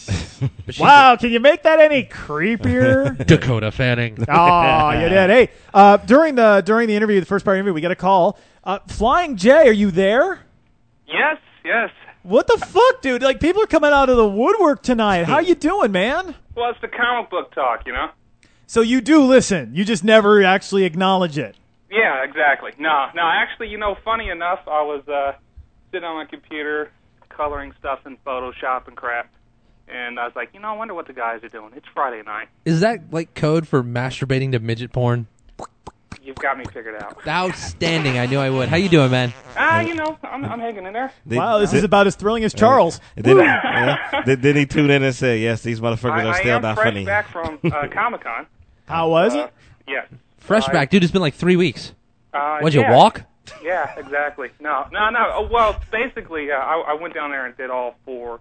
S6: But she's
S9: Wow, can you make that any creepier?
S6: Dakota Fanning.
S9: Oh, you did. Hey, uh, during the during the interview, the first part of the interview, we got a call. Uh, Flying J, are you there?
S19: Yes, yes.
S9: What the fuck, dude? Like, people are coming out of the woodwork tonight. How you doing, man?
S19: Well, it's the comic book talk, you know?
S9: So you do listen. You just never actually acknowledge it.
S19: Yeah, exactly. No, no, actually, you know, funny enough, I was uh, sitting on my computer coloring stuff in Photoshop and crap, and I was like, you know, I wonder what the guys are doing. It's Friday night.
S6: Is that like code for masturbating to midget porn?
S19: You've got me figured out.
S6: Outstanding. I knew I would. How you doing, man?
S19: Ah, you know, I'm, I'm hanging in there.
S9: Wow, this is about as thrilling as Charles.
S10: Then,
S9: Woo.
S10: yeah, then, then he tuned in and said, "Yes, these motherfuckers
S19: I,
S10: are
S19: I
S10: still
S19: am
S10: not
S19: fresh
S10: funny."
S19: back from uh, Comic-Con.
S9: How was
S19: Uh,
S9: it?
S19: Yeah.
S6: Fresh
S19: I-
S6: back, dude. It's been like three weeks.
S19: Uh,
S6: What'd you
S19: yeah.
S6: walk?
S19: Yeah, exactly. No, no, no. Oh, well, basically, uh, I, I went down there and did all four,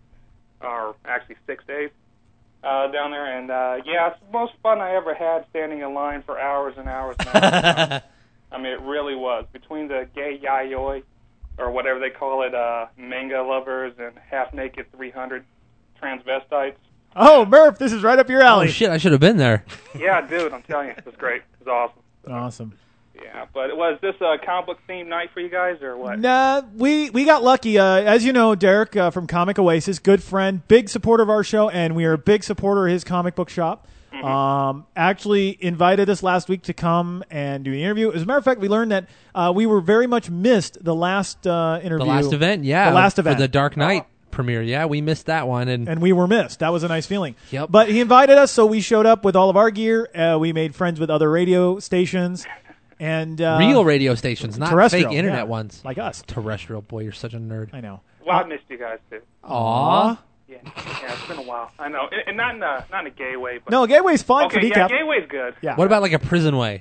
S19: or actually six days uh, down there, and uh, yeah, it's the most fun I ever had standing in line for hours and hours and hours. I mean, it really was. Between the gay yayoi, or whatever they call it, uh, manga lovers, and half-naked three hundred transvestites.
S9: Oh, Murph, this is right up your alley.
S6: Oh shit! I should have been there.
S19: Yeah, dude, I'm telling you, it was great. It was awesome.
S9: Awesome.
S19: Yeah, but was this a comic book themed night for you guys, or what?
S9: Nah, we, we got lucky. Uh, as you know, Derek uh, from Comic Oasis, good friend, big supporter of our show, and we are a big supporter of his comic book shop.
S19: Mm-hmm.
S9: Um, actually invited us last week to come and do the interview. As a matter of fact, we learned that uh, we were very much missed the last uh, interview.
S6: The last event, yeah.
S9: The last event.
S6: For the Dark Knight premiere, yeah. We missed that one. And,
S9: and we were missed. That was a nice feeling.
S6: Yep.
S9: But he invited us, so we showed up with all of our gear. Uh, we made friends with other radio stations. And uh,
S6: real radio stations, not
S9: terrestrial,
S6: fake internet
S9: yeah,
S6: ones.
S9: like us.
S6: Terrestrial. Boy, you're such a nerd.
S9: I know.
S19: Well, I missed you guys, too.
S6: Aw.
S19: Yeah, yeah, it's been a while. I know, and, and not in a not in a gay way, but
S9: No, Gateway's fine
S19: okay,
S9: for
S19: yeah,
S9: decaf.
S19: Gateway's good.
S9: Yeah.
S6: What about like a prison way?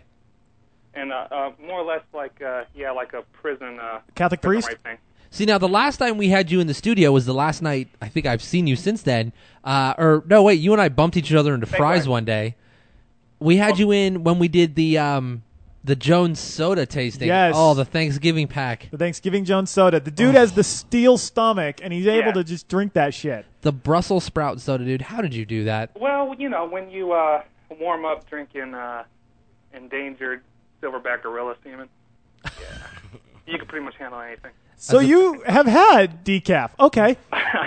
S19: And uh, uh, more or less like uh, yeah, like a prison uh,
S9: Catholic
S19: prison
S9: priest?
S19: rape thing.
S6: See, now the last time we had you in the studio was the last night. I think I've seen you since then. Uh, or no, wait, you and I bumped each other into
S19: Fake
S6: fries
S19: right.
S6: one day. We had you in when we did the um, the Jones soda tasting.
S9: Yes.
S6: Oh, the Thanksgiving pack.
S9: The Thanksgiving Jones soda. The
S6: Oh.
S9: dude has the steel stomach, and he's able
S19: Yeah.
S9: to just drink that shit.
S6: The Brussels sprout soda, dude. How did you do that?
S19: Well, you know, when you uh, warm up drinking uh, endangered silverback gorilla semen, yeah, you can pretty much handle anything.
S9: So you have had decaf. Okay.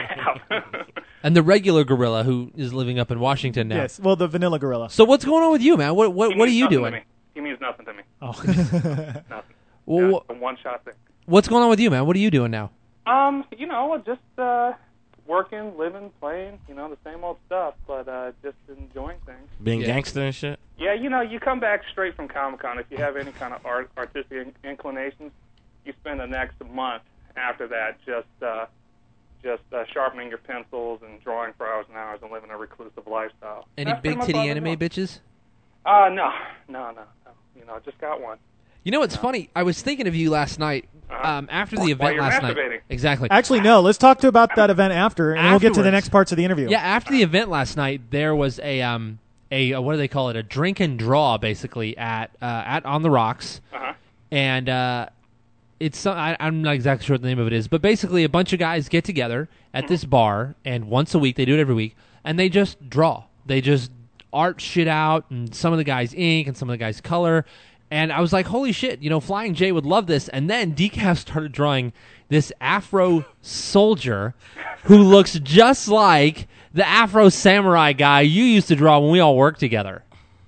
S19: I have.
S6: And the regular gorilla who is living up in Washington now.
S9: Yes. Well, the vanilla gorilla.
S6: So what's going on with you, man? What what
S19: He
S6: what are
S19: means
S6: you
S19: nothing to
S6: doing?
S19: me. He means nothing to me.
S9: Oh.
S19: Nothing.
S6: Well,
S19: Yeah,
S6: wh-
S19: it's a one-shot thing.
S6: what's going on with you, man? What are you doing now?
S19: Um, you know, just uh, working, living, playing, you know, the same old stuff, but uh, just enjoying things.
S10: Being
S6: Yeah.
S10: gangster and shit.
S19: Yeah, you know, you come back straight from Comic-Con. If you have any kind of art, artistic in- inclinations, you spend the next month after that just uh, just uh, sharpening your pencils and drawing for hours and hours and living a reclusive lifestyle.
S6: Any
S19: That's pretty
S6: big
S19: much
S6: titty
S19: all I
S6: anime
S19: do.
S6: bitches?
S19: Uh, no, no, no, no. You know, I just got one.
S6: You know what's funny? I was thinking of you last night.
S19: Uh-huh.
S6: Um, after the
S19: While
S6: event
S19: you're
S6: last night.
S19: masturbating.
S6: Exactly.
S9: Actually, no. Let's talk to about that event after, and we'll get to the
S6: Afterwards.
S9: next parts of the interview.
S6: Yeah, after the event last night, there was a um a, uh what do they call it? A drink and draw, basically at uh, at On the Rocks,
S19: Uh-huh.
S6: and uh, it's some- I, I'm not exactly sure what the name of it is, but basically a bunch of guys get together at this bar, and once a week they do it every week, and they just draw. They just art shit out, and some of the guys ink, and some of the guys color. And I was like, holy shit, you know, Flying J would love this. And then Decaf started drawing this Afro soldier who looks just like the Afro samurai guy you used to draw when we all worked together.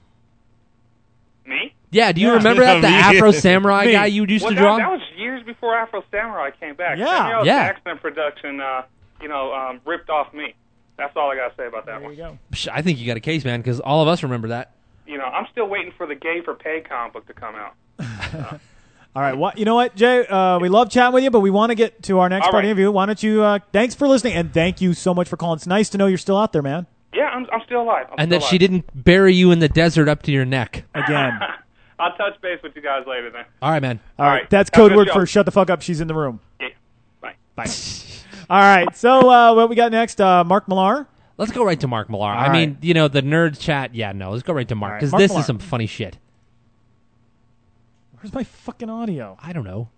S19: Me?
S6: Yeah, do you
S9: Yeah.
S6: remember that? The
S10: Me.
S6: Afro samurai
S9: Me.
S6: guy you used
S19: Well,
S6: to
S19: that,
S6: draw?
S19: that was years before Afro Samurai came back.
S9: Yeah,
S19: Samuel
S6: yeah.
S19: Jackson production, uh, you know, um, ripped off me. That's all I got to say about that
S9: There
S19: one.
S9: you go.
S6: Psh, I think you got a case, man, because all of us remember that.
S19: You know, I'm still waiting for the Gay for Pay comic book to come out.
S9: All right. Well, you know what, Jay? Uh, we love chatting with you, but we want to get to our next
S19: All
S9: part
S19: right.
S9: interview. Why don't you? Uh, thanks for listening, and thank you so much for calling. It's nice to know you're still out there, man.
S19: Yeah, I'm, I'm still alive. I'm
S6: And
S19: still
S6: that she
S19: alive.
S6: didn't bury you in the desert up to your neck.
S9: Again.
S19: I'll touch base with you guys later then.
S6: All right, man.
S9: All right.
S19: right.
S9: That's
S19: Have a
S9: code
S19: good
S9: word
S19: show.
S9: for shut the fuck up. She's in the room.
S19: Yeah. Bye.
S9: Bye. All right. So uh, what we got next? Uh, Mark Millar.
S6: Let's go right to Mark Millar.
S9: All
S6: I mean,
S9: right.
S6: you know, the nerd chat. Yeah, no. Let's go right to Mark
S9: All right,
S6: because
S9: Mark
S6: this
S9: Millar.
S6: is some funny shit.
S9: Where's my fucking audio?
S6: I don't know.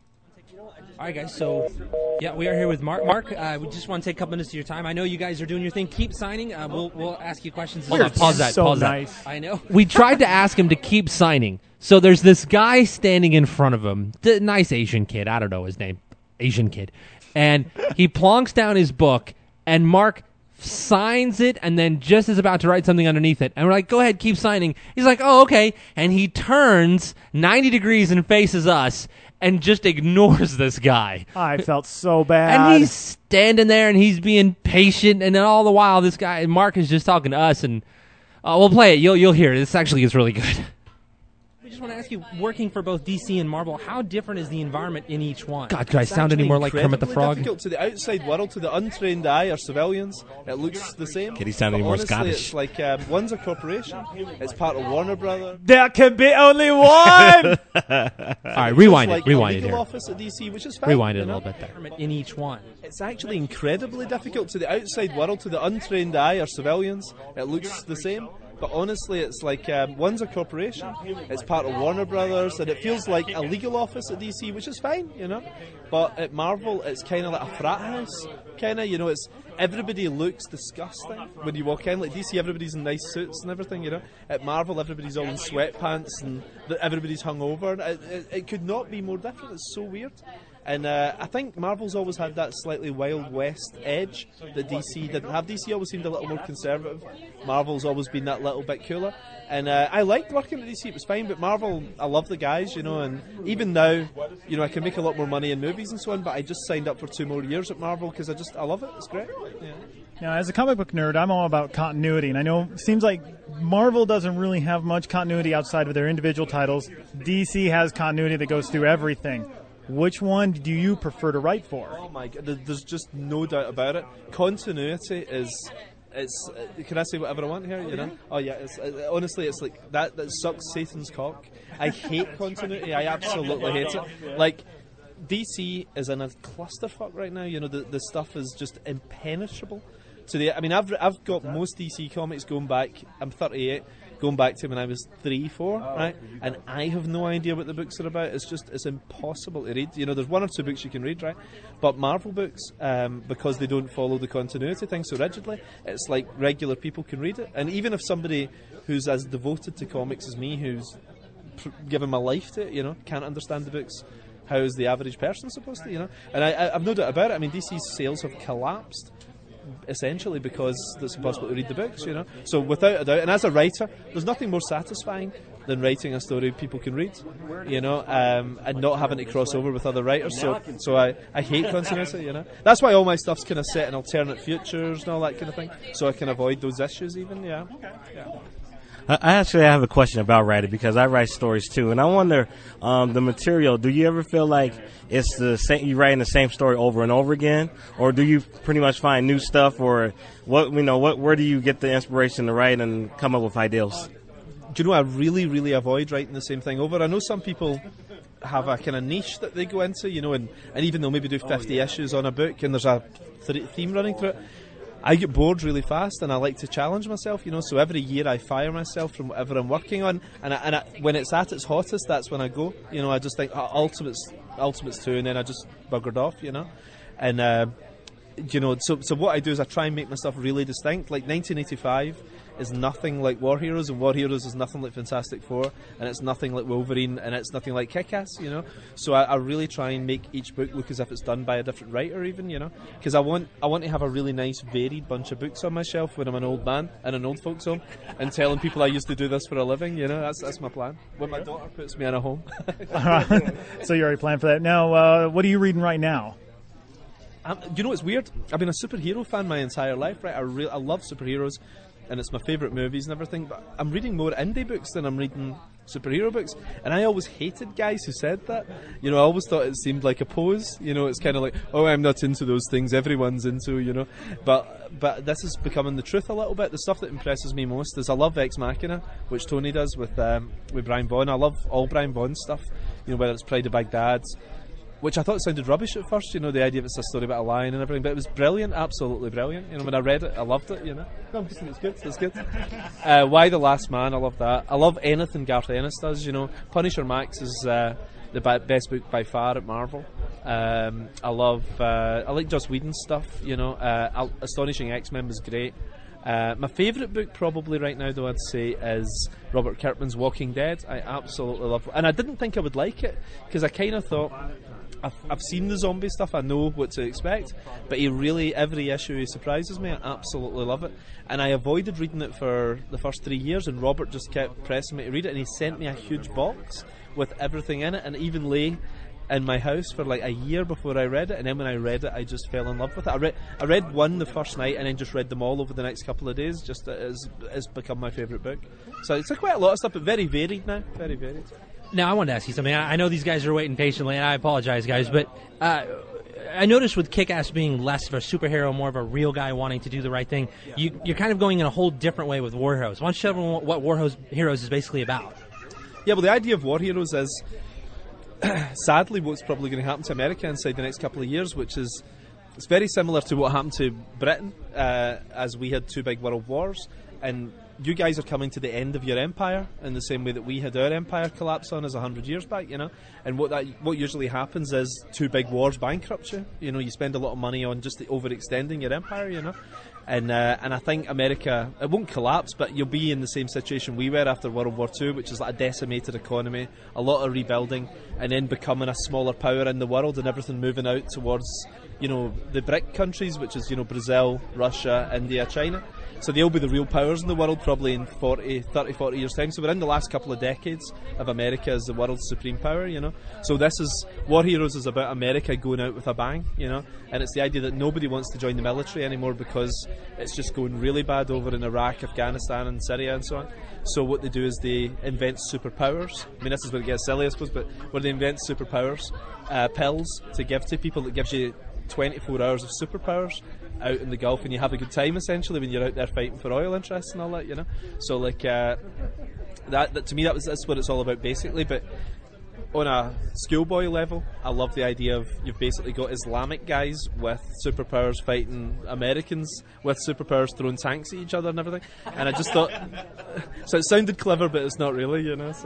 S6: All right, guys. So, yeah, we are here with Mark. Mark, uh, we just want to take a couple minutes of your time. I know you guys are doing your thing. Keep signing. Uh, we'll we'll ask you questions. Hold on. Pause that.
S9: So
S6: pause
S9: nice.
S6: that. I know. We tried to ask him to keep signing. So there's this guy standing in front of him. The nice Asian kid. I don't know his name. Asian kid. And he plonks down his book, and Mark signs it, and then just is about to write something underneath it. And we're like, go ahead, keep signing. He's like, oh, okay. And he turns ninety degrees and faces us and just ignores this guy.
S9: I felt so bad.
S6: And he's standing there, and he's being patient, and then all the while, this guy, Mark, is just talking to us, and uh, we'll play it. You'll, you'll hear it. This actually is really good. We just want to ask you, working for both D C and Marvel, how different is the environment in each one? God, do I sound any more like Kermit the Frog?
S20: Difficult to the outside world, to the untrained eye or civilians, it looks the same.
S10: Kid, he sounded
S20: But
S10: more
S20: honestly,
S10: Scottish.
S20: It's like um, one's a corporation. It's part of Warner Brothers.
S9: There can be only one.
S6: All right, rewind it.
S20: Like
S6: Rewind
S20: a
S6: it
S20: legal
S6: here.
S20: office at D C, which is fine.
S6: Rewind it
S20: you
S6: a
S20: know?
S6: little bit there. In each one.
S20: It's actually incredibly difficult to the outside world, to the untrained eye or civilians. It looks the same. But honestly, it's like um, one's a corporation. It's part of Warner Brothers, and it feels like a legal office at D C, which is fine, you know. But at Marvel, it's kind of like a frat house, kind of. You know, it's everybody looks disgusting when you walk in. Like D C, everybody's in nice suits and everything, you know. At Marvel, everybody's all in sweatpants and th- everybody's hungover. It, it, it could not be more different. It's so weird. And uh, I think Marvel's always had that slightly Wild West edge that D C didn't have. D C always seemed a little more conservative. Marvel's always been that little bit cooler. And uh, I liked working at D C, it was fine, but Marvel, I love the guys, you know, and even now, you know, I can make a lot more money in movies and so on, but I just signed up for two more years at Marvel because I just, I love it, it's great. Yeah.
S9: Now, as a comic book nerd, I'm all about continuity, and I know it seems like Marvel doesn't really have much continuity outside of their individual titles. D C has continuity that goes through everything. Which one do you prefer to write for?
S20: Oh my god, there- there's just no doubt about it. Continuity is, it's. Uh, can I say whatever I want here? You know? Oh yeah. It's, uh, honestly, it's like that. That sucks Satan's cock. I hate continuity. I absolutely hate it. Like, D C is in a clusterfuck right now. You know, the the stuff is just impenetrable. To the, I mean, I've I've got most D C comics going back. I'm thirty-eight. Going back to when I was three, four, right? And I have no idea what the books are about. It's just, it's impossible to read. You know, there's one or two books you can read, right? But Marvel books, um, because they don't follow the continuity thing so rigidly, it's like regular people can read it. And even if somebody who's as devoted to comics as me, who's pr- given my life to it, you know, can't understand the books, how is the average person supposed to, you know? And I, I, I've no doubt about it. I mean, D C's sales have collapsed essentially because it's impossible to read the books, you know. So without a doubt, and as a writer, there's nothing more satisfying than writing a story people can read, you know, um, and not having to cross over with other writers. So, so I, I hate continuity, you know. That's why all my stuff's kind of set in alternate futures and all that kind of thing, so I can avoid those issues even. Yeah. Yeah.
S10: I I actually have a question about writing because I write stories too, and I wonder um, the material. Do you ever feel like it's the same? You writing the same story over and over again, or do you pretty much find new stuff, or what? You know, what? Where do you get the inspiration to write and come up with ideas?
S20: Do you know, I really, really avoid writing the same thing over. I know some people have a kind of niche that they go into, you know, and, and even they'll maybe do fifty issues on a book and there's a th- theme running through it. I get bored really fast, and I like to challenge myself, you know. So every year I fire myself from whatever I'm working on, and I, and I, when it's at its hottest, that's when I go. You know, I just think oh, Ultimates, Ultimates two, and then I just buggered off, you know. And uh, you know, so so what I do is I try and make my stuff really distinct. Like nineteen eighty-five is nothing like War Heroes, and War Heroes is nothing like Fantastic Four, and it's nothing like Wolverine, and it's nothing like Kick-Ass, you know. So I, I really try and make each book look as if it's done by a different writer, even, you know, because I want I want to have a really nice varied bunch of books on my shelf when I'm an old man in an old folks home, and telling people I used to do this for a living, you know. That's that's my plan. When my daughter puts me in a home.
S9: So you already planned for that. Now, uh, what are you reading right now?
S20: Um, you know, it's weird. I've been a superhero fan my entire life, right? I re- I love superheroes, and it's my favourite movies and everything. But I'm reading more indie books than I'm reading superhero books, and I always hated guys who said that. You know, I always thought it seemed like a pose. You know, it's kind of like, oh, I'm not into those things everyone's into, you know. But but this is becoming the truth a little bit. The stuff that impresses me most is I love Ex Machina, which Tony does with um, with Brian Vaughan. I love all Brian Vaughan stuff, you know, whether it's Pride of Baghdad, which I thought sounded rubbish at first, you know, the idea of it's a story about a lion and everything, but it was brilliant, absolutely brilliant. You know, when I read it, I loved it, you know. No, I'm just saying it's good, it's good. Uh, Why the Last Man, I love that. I love anything Garth Ennis does, you know. Punisher Max is uh, the ba- best book by far at Marvel. Um, I love, uh, I like Joss Whedon's stuff, you know. Uh, Astonishing X-Men was great. Uh, my favourite book probably right now, though, I'd say, is Robert Kirkman's Walking Dead. I absolutely love it. And I didn't think I would like it, because I kind of thought, I've, I've seen the zombie stuff, I know what to expect, but he really, every issue he surprises me. I absolutely love it. And I avoided reading it for the first three years, and Robert just kept pressing me to read it, and he sent me a huge box with everything in it, and it even lay in my house for like a year before I read it, and then when I read it, I just fell in love with it. I read, I read one the first night, and then just read them all over the next couple of days. Just it has, it's become my favourite book. So it's like quite a lot of stuff, but very varied now, very varied.
S6: Now, I wanted to ask you something. I I know these guys are waiting patiently, and I apologize, guys, but uh, I noticed with Kick-Ass being less of a superhero, more of a real guy wanting to do the right thing, you, you're kind of going in a whole different way with War Heroes. Why don't you tell everyone what War Heroes is basically about?
S20: Yeah, well, the idea of War Heroes is, sadly, what's probably going to happen to America inside the next couple of years, which is, it's very similar to what happened to Britain uh, as we had two big world wars, and you guys are coming to the end of your empire in the same way that we had our empire collapse on us a hundred years back, you know. And what that what usually happens is two big wars bankrupt you. You know, you spend a lot of money on just the overextending your empire, you know. And uh, and I think America, it won't collapse, but you'll be in the same situation we were after World War Two, which is like a decimated economy, a lot of rebuilding, and then becoming a smaller power in the world, and everything moving out towards, you know, the BRIC countries, which is, you know, Brazil, Russia, India, China. So they'll be the real powers in the world probably in forty, thirty, forty years' time. So we're in the last couple of decades of America as the world's supreme power, you know. So this is, War Heroes is about America going out with a bang, you know. And it's the idea that nobody wants to join the military anymore because it's just going really bad over in Iraq, Afghanistan and Syria and so on. So what they do is they invent superpowers. I mean, this is where it gets silly, I suppose, but where they invent superpowers, uh, pills to give to people that gives you twenty-four hours of superpowers out in the Gulf, and you have a good time essentially when you're out there fighting for oil interests and all that, you know. So like uh, that, that to me that was that's what it's all about basically. But on a schoolboy level, I love the idea of you've basically got Islamic guys with superpowers fighting Americans with superpowers throwing tanks at each other and everything. And I just thought, so it sounded clever, but it's not really, you know. So,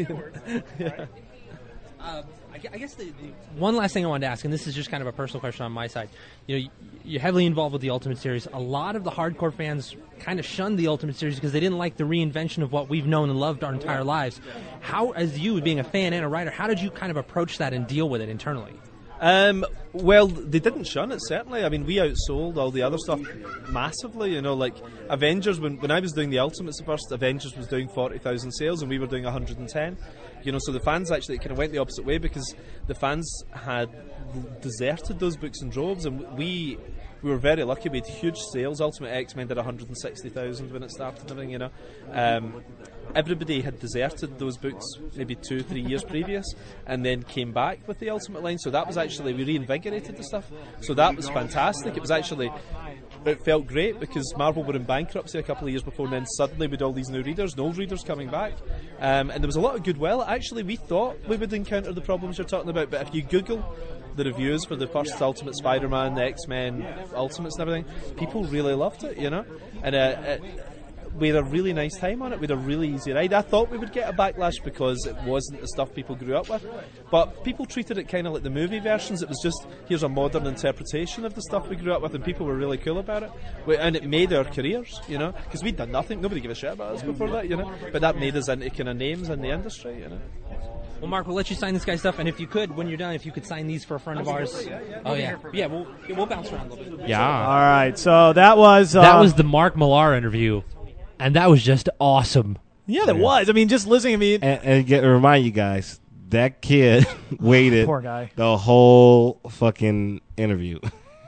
S20: yeah.
S6: Um, I guess the, the one last thing I wanted to ask, and this is just kind of a personal question on my side. You know, you're heavily involved with the Ultimate Series. A lot of the hardcore fans kind of shunned the Ultimate Series because they didn't like the reinvention of what we've known and loved our entire lives. How, as you being a fan and a writer, how did you kind of approach that and deal with it internally?
S20: Um, well, they didn't shun it, certainly. I mean, we outsold all the other stuff massively, you know, like Avengers, when, when I was doing the Ultimates at first, Avengers was doing forty thousand sales and we were doing one hundred ten. You know, so the fans actually kind of went the opposite way because the fans had deserted those books in droves, and we we were very lucky. We had huge sales. Ultimate X-Men did one hundred sixty thousand when it started and everything, you know. Um, everybody had deserted those books maybe two, three years previous and then came back with the Ultimate line. So that was actually, we reinvigorated the stuff. So that was fantastic. It was actually, it felt great because Marvel were in bankruptcy a couple of years before, and then suddenly with all these new readers, no readers coming back. Um, and there was a lot of goodwill. Actually, we thought we would encounter the problems you're talking about, but if you Google the reviews for the first Ultimate Spider-Man, the X-Men Ultimates and everything, people really loved it, you know. And uh, it, we had a really nice time on it. We had a really easy ride. I thought we would get a backlash because it wasn't the stuff people grew up with, but people treated it kind of like the movie versions. It was just, here's a modern interpretation of the stuff we grew up with, and people were really cool about it. We, and it made our careers, you know, because we'd done nothing. Nobody gave a shit about us before that, you know. But that made us into kind of names in the industry, you know.
S6: Well, Mark, we'll let you sign this guy's stuff, and if you could, when you're done, if you could sign these for a friend of ours. Oh, yeah. Yeah, we'll, we'll bounce around a little bit.
S9: Yeah. All right, so that was... Uh,
S6: that was the Mark Millar interview, and that was just awesome.
S9: Yeah, that was. I mean, just listening to me...
S10: And, and get, remind you guys, that kid waited
S9: Poor guy.
S10: the whole fucking interview.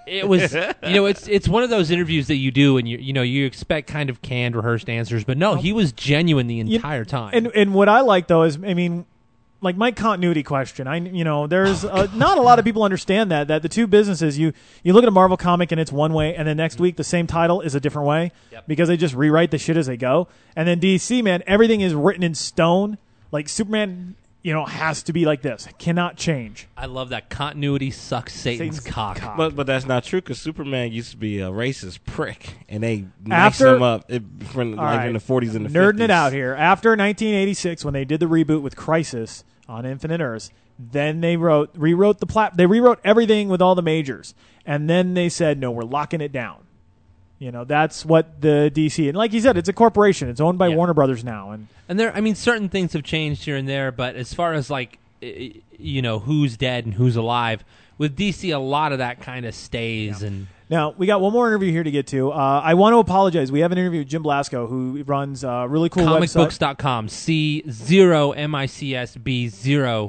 S6: It was, you know, it's it's one of those interviews that you do, and you you know you expect kind of canned, rehearsed answers, but no, he was genuine the entire time.
S9: And and what I like though is, I mean, like my continuity question. I you know, there's uh, not a lot of people understand that that the two businesses, you you look at a Marvel comic and it's one way, and then next week the same title is a different way because they just rewrite the shit as they go. And then D C, man, everything is written in stone. Like Superman, you know, has to be like this. Cannot change.
S6: I love that. Continuity sucks Satan's,
S9: Satan's
S6: cock.
S9: cock.
S10: But but that's not true because Superman used to be a racist prick, and they mixed
S9: After-
S10: him up it, from,
S9: All
S10: like
S9: right.
S10: in the forties and the
S9: Nerding
S10: fifties.
S9: it out here. After nineteen eighty-six, when they did the reboot with Crisis on Infinite Earths, then they wrote rewrote the plat. They rewrote everything with all the majors, and then they said, "No, we're locking it down." You know, that's what the D C, and like you said, it's a corporation. It's owned by Warner Brothers now, and
S6: And there, I mean, certain things have changed here and there, but as far as like, i- you know, who's dead and who's alive, with D C, a lot of that kind of stays. And
S9: now we got one more interview here to get to. Uh, I want to apologize. We have an interview with Jim Blasco, who runs a really cool
S6: comic
S9: website.
S6: books dot com, C zero M I C S B zero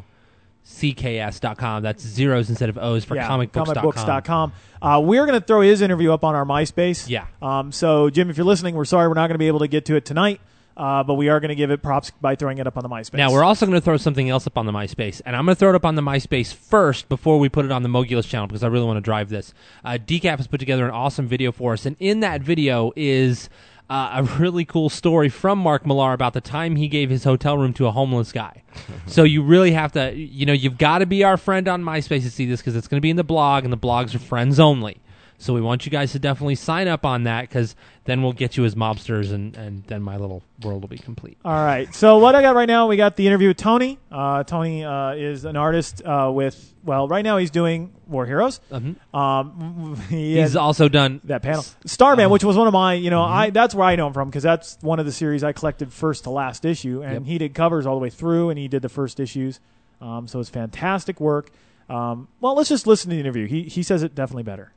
S6: C K S dot com. That's zeros instead of O's for
S9: Yeah,
S6: comic books dot com.
S9: comic books dot com. Uh, we're going to throw his interview up on our MySpace.
S6: Yeah.
S9: Um, so, Jim, if you're listening, we're sorry we're not going to be able to get to it tonight, uh, but we are going to give it props by throwing it up on the MySpace.
S6: Now, we're also going to throw something else up on the MySpace, and I'm going to throw it up on the MySpace first before we put it on the Mogulus channel because I really want to drive this. Uh, Decaf has put together an awesome video for us, and in that video is uh, a really cool story from Mark Millar about the time he gave his hotel room to a homeless guy. So you really have to, you know, you've got to be our friend on MySpace to see this because it's going to be in the blog, and the blogs are friends only. So we want you guys to definitely sign up on that because then we'll get you as mobsters, and, and then my little world will be complete.
S9: All right. So what I got right now, we got the interview with Tony. Uh, Tony uh, is an artist uh, with, well, right now he's doing War Heroes.
S6: Mm-hmm.
S9: Um, he
S6: He's
S9: had
S6: also done
S9: that panel. Starman,
S6: Uh-huh.
S9: which was one of my, you know,
S6: Mm-hmm.
S9: I that's where I know him from because that's one of the series I collected first to last issue, and
S6: Yep.
S9: he did covers all the way through, and he did the first issues. Um, so it's fantastic work. Um, well, let's just listen to the interview. He he says it definitely better.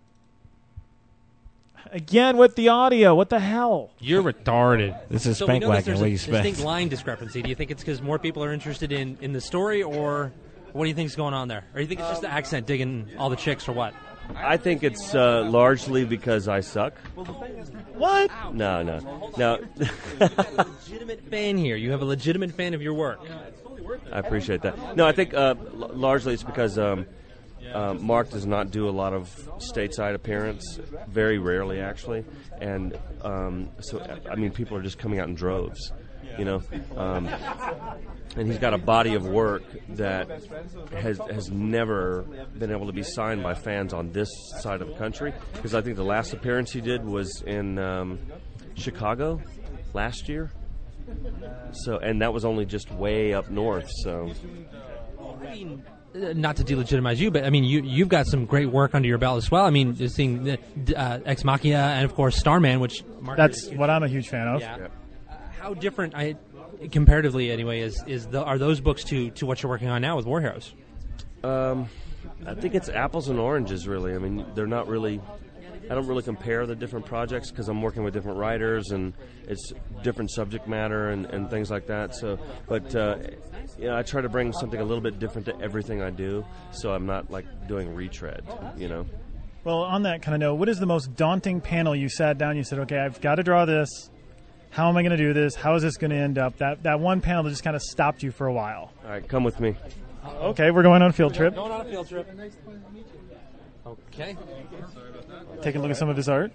S9: Again with the audio. What the hell?
S6: You're retarded.
S10: This is
S6: so we
S10: Spank
S6: know that
S10: Wagon.
S6: there's
S10: What
S6: a
S10: do you expect?
S6: distinct line discrepancy. Do you think it's because more people are interested in, in the story, or what do you think is going on there? Or do you think it's just the accent digging all the chicks, or what?
S21: I think it's uh, largely because I suck.
S9: What?
S21: No, no, no.
S6: Legitimate fan here. You have a legitimate fan of your work.
S21: I appreciate that. No, I think uh, l- largely it's because um, uh, Mark does not do a lot of stateside appearance, very rarely actually, and um, so I mean people are just coming out in droves, you know. Um, and he's got a body of work that has has never been able to be signed by fans on this side of the country. Because I think the last appearance he did was in um, Chicago last year. So, and that was only just way up north. So,
S6: I mean, uh, not to delegitimize you, but I mean, you you've got some great work under your belt as well. I mean, just seeing the, uh, Ex Machina and of course Starman, which Mark
S9: That's what I'm a huge fan of.
S6: Yeah. Uh, how different, I comparatively anyway, is is the, are those books to to what you're working on now with War Heroes?
S21: um, I think it's apples and oranges, really. I mean, they're not really. I don't really compare the different projects because I'm working with different writers and it's different subject matter and, and things like that. So, but uh, you know, I try to bring something a little bit different to everything I do, so I'm not like doing retread. You know.
S22: Well, on that kind of note, what is the most daunting panel you sat down? You said, "Okay, I've got to draw this. How am I going to do this? How is this going to end up?" That that one panel that just kind of stopped you for a while.
S21: All right, come with me.
S22: Okay, we're going on a field trip.
S6: Going on a field trip. Okay.
S22: Take a look at some of his art.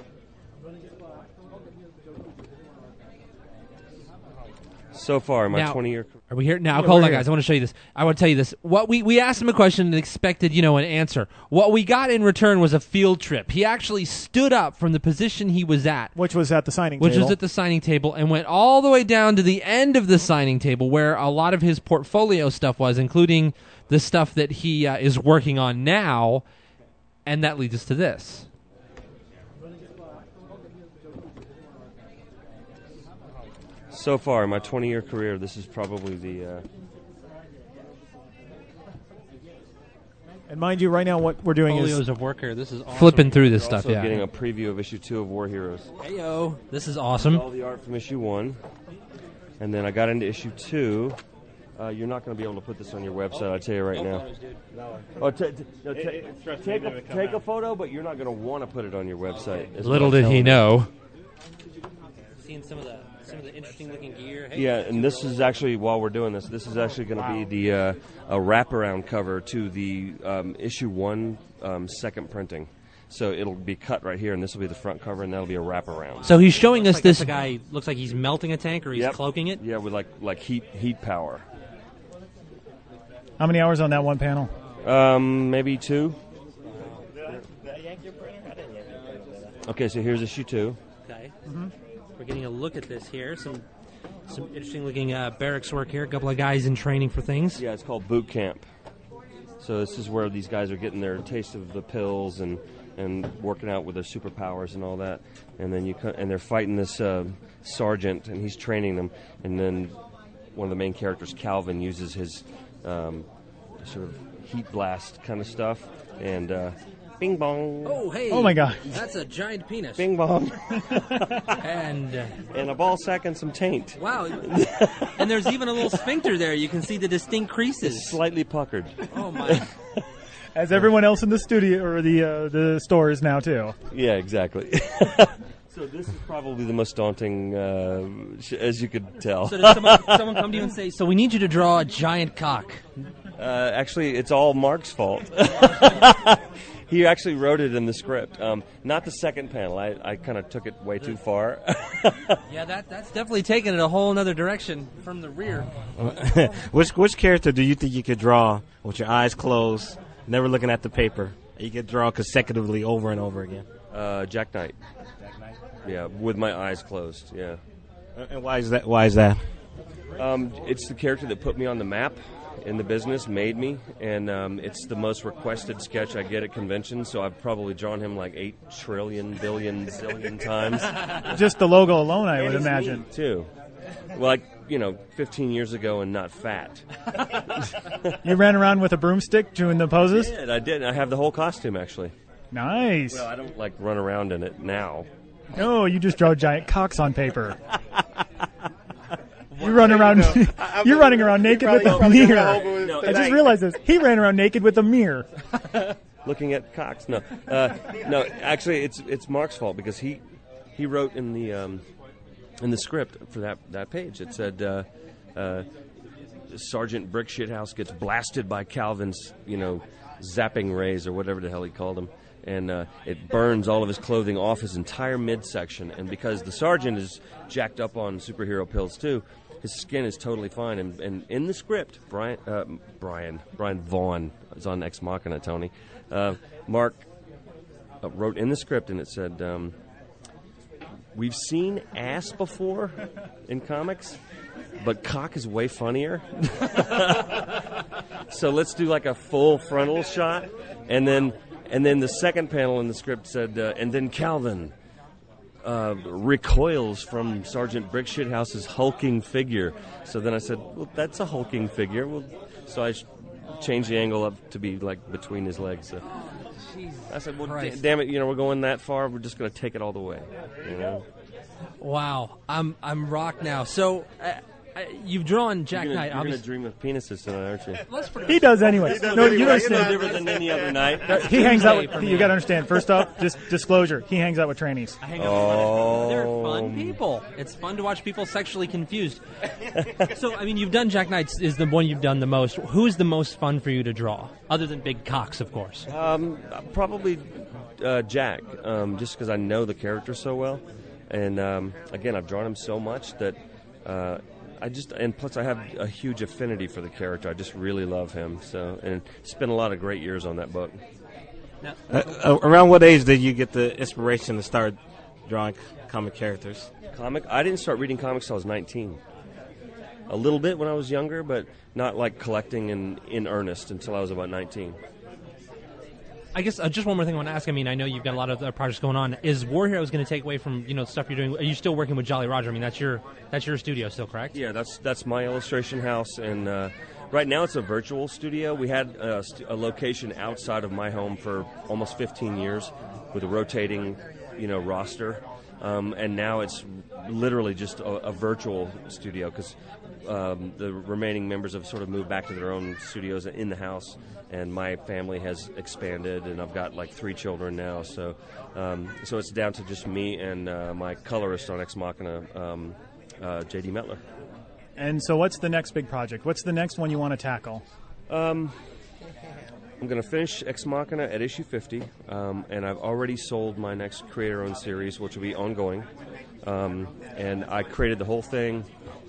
S21: So far, my
S6: Now,
S21: twenty-year.
S6: Are we here now?
S21: Yeah,
S6: Hold
S21: we're
S6: on,
S21: here.
S6: guys. I want to show you this. I want to tell you this. What we we asked him a question and expected, you know, an answer. What we got in return was a field trip. He actually stood up from the position he was at,
S9: Which was at the signing
S6: which
S9: table.
S6: was at the signing table, and went all the way down to the end of the signing table where a lot of his portfolio stuff was, including the stuff that he uh, is working on now, and that leads us to this.
S21: So far, in my twenty-year career, this is probably the. Uh,
S9: And mind you, right now what we're doing
S6: Folios
S9: is
S6: of work here. This is awesome. Flipping through this
S21: We're
S6: stuff,
S21: also
S6: yeah.
S21: getting a preview of issue two of War Heroes.
S6: Heyo, this is awesome.
S21: All the art from issue one, and then I got into issue two, Uh, you're not going to be able to put this on your website. I'll tell you right now. Oh, t- t- no, t- take a, take a photo, but you're not going to want to put it on your website. is
S6: Little
S21: what I'm
S6: did he
S21: telling
S6: know. Seeing some of the some of the interesting looking gear.
S21: you. Yeah, and this is actually, while we're doing this, this is actually going to be the uh, a wraparound cover to the um, issue one um, second printing. So it'll be cut right here, and this will be the front cover, and that'll be a wraparound.
S6: So he's showing us
S21: Looks like
S6: this
S21: that's a-
S6: guy looks like he's melting a tank or he's
S21: Yep.
S6: cloaking it.
S21: Yeah, with like like heat heat power.
S22: How many hours on that one panel?
S21: Um, maybe two. Okay, so here's issue two.
S6: Okay. We're getting a look at this here. Some some interesting looking uh, barracks work here. A couple of guys in training for things.
S21: Yeah, it's called boot camp. So this is where these guys are getting their taste of the pills and, and working out with their superpowers and all that. And then you co- and they're fighting this uh, sergeant, and he's training them. And then one of the main characters, Calvin, uses his um, sort of heat blast kind of stuff, and uh, bing bong.
S6: Oh, hey.
S22: Oh, my God.
S6: That's a giant penis.
S21: Bing bong.
S6: and uh,
S21: and a ball sack and some taint.
S6: wow. And there's even a little sphincter there. You can see the distinct creases.
S21: It's slightly puckered.
S6: Oh my.
S22: As everyone else in the studio or the uh, the store is now too.
S21: Yeah, exactly. So this is probably the most daunting, uh, sh- as you could tell.
S6: So does someone, someone come to you and say, so we need you to draw a giant cock?
S21: Uh, actually, it's all Mark's fault. He actually wrote it in the script. Um, not the second panel. I, I kind of took it way too far.
S6: Yeah, that that's definitely taken it a whole other direction from the rear.
S10: which which character do you think you could draw with your eyes closed, never looking at the paper? You could draw consecutively over and over again.
S21: Uh, Jack Knight. Yeah, with my eyes closed. Yeah.
S10: And why is that? Why is that?
S21: Um, it's the character that put me on the map in the business, made me, and um, it's the most requested sketch I get at conventions. So I've probably drawn him like eight trillion, billion, zillion times.
S22: Just the logo alone, I would
S21: And he's
S22: imagine.
S21: neat, too. Well, like you know, fifteen years ago and not fat.
S22: You ran around with a broomstick doing the poses?
S21: I did. I did. I have the whole costume actually.
S22: Nice.
S21: Well, I don't like run around in it now.
S22: No, you just draw giant cocks on paper. You run around. You're running around naked with a mirror. I just realized this. He ran around naked with a mirror.
S21: Looking at cocks. No, uh, no. Actually, it's it's Mark's fault because he he wrote in the um, in the script for that that page. It said uh, uh, Sergeant Brick Shithouse gets blasted by Calvin's you know zapping rays or whatever the hell he called them. And uh, it burns all of his clothing off his entire midsection. And because the sergeant is jacked up on superhero pills too, his skin is totally fine. And, and in the script, Brian, uh, Brian, Brian Vaughn is on Ex Machina, Tony. Uh, Mark uh, wrote in the script, and it said, um, "We've seen ass before in comics, but cock is way funnier. So let's do like a full frontal shot, and then." And then the second panel in the script said, uh, and then Calvin uh, recoils from Sergeant Brick Shithouse's hulking figure. So then I said, well, that's a hulking figure. Well, so I sh- changed the angle up to be like between his legs. So I said, well, da- damn it, you know, we're going that far. We're just going to take it all the way. You know?
S6: Wow, I'm I'm rocked now. So uh, uh, you've drawn Jack
S21: You're gonna,
S6: Knight.
S21: you're gonna
S6: obviously.
S21: dream of penises tonight, aren't you?
S6: Let's put it
S22: He does anyway.
S21: He does
S22: no,
S21: anyway.
S22: you don't
S21: It's no
S22: understand.
S21: different than any other night.
S22: He hangs out
S6: For
S22: with.
S6: me.
S22: You got to understand. First off, just disclosure. He hangs out with trainees.
S6: I hang out with They're fun people. It's fun to watch people sexually confused. So, I mean, you've done Jack Knight is the one you've done the most. Who's the most fun for you to draw, other than big cocks, of course?
S21: Um, probably uh, Jack, um, just because I know the character so well, and um, again, I've drawn him so much that uh, I just and plus I have a huge affinity for the character. I just really love him. So, and spent a lot of great years on that book.
S10: Uh, uh, around what age did you get the inspiration to start drawing comic characters?
S21: Comic? I didn't start reading comics till I was nineteen. A little bit when I was younger, but not like collecting in, in earnest until I was about nineteen.
S6: I guess uh, just one more thing I want to ask. I mean, I know you've got a lot of other projects going on. Is War Heroes going to take away from you know the stuff you're doing? Are you still working with Jolly Roger? I mean, that's your that's your studio still, correct?
S21: Yeah, that's that's my illustration house, and uh, right now it's a virtual studio. We had a, st- a location outside of my home for almost fifteen years with a rotating, you know, roster. Um, and now it's literally just a, a virtual studio because um, the remaining members have sort of moved back to their own studios in the house, and my family has expanded, and I've got like three children now. So, um, so it's down to just me and uh, my colorist on Ex Machina, um, uh, J D Metler.
S22: And so, what's the next big project? What's the next one you want to tackle?
S21: Um, I'm going to finish Ex Machina at issue fifty, um, and I've already sold my next creator-owned series, which will be ongoing. Um, and I created the whole thing,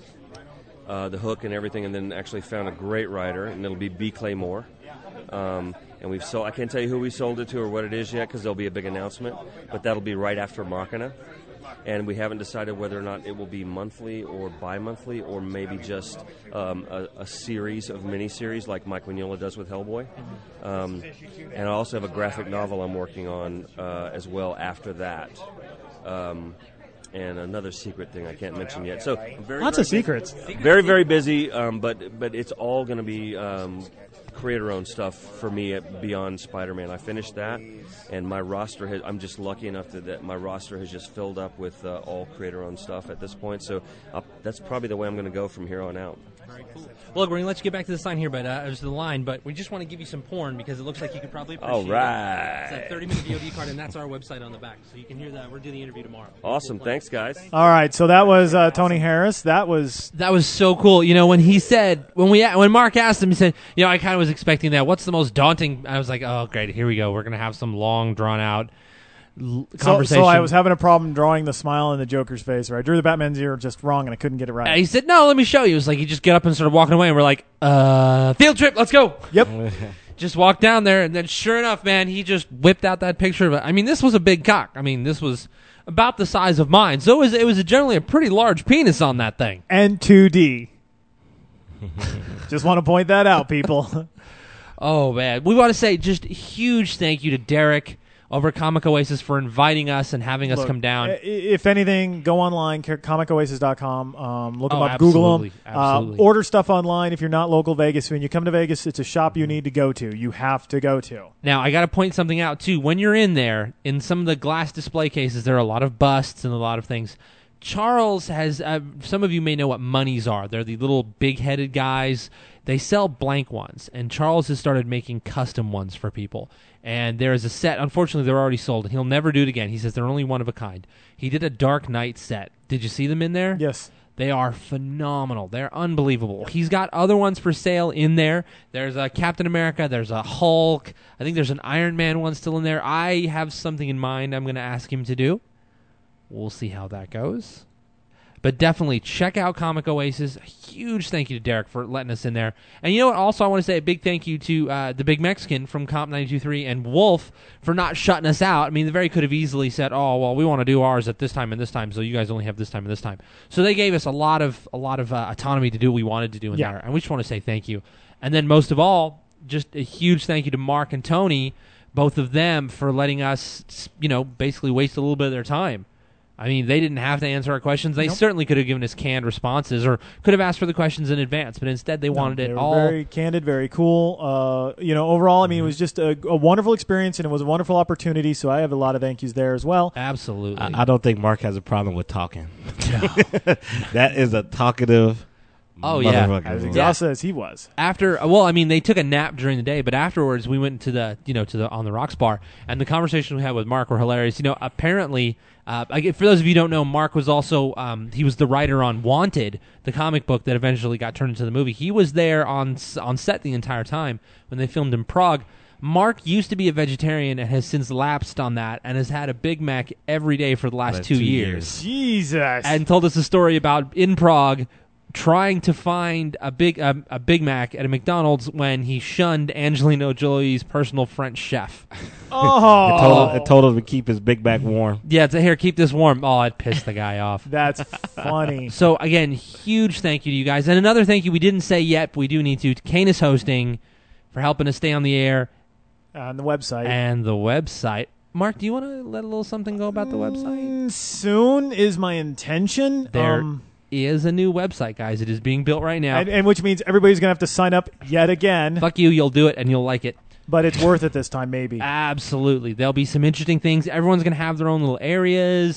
S21: uh, the hook and everything, and then actually found a great writer, and it'll be B. Claymore. Um, and we've sold. I can't tell you who we sold it to or what it is yet because there'll be a big announcement, but that'll be right after Machina. And we haven't decided whether or not it will be monthly or bi-monthly or maybe just um, a, a series of mini-series like Mike Mignola does with Hellboy. Um, and I also have a graphic novel I'm working on uh, as well after that. Um, and another secret thing I can't mention yet. So I'm very,
S22: Lots
S21: very
S22: of secrets.
S21: Busy, very, very busy, um, but, but it's all going to be... Um, creator-owned stuff for me at Beyond Spider-Man. I finished that, and my roster has, I'm just lucky enough that, that my roster has just filled up with uh, all creator-owned stuff at this point, so uh, that's probably the way I'm going to go from here on out.
S6: Very cool. Well, look, we're going to let you get back to the sign here, but uh, it was the line, but we just want to give you some porn because it looks like you could probably appreciate
S21: all right.
S6: it. It's a thirty-minute V O D card, and that's our website on the back, so you can hear that. We're doing the interview tomorrow.
S21: Awesome. Thanks, guys.
S9: All right, so that was uh, Tony Harris. That was
S6: that was so cool. You know, when he said, when we when Mark asked him, he said, you know, I kind of was expecting that. What's the most daunting? I was like, oh, great, here we go. We're going to have some long, drawn-out l-
S9: so,
S6: conversation.
S9: so I was having a problem drawing the smile in the Joker's face, or I drew the Batman's ear just wrong, and I couldn't get it right.
S6: And he said, no, let me show you. It was like he just get up and started walking away, and we're like, uh, field trip, let's go.
S9: Yep.
S6: Just walked down there, and then sure enough, man, he just whipped out that picture of it. I mean, this was a big cock. I mean, this was about the size of mine. So it was, it was a generally a pretty large penis on that thing.
S9: And two D. Just want to point that out, people.
S6: Oh, man. We want to say just huge thank you to Derek over at Comic Oasis for inviting us and having us
S9: Look,
S6: come down.
S9: i- If anything, go online, comic oasis dot com. Um, look them
S6: Oh,
S9: up, Google them.
S6: absolutely, absolutely.
S9: Uh, order stuff online if you're not local Vegas. When you come to Vegas, it's a shop you need to go to. You have to go to.
S6: Now, I got to point something out, too. When you're in there, in some of the glass display cases, there are a lot of busts and a lot of things. Charles has, uh, some of you may know what monies are. They're the little big-headed guys. They sell blank ones, and Charles has started making custom ones for people. And there is a set. Unfortunately, they're already sold, and he'll never do it again. He says they're only one of a kind. He did a Dark Knight set. Did you see them in there?
S9: Yes.
S6: They are phenomenal. They're unbelievable. He's got other ones for sale in there. There's a Captain America. There's a Hulk. I think there's an Iron Man one still in there. I have something in mind I'm going to ask him to do. We'll see how that goes. But definitely check out Comic Oasis. A huge thank you to Derek for letting us in there. And you know what? Also, I want to say a big thank you to uh, the Big Mexican from Comp ninety-two point three and Wolf for not shutting us out. I mean, they very could have easily said, oh, well, we want to do ours at this time and this time, so you guys only have this time and this time. So they gave us a lot of a lot of uh, autonomy to do what we wanted to do in
S9: Yeah.
S6: there. And we just want to say thank you. And then most of all, just a huge thank you to Mark and Tony, both of them, for letting us, you know, basically waste a little bit of their time. I mean, they didn't have to answer our questions. They
S9: Nope.
S6: certainly could have given us canned responses or could have asked for the questions in advance, but instead they wanted
S9: They
S6: it
S9: were
S6: all.
S9: very candid, very cool. Uh, you know, overall, I mean, it was just a, a wonderful experience, and it was a wonderful opportunity, so I have a lot of thank yous there as well.
S6: Absolutely.
S10: I, I don't think Mark has a problem with talking. That is a talkative.
S6: Oh, yeah.
S10: motherfucker.
S9: As exhausted as he was.
S6: After, well, I mean, they took a nap during the day, but afterwards we went to the, you know, to the On the Rocks bar, and the conversations we had with Mark were hilarious. You know, apparently, uh, I- for those of you who don't know, Mark was also, um, he was the writer on Wanted, the comic book that eventually got turned into the movie. He was there on s- on set the entire time when they filmed in Prague. Mark used to be a vegetarian and has since lapsed on that and has had a Big Mac every day for the last
S10: Last
S6: two,
S10: two
S6: years.
S9: Jesus.
S6: And told us a story about in Prague trying to find a big a, a Big Mac at a McDonald's when he shunned Angelina Jolie's personal French chef.
S9: Oh.
S10: It told, it told him to keep his Big Mac warm.
S6: Yeah, to here, keep this warm. Oh, it pissed the guy off.
S9: That's funny.
S6: So again, huge thank you to you guys, and another thank you we didn't say yet, but we do need to. to Canis Hosting for helping us stay on the air
S9: On the website.
S6: and the website. Mark, do you want to let a little something go about the website?
S9: Mm, Soon is my intention.
S6: There
S9: Um,
S6: is a new website, guys. It is being built right now.
S9: and, and which means everybody's going to have to sign up yet again.
S6: Fuck you, you'll do it, and you'll like it.
S9: But it's worth it this time, maybe.
S6: Absolutely. There'll be some interesting things. Everyone's going to have their own little areas.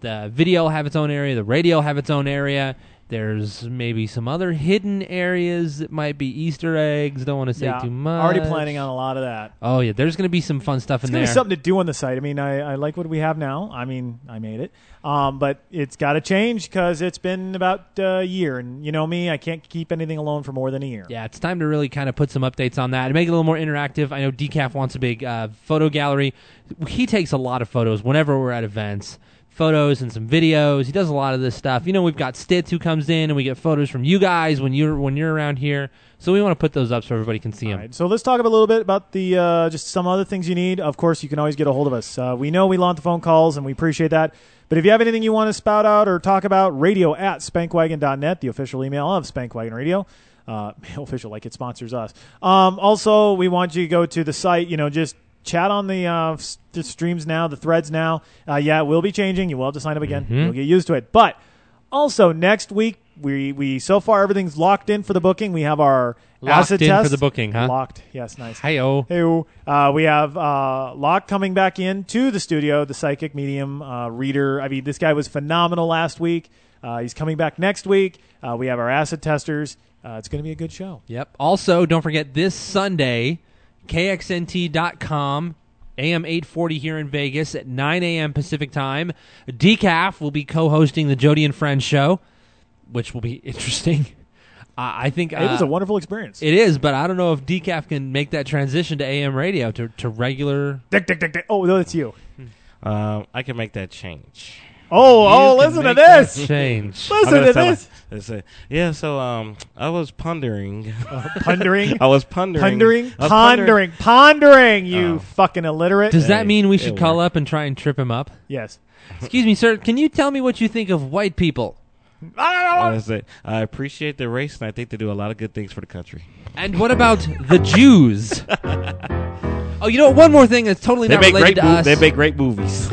S6: The video will have its own area. The radio will have its own area. There's maybe some other hidden areas that might be Easter eggs. Don't want to say
S9: Yeah,
S6: too much.
S9: Already planning on a lot of that.
S6: Oh, yeah. There's going to be some fun stuff
S9: It's
S6: in
S9: going
S6: there.
S9: to be something to do on the site. I mean, I, I like what we have now. I mean, I made it. Um, but it's got to change because it's been about a year. And you know me, I can't keep anything alone for more than a year.
S6: Yeah, it's time to really kind of put some updates on that and make it a little more interactive. I know Decaf wants a big uh, photo gallery. He takes a lot of photos whenever we're at events. Photos and some videos. He does a lot of this stuff. You know, we've got Stitz who comes in, and we get photos from you guys when you're when you're around here. So we want to put those up so everybody can see them.
S9: So let's talk a little bit about the uh, just some other things you need. Of course, you can always get a hold of us. Uh, we know we launch the phone calls, and we appreciate that. But if you have anything you want to spout out or talk about, radio at spankwagon dot net, the official email of Spankwagon Radio. Uh, official, like it sponsors us. Um, also, we want you to go to the site, you know, just chat on the, uh, the streams now, the threads now. Uh, yeah, it will be changing. You will have to sign up again.
S6: Mm-hmm.
S9: You'll get used to it. But also next week, we we so far everything's locked in for the booking. We have our
S6: Locked
S9: acid
S6: in
S9: test.
S6: for the booking, huh?
S9: Locked. Yes, nice.
S6: Hi-yo.
S9: Hey-o. Uh, we have uh, Locke coming back in to the studio, the psychic medium uh, reader. I mean, this guy was phenomenal last week. Uh, he's coming back next week. Uh, we have our acid testers. Uh, it's going to be a good show.
S6: Yep. Also, don't forget this Sunday, K X N T dot com, A M eight forty here in Vegas at nine a.m. Pacific time. Decaf will be co-hosting the Jody and Friends show, which will be interesting. Uh, I think uh,
S9: It was a wonderful experience.
S6: It is, but I don't know if Decaf can make that transition to A M radio to, to regular.
S9: Dick, dick, dick, dick. Oh, no, that's you.
S10: Um, I can make that change.
S9: Oh,
S6: You
S9: oh,
S6: can
S9: listen to
S6: make
S9: this.
S6: that change.
S10: I'm
S9: Listen
S10: gonna
S9: to
S10: tell
S9: this.
S10: her- listen. Yeah, so um, I was pondering.
S9: Uh, pondering?
S10: I was pondering.
S9: Pondering?
S10: I was
S9: Pondering. Pondering, you
S10: Oh.
S9: fucking illiterate.
S6: Does that
S10: Hey,
S6: mean we should
S10: it
S6: call
S10: worked.
S6: up and try and trip him up?
S9: Yes.
S6: Excuse me, sir. Can you tell me what you think of white people?
S10: Honestly, I appreciate the race, and I think they do a lot of good things for the country.
S6: And what about the Jews? Oh, you know, one more thing that's totally
S10: They
S6: not
S10: make
S6: related
S10: great.
S6: to
S10: Mov-
S6: us.
S10: they make great movies.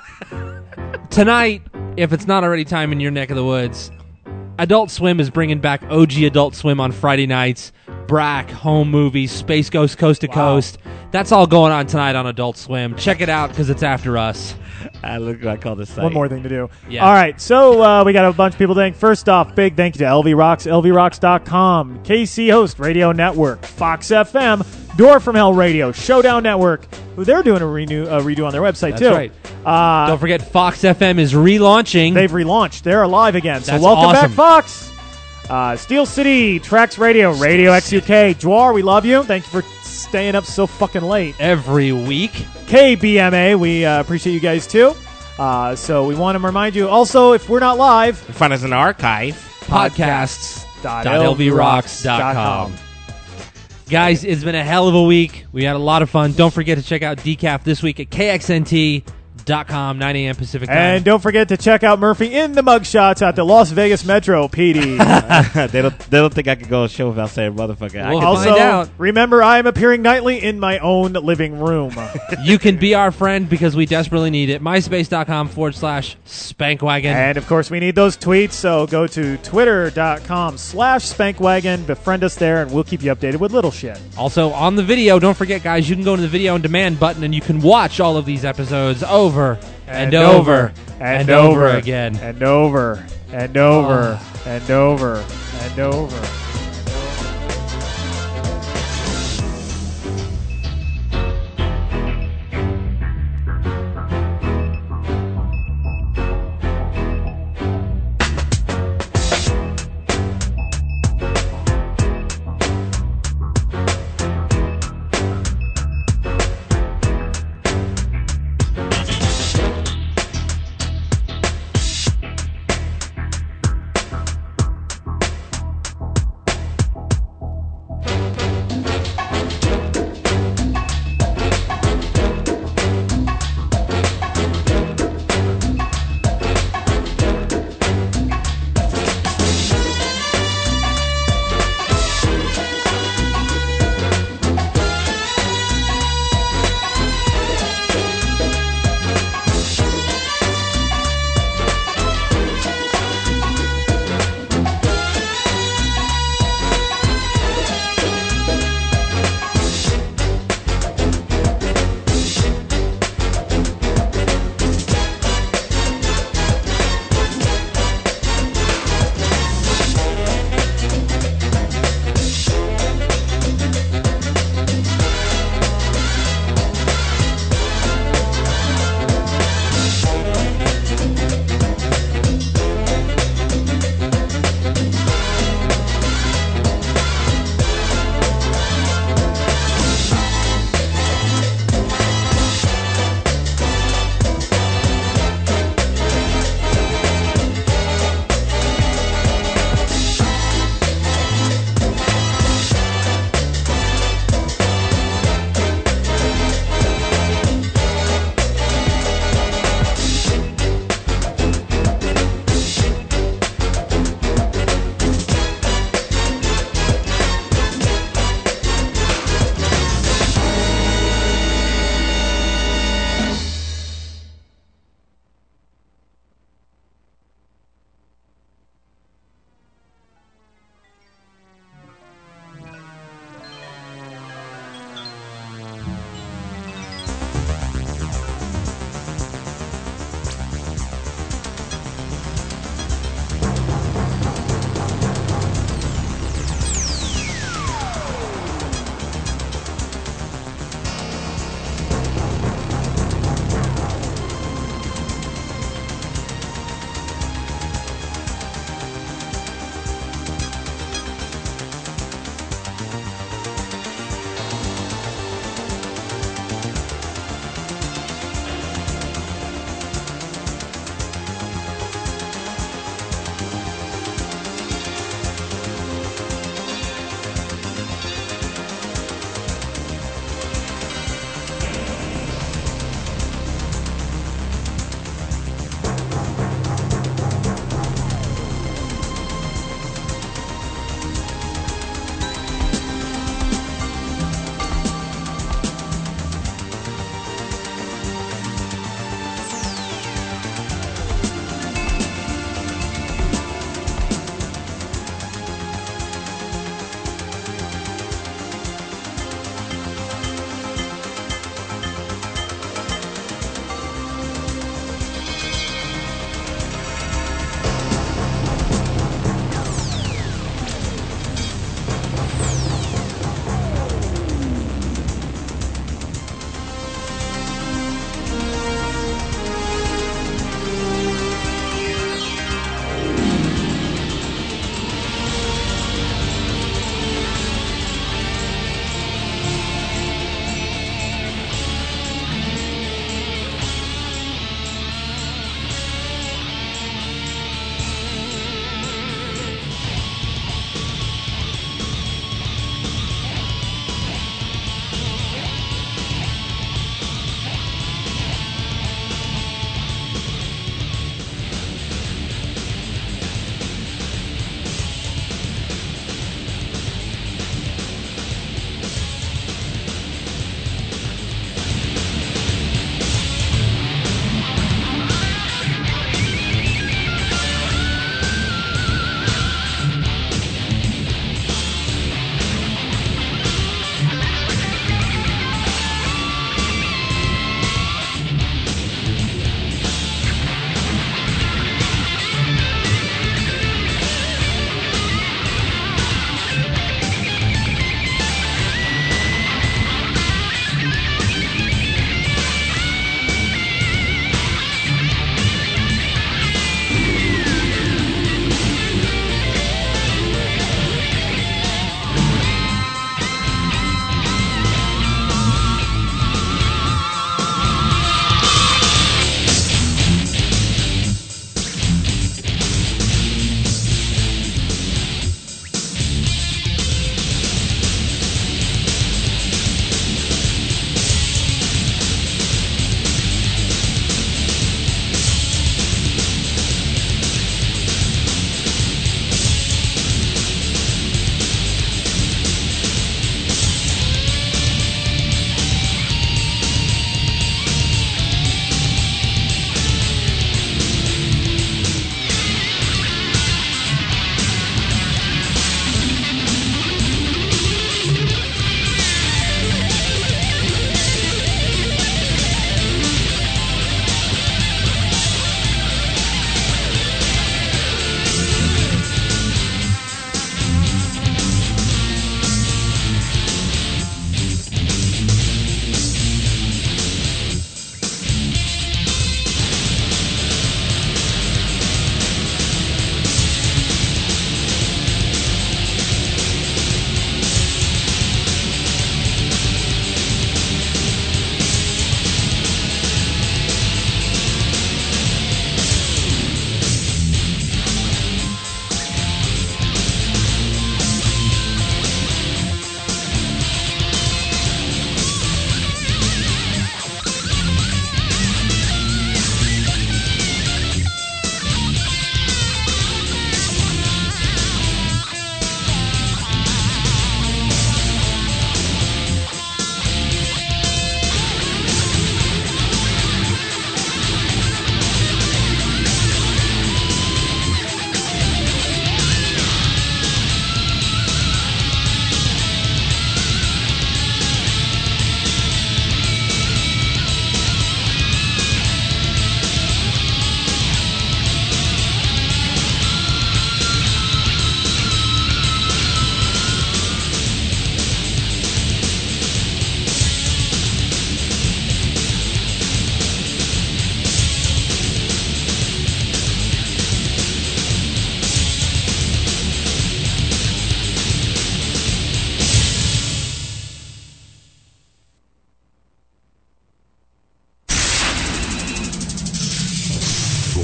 S6: Tonight, if it's not already time in your neck of the woods, Adult Swim is bringing back O G Adult Swim on Friday nights. Brack, home movies, Space Ghost Coast to Coast. That's all going on tonight on Adult Swim. Check it out because it's after us.
S10: I look. I call this.
S9: One more thing to do.
S6: Yeah.
S9: All right, so uh, we got a bunch of people thank. First off, big thank you to L V Rocks, L V rocks dot com, K C Host Radio Network, Fox F M, Door from Hell Radio, Showdown Network, who they're doing a renew a redo on their website
S6: That's
S9: too.
S6: right.
S9: Uh,
S6: Don't forget, Fox F M is relaunching.
S9: They've relaunched. They're alive again. So
S6: That's
S9: welcome
S6: awesome.
S9: back, Fox. Uh, Steel City, Trax Radio, Radio X U K. Jwar, we love you. Thank you for staying up so fucking late.
S6: Every week.
S9: K B M A, we uh, appreciate you guys too. Uh, so we want to remind you also, if we're not live,
S10: find us in the archive.
S6: Podcasts
S9: dot
S6: dot L V rocks dot com. Guys, it's been a hell of a week. We had a lot of fun. Don't forget to check out Decaf this week at K X N T dot com, nine a.m. Pacific time.
S9: And don't forget to check out Murphy in the mugshots at the Las Vegas Metro P D.
S10: they don't. They don't think I could go on a show without saying motherfucker. I
S6: We'll
S10: can
S9: also,
S6: find out.
S9: remember, I am appearing nightly in my own living room.
S6: You can be our friend because we desperately need it. MySpace.com forward slash Spankwagon.
S9: And, of course, we need those tweets, so go to twitter.com slash Spankwagon. Befriend us there, and we'll keep you updated with little shit.
S6: Also, on the video, don't forget, guys, you can go to the video on demand button and you can watch all of these episodes over and,
S9: And
S6: over,
S9: over,
S6: and,
S9: and
S6: over
S9: over,
S6: again.
S9: And over, and over, and over, and over.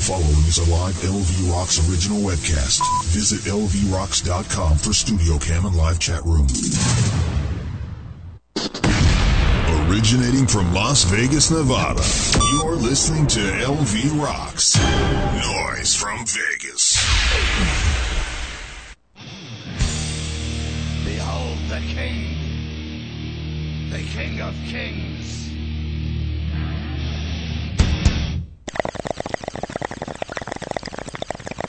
S2: following is a live L V Rocks original webcast. Visit L V rocks dot com for studio cam and live chat room. Originating from Las Vegas, Nevada, you're listening to L V Rocks. Noise from Vegas.
S3: Behold the King, the King of Kings,